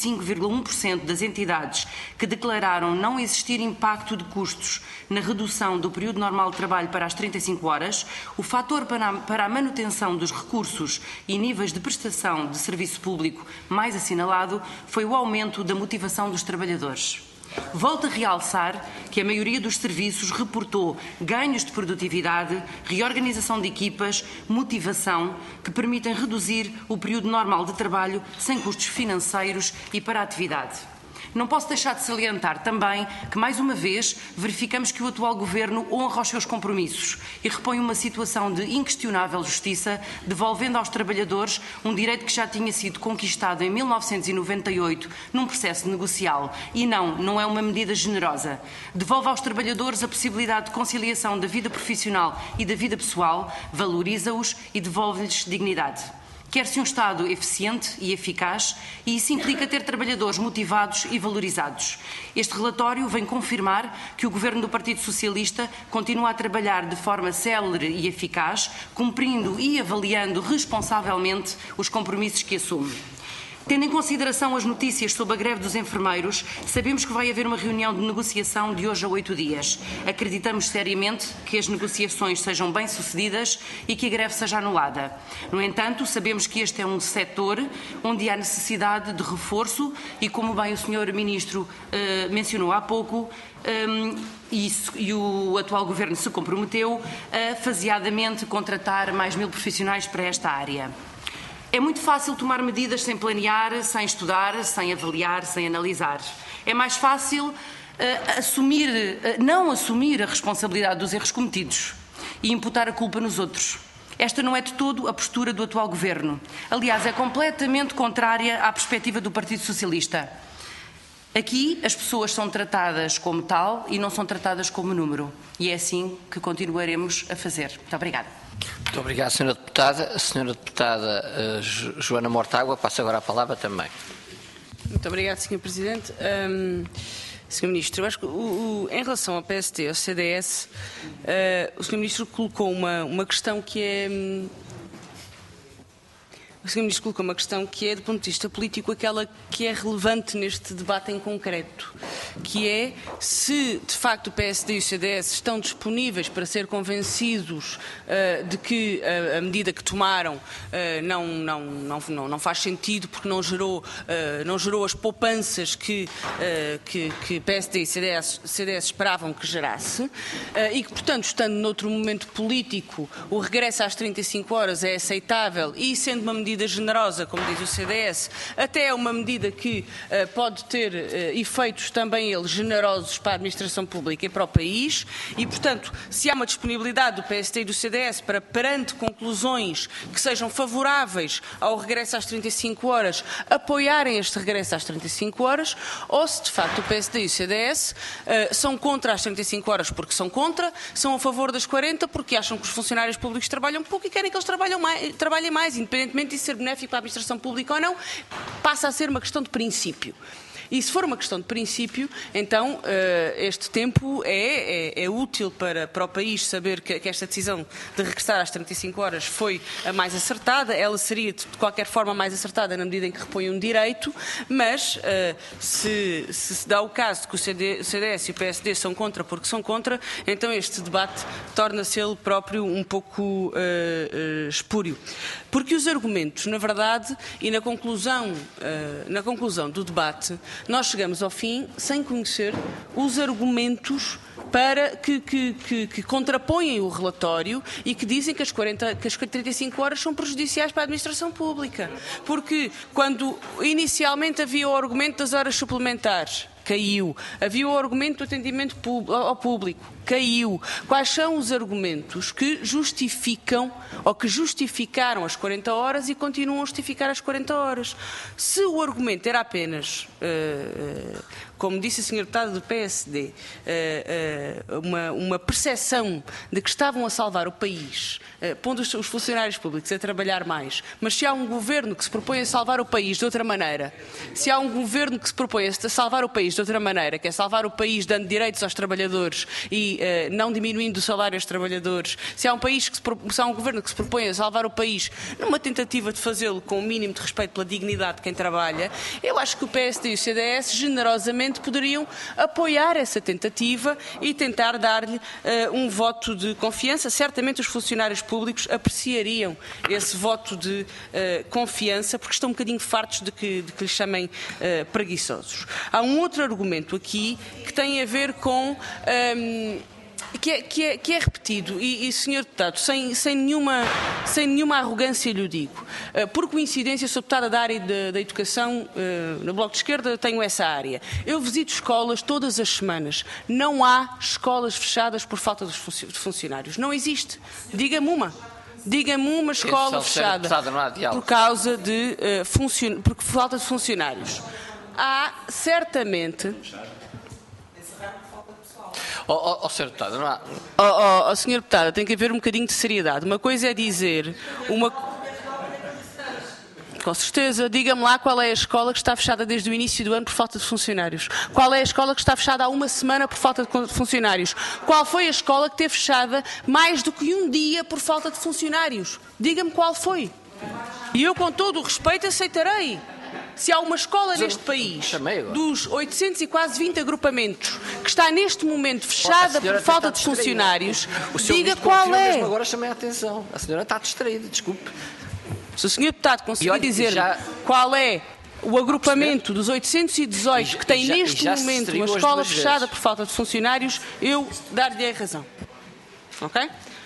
95,1% das entidades que declararam não existir impacto de custos na redução do período normal de trabalho para as 35 horas, o fator para a manutenção dos recursos e níveis de prestação de serviço público mais assinalado foi o aumento da motivação dos trabalhadores. Volto a realçar que a maioria dos serviços reportou ganhos de produtividade, reorganização de equipas, motivação, que permitem reduzir o período normal de trabalho sem custos financeiros e para a atividade. Não posso deixar de salientar também que, mais uma vez, verificamos que o atual Governo honra os seus compromissos e repõe uma situação de inquestionável justiça, devolvendo aos trabalhadores um direito que já tinha sido conquistado em 1998 num processo negocial. E não é uma medida generosa. Devolve aos trabalhadores a possibilidade de conciliação da vida profissional e da vida pessoal, valoriza-os e devolve-lhes dignidade. Quer-se um Estado eficiente e eficaz e isso implica ter trabalhadores motivados e valorizados. Este relatório vem confirmar que o Governo do Partido Socialista continua a trabalhar de forma célere e eficaz, cumprindo e avaliando responsavelmente os compromissos que assume. Tendo em consideração as notícias sobre a greve dos enfermeiros, sabemos que vai haver uma reunião de negociação de hoje a 8 dias. Acreditamos seriamente que as negociações sejam bem-sucedidas e que a greve seja anulada. No entanto, sabemos que este é um setor onde há necessidade de reforço e, como bem o Sr. Ministro mencionou há pouco, e o atual Governo se comprometeu a faseadamente contratar mais 1000 profissionais para esta área. É muito fácil tomar medidas sem planear, sem estudar, sem avaliar, sem analisar. É mais fácil não assumir a responsabilidade dos erros cometidos e imputar a culpa nos outros. Esta não é de todo a postura do atual Governo. Aliás, é completamente contrária à perspectiva do Partido Socialista. Aqui as pessoas são tratadas como tal e não são tratadas como número. E é assim que continuaremos a fazer. Muito obrigada. Muito obrigado, Sra. Deputada. A Sra. Deputada Joana Mortágua, passa agora a palavra também. Muito obrigado, Sr. Presidente. Sr. Ministro, eu acho que em relação ao PST e ao CDS, o Sr. Ministro colocou uma questão que é... O Sr. Ministro colocou uma questão que é, do ponto de vista político, aquela que é relevante neste debate em concreto, que é se, de facto, o PSD e o CDS estão disponíveis para ser convencidos de que a medida que tomaram não faz sentido porque não gerou as poupanças que PSD e CDS esperavam que gerasse e que, portanto, estando noutro momento político, o regresso às 35 horas é aceitável e, sendo uma medida generosa, como diz o CDS, até é uma medida que pode ter efeitos também eles generosos para a administração pública e para o país e, portanto, se há uma disponibilidade do PSD e do CDS para, perante conclusões que sejam favoráveis ao regresso às 35 horas, apoiarem este regresso às 35 horas, ou se de facto o PSD e o CDS são contra as 35 horas porque são contra, são a favor das 40 porque acham que os funcionários públicos trabalham pouco e querem que eles trabalhem mais, independentemente de ser benéfico para a administração pública ou não, passa a ser uma questão de princípio. E se for uma questão de princípio, então este tempo é útil para o país saber que esta decisão de regressar às 35 horas foi a mais acertada. Ela seria de qualquer forma mais acertada na medida em que repõe um direito, mas se dá o caso de que o CDS e o PSD são contra porque são contra, então este debate torna-se ele próprio um pouco espúrio. Porque os argumentos, na verdade, e na conclusão do debate, nós chegamos ao fim sem conhecer os argumentos para que contrapõem o relatório e que dizem que as 35 horas são prejudiciais para a administração pública. Porque quando inicialmente havia o argumento das horas suplementares, caiu. Havia o argumento do atendimento ao público, caiu. Quais são os argumentos que justificam ou que justificaram as 40 horas e continuam a justificar as 40 horas? Se o argumento era apenas, como disse a Sra. Deputada do PSD, uma percepção de que estavam a salvar o país, pondo os funcionários públicos a trabalhar mais, mas se há um governo que se propõe a salvar o país de outra maneira, se há um governo que se propõe a salvar o país de outra maneira, que é salvar o país dando direitos aos trabalhadores e não diminuindo o salário aos trabalhadores, se há um governo que se propõe a salvar o país numa tentativa de fazê-lo com o mínimo de respeito pela dignidade de quem trabalha, eu acho que o PSD e o CDS generosamente poderiam apoiar essa tentativa e tentar dar-lhe um voto de confiança. Certamente os funcionários públicos apreciariam esse voto de confiança, porque estão um bocadinho fartos de que lhes chamem preguiçosos. Há um outro argumento aqui que tem a ver com... Que é repetido, e Sr. Deputado, sem nenhuma arrogância lhe o digo, por coincidência sou deputada da área da educação, no Bloco de Esquerda tenho essa área. Eu visito escolas todas as semanas. Não há escolas fechadas por falta de funcionários. Não existe. Diga-me uma escola fechada por causa de por falta de funcionários. Há certamente... Sr. Deputado, não há... Sr. Deputada, tem que haver um bocadinho de seriedade. Uma coisa é dizer... Com certeza, diga-me lá qual é a escola que está fechada desde o início do ano por falta de funcionários. Qual é a escola que está fechada há uma semana por falta de funcionários? Qual foi a escola que teve fechada mais do que um dia por falta de funcionários? Diga-me qual foi. E eu, com todo o respeito, aceitarei. Se há uma escola neste país, dos 800 e quase 20 agrupamentos, que está neste momento fechada por falta de funcionários, diga qual é. Mesmo agora chamei a atenção. A senhora está distraída, desculpe. Se o Sr. Deputado conseguir dizer qual é o agrupamento dos 818 que tem neste momento uma escola fechada por falta de funcionários, eu dar-lhe a razão. Ok?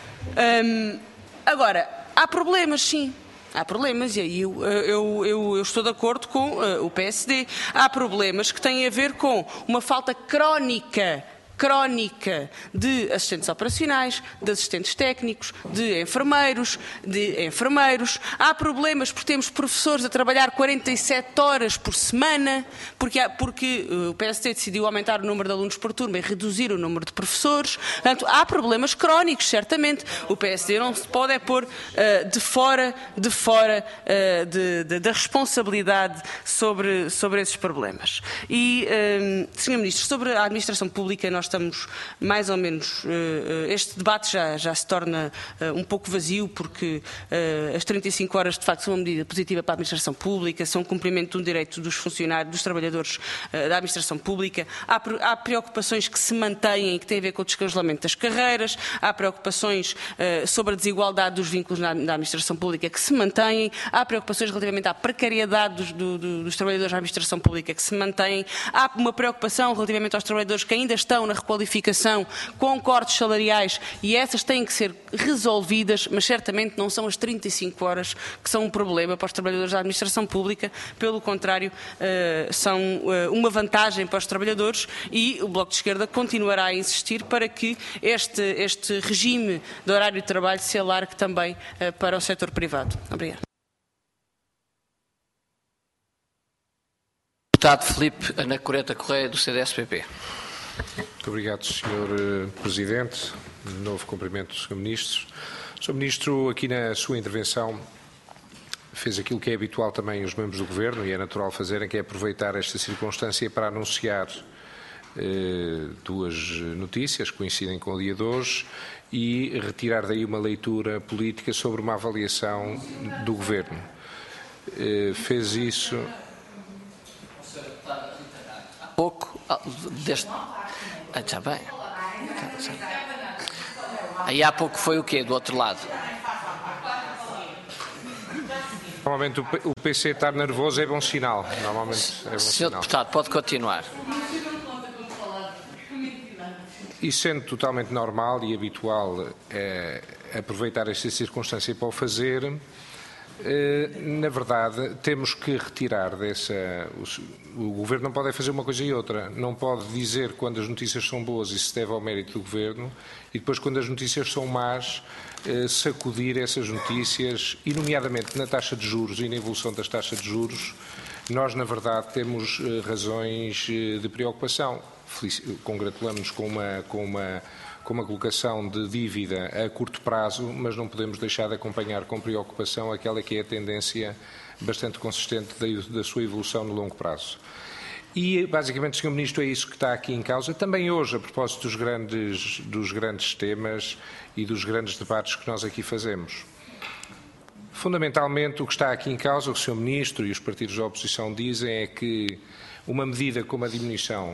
Agora, há problemas, sim. Há problemas, e aí eu estou de acordo com o PSD. Há problemas que têm a ver com uma falta crónica de assistentes operacionais, de assistentes técnicos, de enfermeiros. Há problemas porque temos professores a trabalhar 47 horas por semana, porque o PSD decidiu aumentar o número de alunos por turma e reduzir o número de professores. Portanto, há problemas crónicos, certamente. O PSD não se pode pôr de fora da responsabilidade sobre esses problemas. E, Sr. Ministro, sobre a administração pública, nós estamos mais ou menos... este debate já se torna um pouco vazio, porque as 35 horas de facto são uma medida positiva para a administração pública, são um cumprimento de um direito dos funcionários, dos trabalhadores da administração pública. Há preocupações que se mantêm e que têm a ver com o descongelamento das carreiras, há preocupações sobre a desigualdade dos vínculos na administração pública que se mantêm, há preocupações relativamente à precariedade dos trabalhadores da administração pública que se mantêm, há uma preocupação relativamente aos trabalhadores que ainda estão na requalificação com cortes salariais, e essas têm que ser resolvidas, mas certamente não são as 35 horas que são um problema para os trabalhadores da administração pública. Pelo contrário, são uma vantagem para os trabalhadores, e o Bloco de Esquerda continuará a insistir para que este regime de horário de trabalho se alargue também para o setor privado. Obrigado. Deputado Filipe Anacoreta Correia, do CDS-PP. Muito obrigado, Sr. Presidente. De novo, cumprimento do Sr. Ministro. O Sr. Ministro, aqui na sua intervenção, fez aquilo que é habitual também os membros do Governo, e é natural fazerem, que é aproveitar esta circunstância para anunciar duas notícias que coincidem com o dia de hoje e retirar daí uma leitura política sobre uma avaliação do Governo. Fez isso... Pouco deste... já bem. Aí há pouco foi o quê? Do outro lado? Normalmente o PC estar nervoso é bom sinal. Normalmente é bom Senhor sinal. Deputado, pode continuar. E sendo totalmente normal e habitual aproveitar esta circunstância para o fazer, na verdade, temos que retirar o Governo não pode fazer uma coisa e outra. Não pode dizer quando as notícias são boas e se deve ao mérito do Governo, e depois, quando as notícias são más, sacudir essas notícias, e nomeadamente na taxa de juros e na evolução das taxas de juros. Nós, na verdade, temos razões de preocupação. Congratulamos-nos com uma colocação de dívida a curto prazo, mas não podemos deixar de acompanhar com preocupação aquela que é a tendência bastante consistente da sua evolução no longo prazo. E, basicamente, Sr. Ministro, é isso que está aqui em causa. Também hoje, a propósito dos grandes temas e dos grandes debates que nós aqui fazemos. Fundamentalmente, o que está aqui em causa, o Sr. Ministro e os partidos da oposição dizem é que uma medida como a diminuição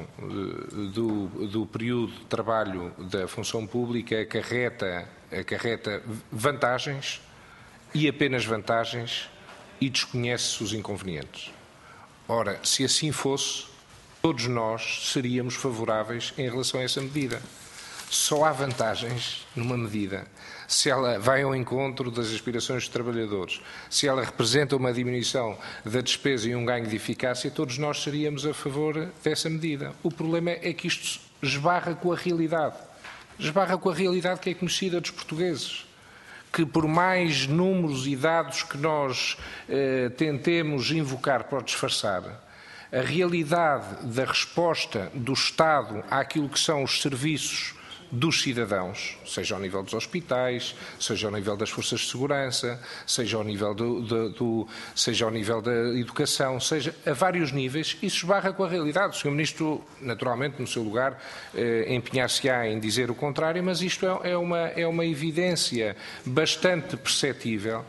do período de trabalho da função pública acarreta vantagens e apenas vantagens e desconhece os inconvenientes. Ora, se assim fosse, todos nós seríamos favoráveis em relação a essa medida. Só há vantagens numa medida se ela vai ao encontro das aspirações dos trabalhadores, se ela representa uma diminuição da despesa e um ganho de eficácia, todos nós seríamos a favor dessa medida. O problema é que isto esbarra com a realidade. Esbarra com a realidade que é conhecida dos portugueses. Que por mais números e dados que nós tentemos invocar para o disfarçar, a realidade da resposta do Estado àquilo que são os serviços dos cidadãos, seja ao nível dos hospitais, seja ao nível das forças de segurança, seja ao nível seja ao nível da educação, seja a vários níveis, isso esbarra com a realidade. O Sr. Ministro, naturalmente, no seu lugar, empenhar-se-á em dizer o contrário, mas isto é uma evidência bastante perceptível.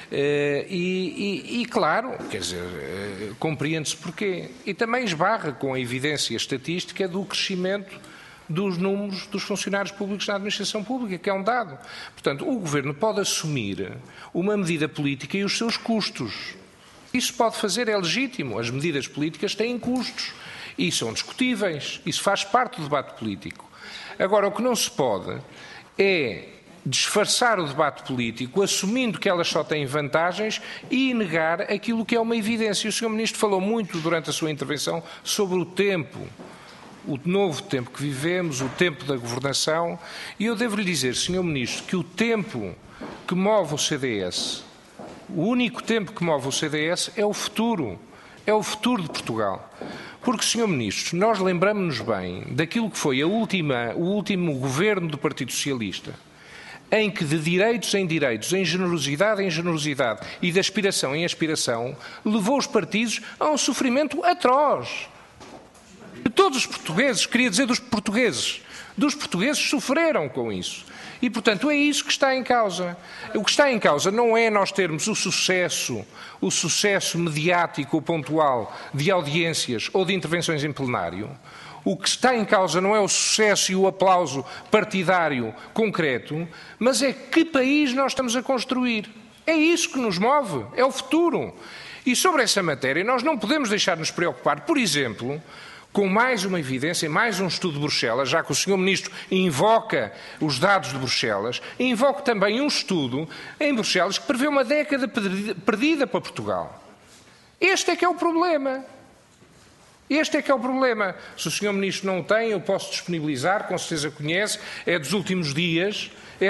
Claro, quer dizer, compreende-se porquê. E também esbarra com a evidência estatística do crescimento dos números dos funcionários públicos na administração pública, que é um dado. Portanto, o Governo pode assumir uma medida política e os seus custos. Isso pode fazer, é legítimo. As medidas políticas têm custos e são discutíveis. Isso faz parte do debate político. Agora, o que não se pode é disfarçar o debate político, assumindo que elas só têm vantagens e negar aquilo que é uma evidência. O Sr. Ministro falou muito durante a sua intervenção sobre o tempo. O novo tempo que vivemos, o tempo da governação, e eu devo lhe dizer, Sr. Ministro, que o tempo que move o CDS, o único tempo que move o CDS é o futuro de Portugal. Porque, Sr. Ministro, nós lembramos-nos bem daquilo que foi o último governo do Partido Socialista, em que de direitos em direitos, em generosidade em generosidade e de aspiração em aspiração, levou os partidos a um sofrimento atroz. De todos os portugueses, queria dizer dos portugueses sofreram com isso. E, portanto, é isso que está em causa. O que está em causa não é nós termos o sucesso mediático ou pontual de audiências ou de intervenções em plenário. O que está em causa não é o sucesso e o aplauso partidário concreto, mas é que país nós estamos a construir. É isso que nos move, é o futuro. E sobre essa matéria nós não podemos deixar de nos preocupar, por exemplo, com mais uma evidência, mais um estudo de Bruxelas, já que o Sr. Ministro invoca os dados de Bruxelas, invoca também um estudo em Bruxelas que prevê uma década perdida para Portugal. Este é que é o problema. Este é que é o problema. Se o Sr. Ministro não o tem, eu posso disponibilizar, com certeza conhece, é dos últimos dias,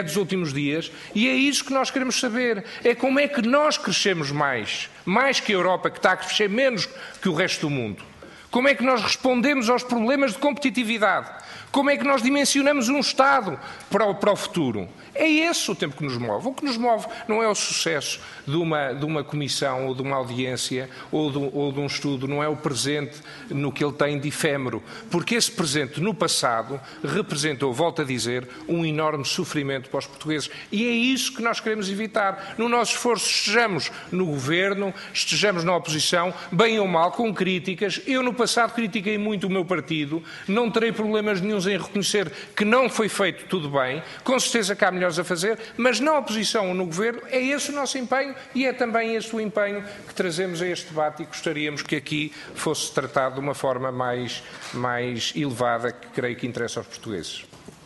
e é isso que nós queremos saber. É como é que nós crescemos mais que a Europa, que está a crescer menos que o resto do mundo. Como é que nós respondemos aos problemas de competitividade? Como é que nós dimensionamos um Estado para o futuro? É esse o tempo que nos move. O que nos move não é o sucesso de uma comissão ou de uma audiência ou de um estudo, não é o presente no que ele tem de efêmero, porque esse presente no passado representou, volto a dizer, um enorme sofrimento para os portugueses. E é isso que nós queremos evitar. No nosso esforço, estejamos no governo, estejamos na oposição, bem ou mal, com críticas. Eu no passado critiquei muito o meu partido, não terei problemas nenhuns em reconhecer que não foi feito tudo bem, com certeza que há melhores a fazer, mas na oposição ou no governo é esse o nosso empenho e é também esse o empenho que trazemos a este debate e gostaríamos que aqui fosse tratado de uma forma mais elevada, que creio que interessa aos portugueses.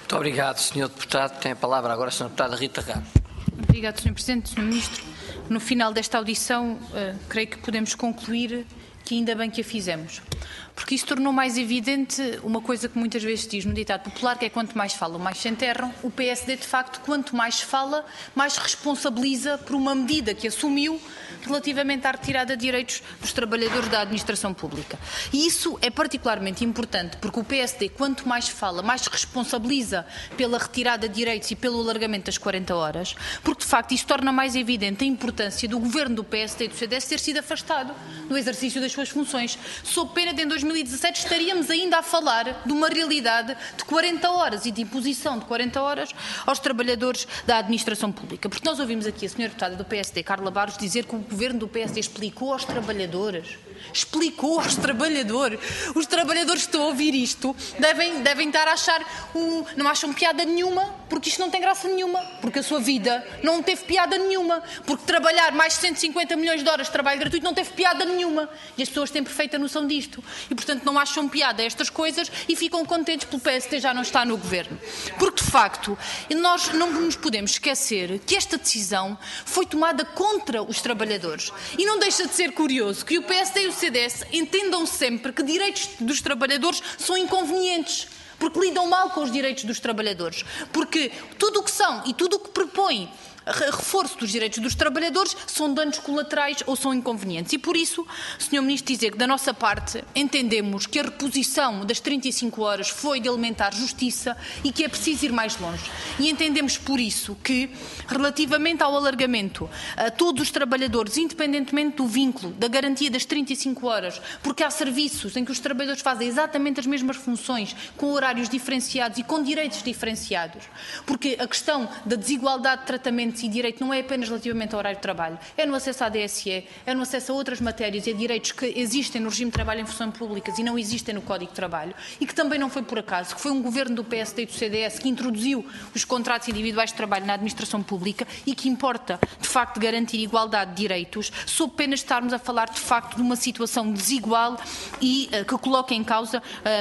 Muito obrigado, Sr. Deputado. Tem a palavra agora a Sra. Deputada Rita Ramos. Obrigado, Sr. Presidente. Sr. Ministro, no final desta audição, creio que podemos concluir que ainda bem que a fizemos. Porque isso tornou mais evidente uma coisa que muitas vezes se diz no ditado popular, que é quanto mais falam, mais se enterram. O PSD, de facto, quanto mais fala, mais responsabiliza por uma medida que assumiu relativamente à retirada de direitos dos trabalhadores da administração pública. E isso é particularmente importante, porque o PSD, quanto mais fala, mais responsabiliza pela retirada de direitos e pelo alargamento das 40 horas, porque, de facto, isso torna mais evidente a importância do governo do PSD e do CDS ter sido afastado no exercício das suas funções, sob pena de, em 2017, estaríamos ainda a falar de uma realidade de 40 horas e de imposição de 40 horas aos trabalhadores da administração pública. Porque nós ouvimos aqui a Sra. Deputada do PSD, Carla Barros, dizer que o governo do PSD explicou aos trabalhadores. Explicou aos trabalhadores. Os trabalhadores que estão a ouvir isto devem estar a achar, não acham piada nenhuma, porque isto não tem graça nenhuma, porque a sua vida não teve piada nenhuma, porque trabalhar mais de 150 milhões de horas de trabalho gratuito não teve piada nenhuma. E as pessoas têm perfeita noção disto. E, portanto, não acham piada estas coisas e ficam contentes pelo PSD já não está no governo. Porque, de facto, nós não nos podemos esquecer que esta decisão foi tomada contra os trabalhadores. E não deixa de ser curioso que o PSD e o CDS entendam sempre que direitos dos trabalhadores são inconvenientes, porque lidam mal com os direitos dos trabalhadores, porque tudo o que são e tudo o que propõem reforço dos direitos dos trabalhadores são danos colaterais ou são inconvenientes. E por isso, Sr. Ministro, dizer que da nossa parte entendemos que a reposição das 35 horas foi de elementar justiça e que é preciso ir mais longe. E entendemos por isso que, relativamente ao alargamento a todos os trabalhadores, independentemente do vínculo, da garantia das 35 horas, porque há serviços em que os trabalhadores fazem exatamente as mesmas funções, com horários diferenciados e com direitos diferenciados, porque a questão da desigualdade de tratamento e direito não é apenas relativamente ao horário de trabalho, é no acesso à DSE, é no acesso a outras matérias e a direitos que existem no regime de trabalho em funções públicas e não existem no Código de Trabalho, e que também não foi por acaso, que foi um governo do PSD e do CDS que introduziu os contratos individuais de trabalho na administração pública e que importa, de facto, garantir igualdade de direitos, sob pena de estarmos a falar, de facto, de uma situação desigual e que coloca em causa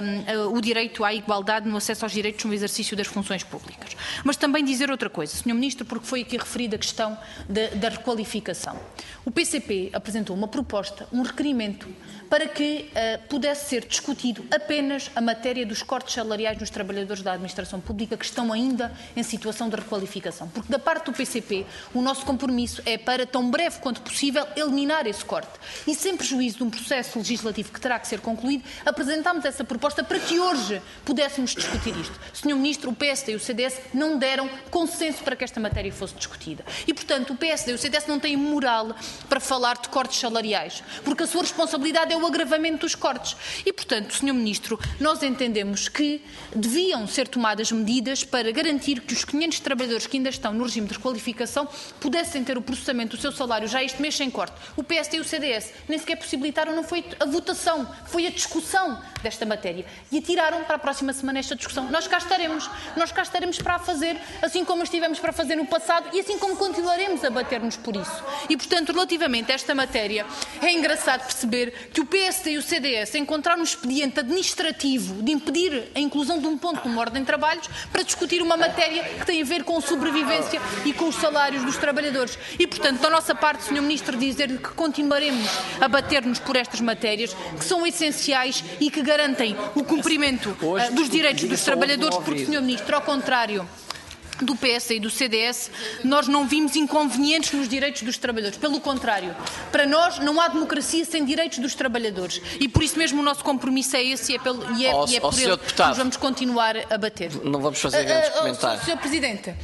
o direito à igualdade no acesso aos direitos no exercício das funções públicas. Mas também dizer outra coisa, Sr. Ministro, porque foi aqui referida a questão da requalificação. O PCP apresentou uma proposta, um requerimento, para que pudesse ser discutido apenas a matéria dos cortes salariais dos trabalhadores da administração pública que estão ainda em situação de requalificação. Porque da parte do PCP, o nosso compromisso é para, tão breve quanto possível, eliminar esse corte. E sem prejuízo de um processo legislativo que terá que ser concluído, apresentámos essa proposta para que hoje pudéssemos discutir isto. Sr. Ministro, o PSD e o CDS não deram consenso para que esta matéria fosse discutida. E, portanto, o PSD e o CDS não têm moral para falar de cortes salariais, porque a sua responsabilidade é o agravamento dos cortes. E, portanto, Sr. Ministro, nós entendemos que deviam ser tomadas medidas para garantir que os 500 trabalhadores que ainda estão no regime de requalificação pudessem ter o processamento do seu salário já este mês sem corte. O PSD e o CDS nem sequer possibilitaram, não foi a votação, foi a discussão desta matéria. E atiraram para a próxima semana esta discussão. Nós cá estaremos para a fazer, assim como estivemos para fazer no passado e assim como continuaremos a bater-nos por isso. E, portanto, relativamente a esta matéria, é engraçado perceber que o PSD e o CDS encontraram um expediente administrativo de impedir a inclusão de um ponto numa ordem de trabalhos para discutir uma matéria que tem a ver com a sobrevivência e com os salários dos trabalhadores. E, portanto, da nossa parte, Sr. Ministro, dizer-lhe que continuaremos a bater-nos por estas matérias, que são essenciais e que garantem o cumprimento dos direitos dos trabalhadores, porque, Sr. Ministro, ao contrário do PS e do CDS, nós não vimos inconvenientes nos direitos dos trabalhadores. Pelo contrário, para nós não há democracia sem direitos dos trabalhadores. E por isso mesmo o nosso compromisso é esse e é por ele que nós vamos continuar a bater. Não vamos fazer grandes comentários. Sr. Presidente,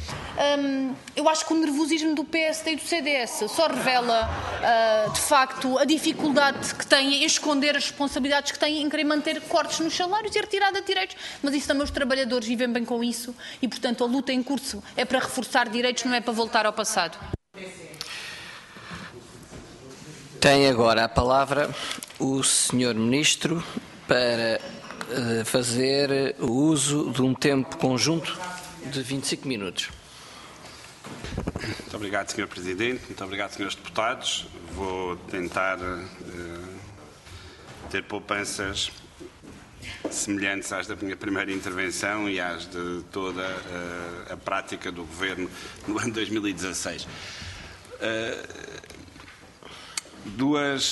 eu acho que o nervosismo do PSD e do CDS só revela, de facto, a dificuldade que têm em esconder as responsabilidades que têm em querer manter cortes nos salários e a retirada de direitos. Mas isso também os trabalhadores vivem bem com isso e, portanto, a luta em curso é para reforçar direitos, não é para voltar ao passado. Tem agora a palavra o Sr. Ministro para fazer o uso de um tempo conjunto de 25 minutos. Muito obrigado, Sr. Presidente. Muito obrigado, Srs. Deputados. Vou tentar ter poupanças semelhantes às da minha primeira intervenção e às de toda a prática do Governo no ano 2016. Duas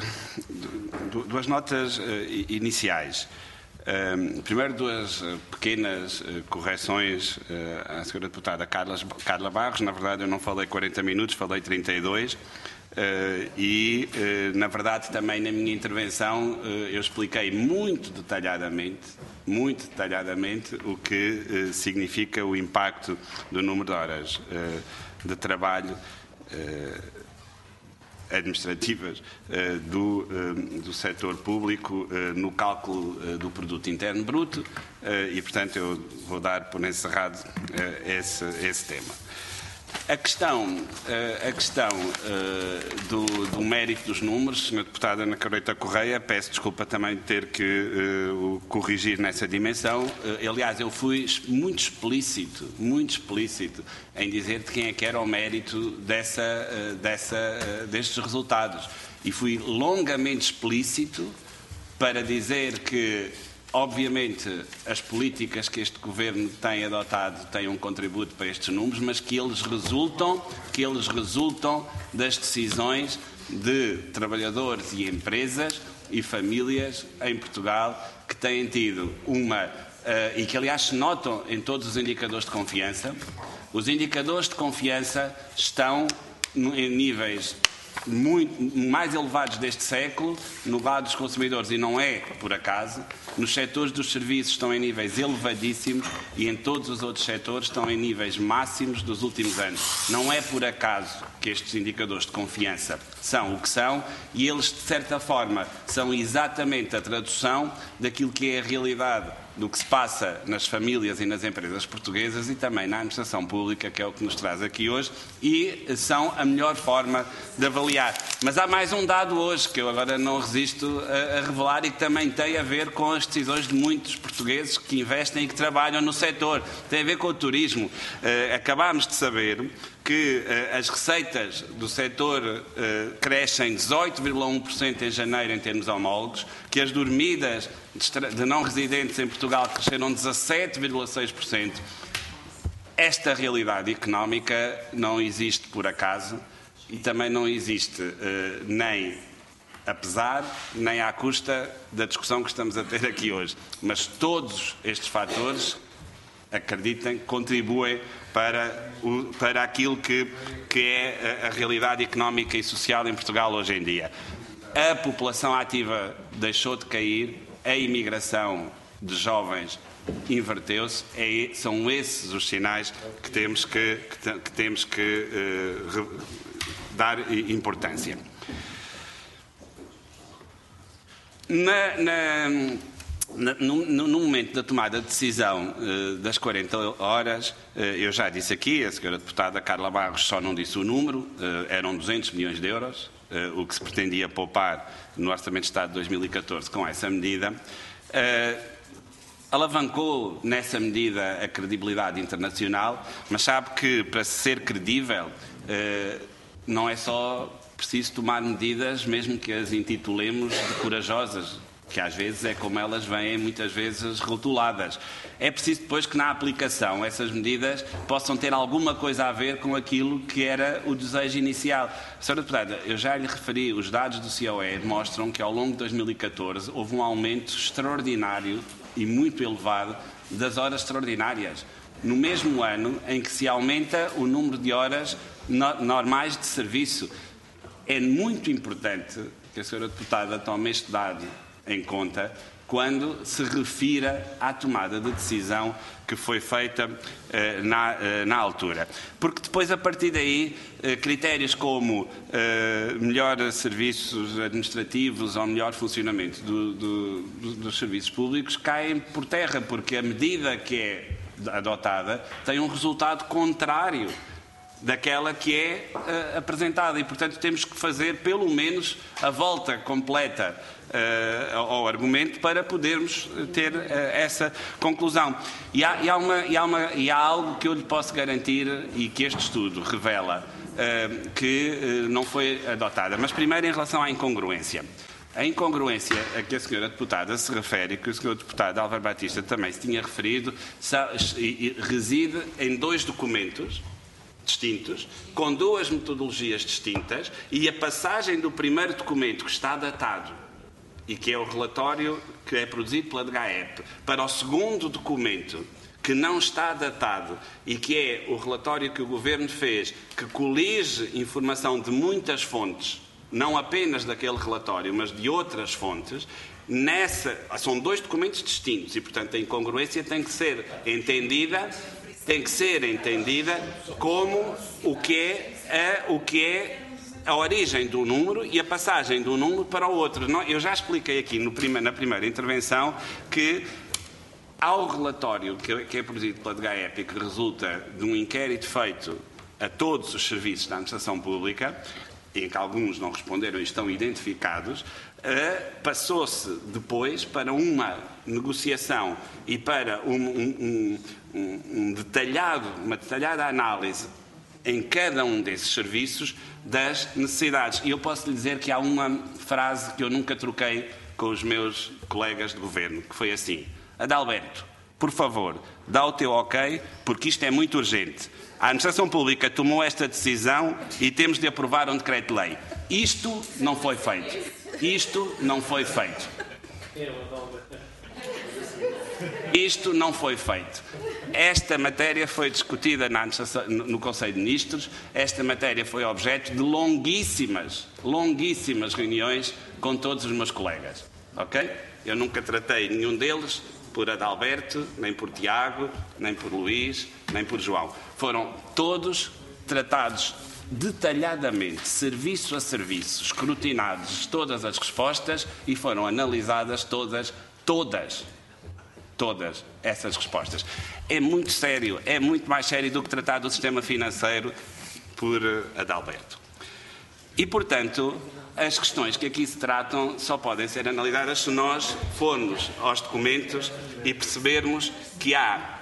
notas iniciais. Primeiro, duas pequenas correções à senhora deputada Carla Barros. Na verdade, eu não falei 40 minutos, falei 32. Na verdade, também na minha intervenção, eu expliquei muito detalhadamente o que significa o impacto do número de horas de trabalho administrativas do setor público no cálculo do produto interno bruto e, portanto, eu vou dar por encerrado esse tema. A questão do mérito dos números, Sra. Deputada Ana Caroita Correia, peço desculpa também de ter que o corrigir nessa dimensão. Aliás, eu fui muito explícito em dizer de quem é que era o mérito destes resultados. E fui longamente explícito para dizer que, obviamente, as políticas que este Governo tem adotado têm um contributo para estes números, mas que eles resultam das decisões de trabalhadores e empresas e famílias em Portugal que têm tido e que, aliás, se notam em todos os indicadores de confiança. Os indicadores de confiança estão em níveis muito mais elevados deste século, no lado dos consumidores, e não é por acaso. Nos setores dos serviços estão em níveis elevadíssimos e em todos os outros setores estão em níveis máximos dos últimos anos. Não é por acaso que estes indicadores de confiança são o que são, e eles, de certa forma, são exatamente a tradução daquilo que é a realidade do que se passa nas famílias e nas empresas portuguesas e também na administração pública, que é o que nos traz aqui hoje, e são a melhor forma de avaliar. Mas há mais um dado hoje que eu agora não resisto a revelar e que também tem a ver com as decisões de muitos portugueses que investem e que trabalham no setor. Tem a ver com o turismo. Acabámos de saber que as receitas do setor crescem 18,1% em janeiro em termos homólogos, que as dormidas de não residentes em Portugal cresceram 17,6%. Esta realidade económica não existe por acaso e também não existe nem apesar nem à custa da discussão que estamos a ter aqui hoje. Mas todos estes fatores, acreditem, contribuem para aquilo que é a realidade económica e social em Portugal hoje em dia. A população ativa deixou de cair, a imigração de jovens inverteu-se, são esses os sinais que temos que dar importância. No momento da tomada de decisão das 40 horas, eu já disse aqui, a senhora deputada Carla Barros só não disse o número, eram 200 milhões de euros, o que se pretendia poupar no Orçamento de Estado de 2014 com essa medida. Alavancou nessa medida a credibilidade internacional, mas sabe que para ser credível não é só preciso tomar medidas, mesmo que as intitulemos de corajosas, que às vezes é como elas vêm muitas vezes rotuladas. É preciso depois que na aplicação essas medidas possam ter alguma coisa a ver com aquilo que era o desejo inicial. Sra. Deputada, eu já lhe referi, os dados do COE mostram que ao longo de 2014 houve um aumento extraordinário e muito elevado das horas extraordinárias. No mesmo ano em que se aumenta o número de horas normais de serviço. É muito importante que a senhora deputada tome este dado em conta quando se refira à tomada de decisão que foi feita na altura. Porque depois, a partir daí, critérios como melhor serviços administrativos ou melhor funcionamento dos serviços públicos caem por terra, porque a medida que é adotada tem um resultado contrário daquela que é apresentada e, portanto, temos que fazer pelo menos a volta completa ao argumento para podermos ter essa conclusão. E há algo que eu lhe posso garantir e que este estudo revela que não foi adotada. Mas primeiro em relação à incongruência. A incongruência a que a senhora deputada se refere, que o senhor deputado Álvaro Batista também se tinha referido, reside em 2 documentos distintos, com 2 metodologias distintas, e a passagem do primeiro documento, que está datado, e que é o relatório que é produzido pela DGAEP, para o segundo documento, que não está datado, e que é o relatório que o Governo fez, que colige informação de muitas fontes, não apenas daquele relatório, mas de outras fontes, são 2 documentos distintos e, portanto, a incongruência tem que ser entendida como o que é a origem do número e a passagem de um número para o outro. Eu já expliquei aqui na primeira intervenção que ao relatório que é produzido pela DGAEP e que resulta de um inquérito feito a todos os serviços da administração pública, em que alguns não responderam e estão identificados, passou-se depois para uma negociação e para uma detalhada análise em cada um desses serviços das necessidades. E eu posso lhe dizer que há uma frase que eu nunca troquei com os meus colegas de governo, que foi assim: Adalberto, por favor, dá o teu ok, porque isto é muito urgente. A administração pública tomou esta decisão e temos de aprovar um decreto-lei. Isto não foi feito. Isto não foi feito. Isto não foi feito. Esta matéria foi discutida no Conselho de Ministros. Esta matéria foi objeto de longuíssimas reuniões com todos os meus colegas. Ok? Eu nunca tratei nenhum deles por Adalberto, nem por Tiago, nem por Luís, nem por João. Foram todos tratados detalhadamente, serviço a serviço, escrutinados todas as respostas e foram analisadas todas essas respostas. É muito sério, é muito mais sério do que tratar do sistema financeiro por Adalberto. E, portanto, as questões que aqui se tratam só podem ser analisadas se nós formos aos documentos e percebermos que há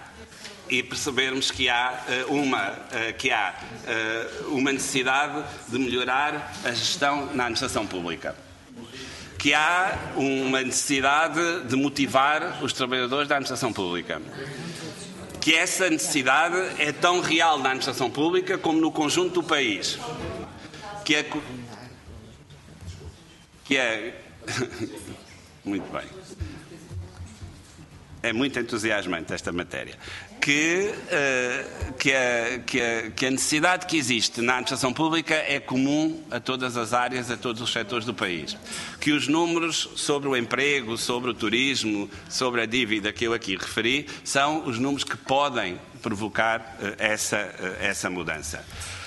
uma necessidade de melhorar a gestão na administração pública, que há uma necessidade de motivar os trabalhadores da administração pública, que essa necessidade é tão real na administração pública como no conjunto do país, que é muito bem. É muito entusiasmante esta matéria. Que a necessidade que existe na administração pública é comum a todas as áreas, a todos os setores do país. Que os números sobre o emprego, sobre o turismo, sobre a dívida que eu aqui referi, são os números que podem provocar essa mudança.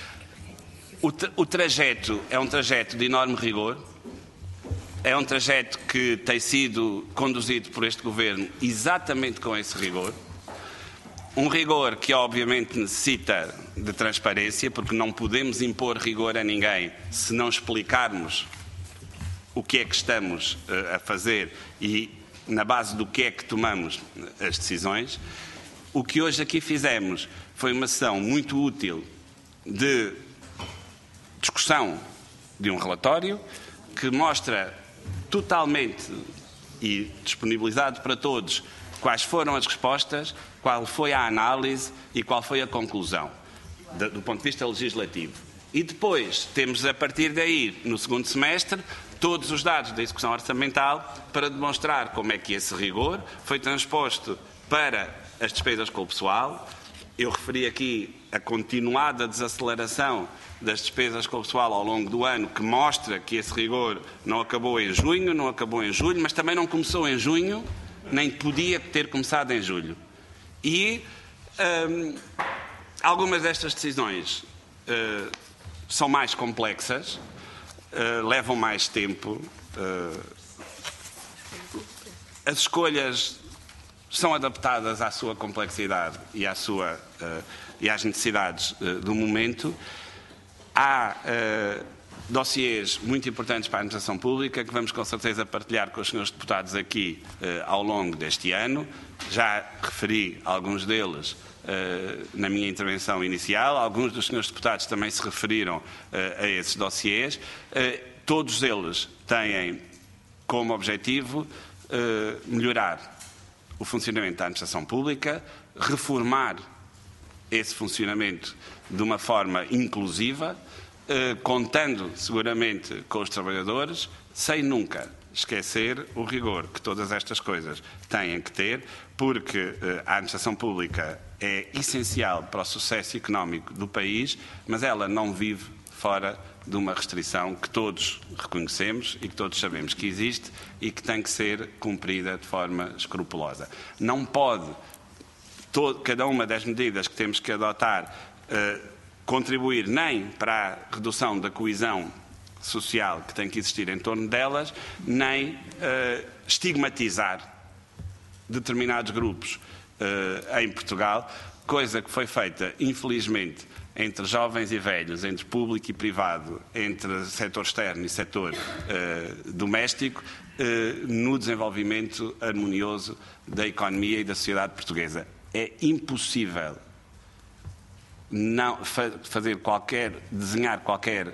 O trajeto é um trajeto de enorme rigor. É um trajeto que tem sido conduzido por este Governo exatamente com esse rigor. Um rigor que obviamente necessita de transparência, porque não podemos impor rigor a ninguém se não explicarmos o que é que estamos a fazer e na base do que é que tomamos as decisões. O que hoje aqui fizemos foi uma sessão muito útil de discussão de um relatório que mostra totalmente e disponibilizado para todos quais foram as respostas, qual foi a análise e qual foi a conclusão do ponto de vista legislativo. E depois temos, a partir daí, no segundo semestre, todos os dados da execução orçamental para demonstrar como é que esse rigor foi transposto para as despesas com o pessoal. Eu referi aqui a continuada desaceleração das despesas com o pessoal ao longo do ano, que mostra que esse rigor não acabou em junho, não acabou em julho, mas também não começou em junho, nem podia ter começado em julho. E algumas destas decisões são mais complexas, levam mais tempo, as escolhas são adaptadas à sua complexidade e às necessidades do momento. Há dossiês muito importantes para a administração pública que vamos com certeza partilhar com os senhores deputados aqui ao longo deste ano. Já referi alguns deles na minha intervenção inicial. Alguns dos senhores deputados também se referiram a esses dossiês. Todos eles têm como objetivo melhorar o funcionamento da administração pública, reformar esse funcionamento de uma forma inclusiva, contando seguramente com os trabalhadores, sem nunca esquecer o rigor que todas estas coisas têm que ter, porque a administração pública é essencial para o sucesso económico do país, mas ela não vive fora de uma restrição que todos reconhecemos e que todos sabemos que existe e que tem que ser cumprida de forma escrupulosa. Não pode cada uma das medidas que temos que adotar contribuir nem para a redução da coesão social que tem que existir em torno delas, nem estigmatizar determinados grupos em Portugal, coisa que foi feita, infelizmente, entre jovens e velhos, entre público e privado, entre setor externo e setor doméstico, no desenvolvimento harmonioso da economia e da sociedade portuguesa. É impossível não desenhar qualquer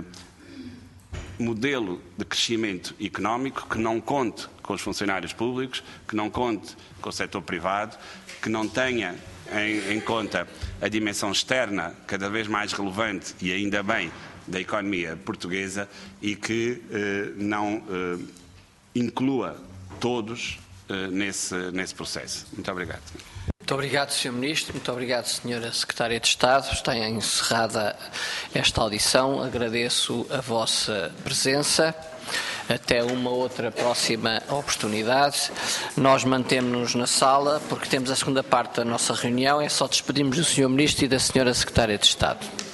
modelo de crescimento económico que não conte com os funcionários públicos, que não conte com o setor privado, que não tenha em conta a dimensão externa cada vez mais relevante e ainda bem da economia portuguesa e que não inclua todos nesse processo. Muito obrigado. Muito obrigado, Sr. Ministro. Muito obrigado, Sra. Secretária de Estado. Está encerrada esta audição. Agradeço a vossa presença. Até uma outra próxima oportunidade. Nós mantemos-nos na sala porque temos a segunda parte da nossa reunião. É só despedirmos do Sr. Ministro e da Sra. Secretária de Estado.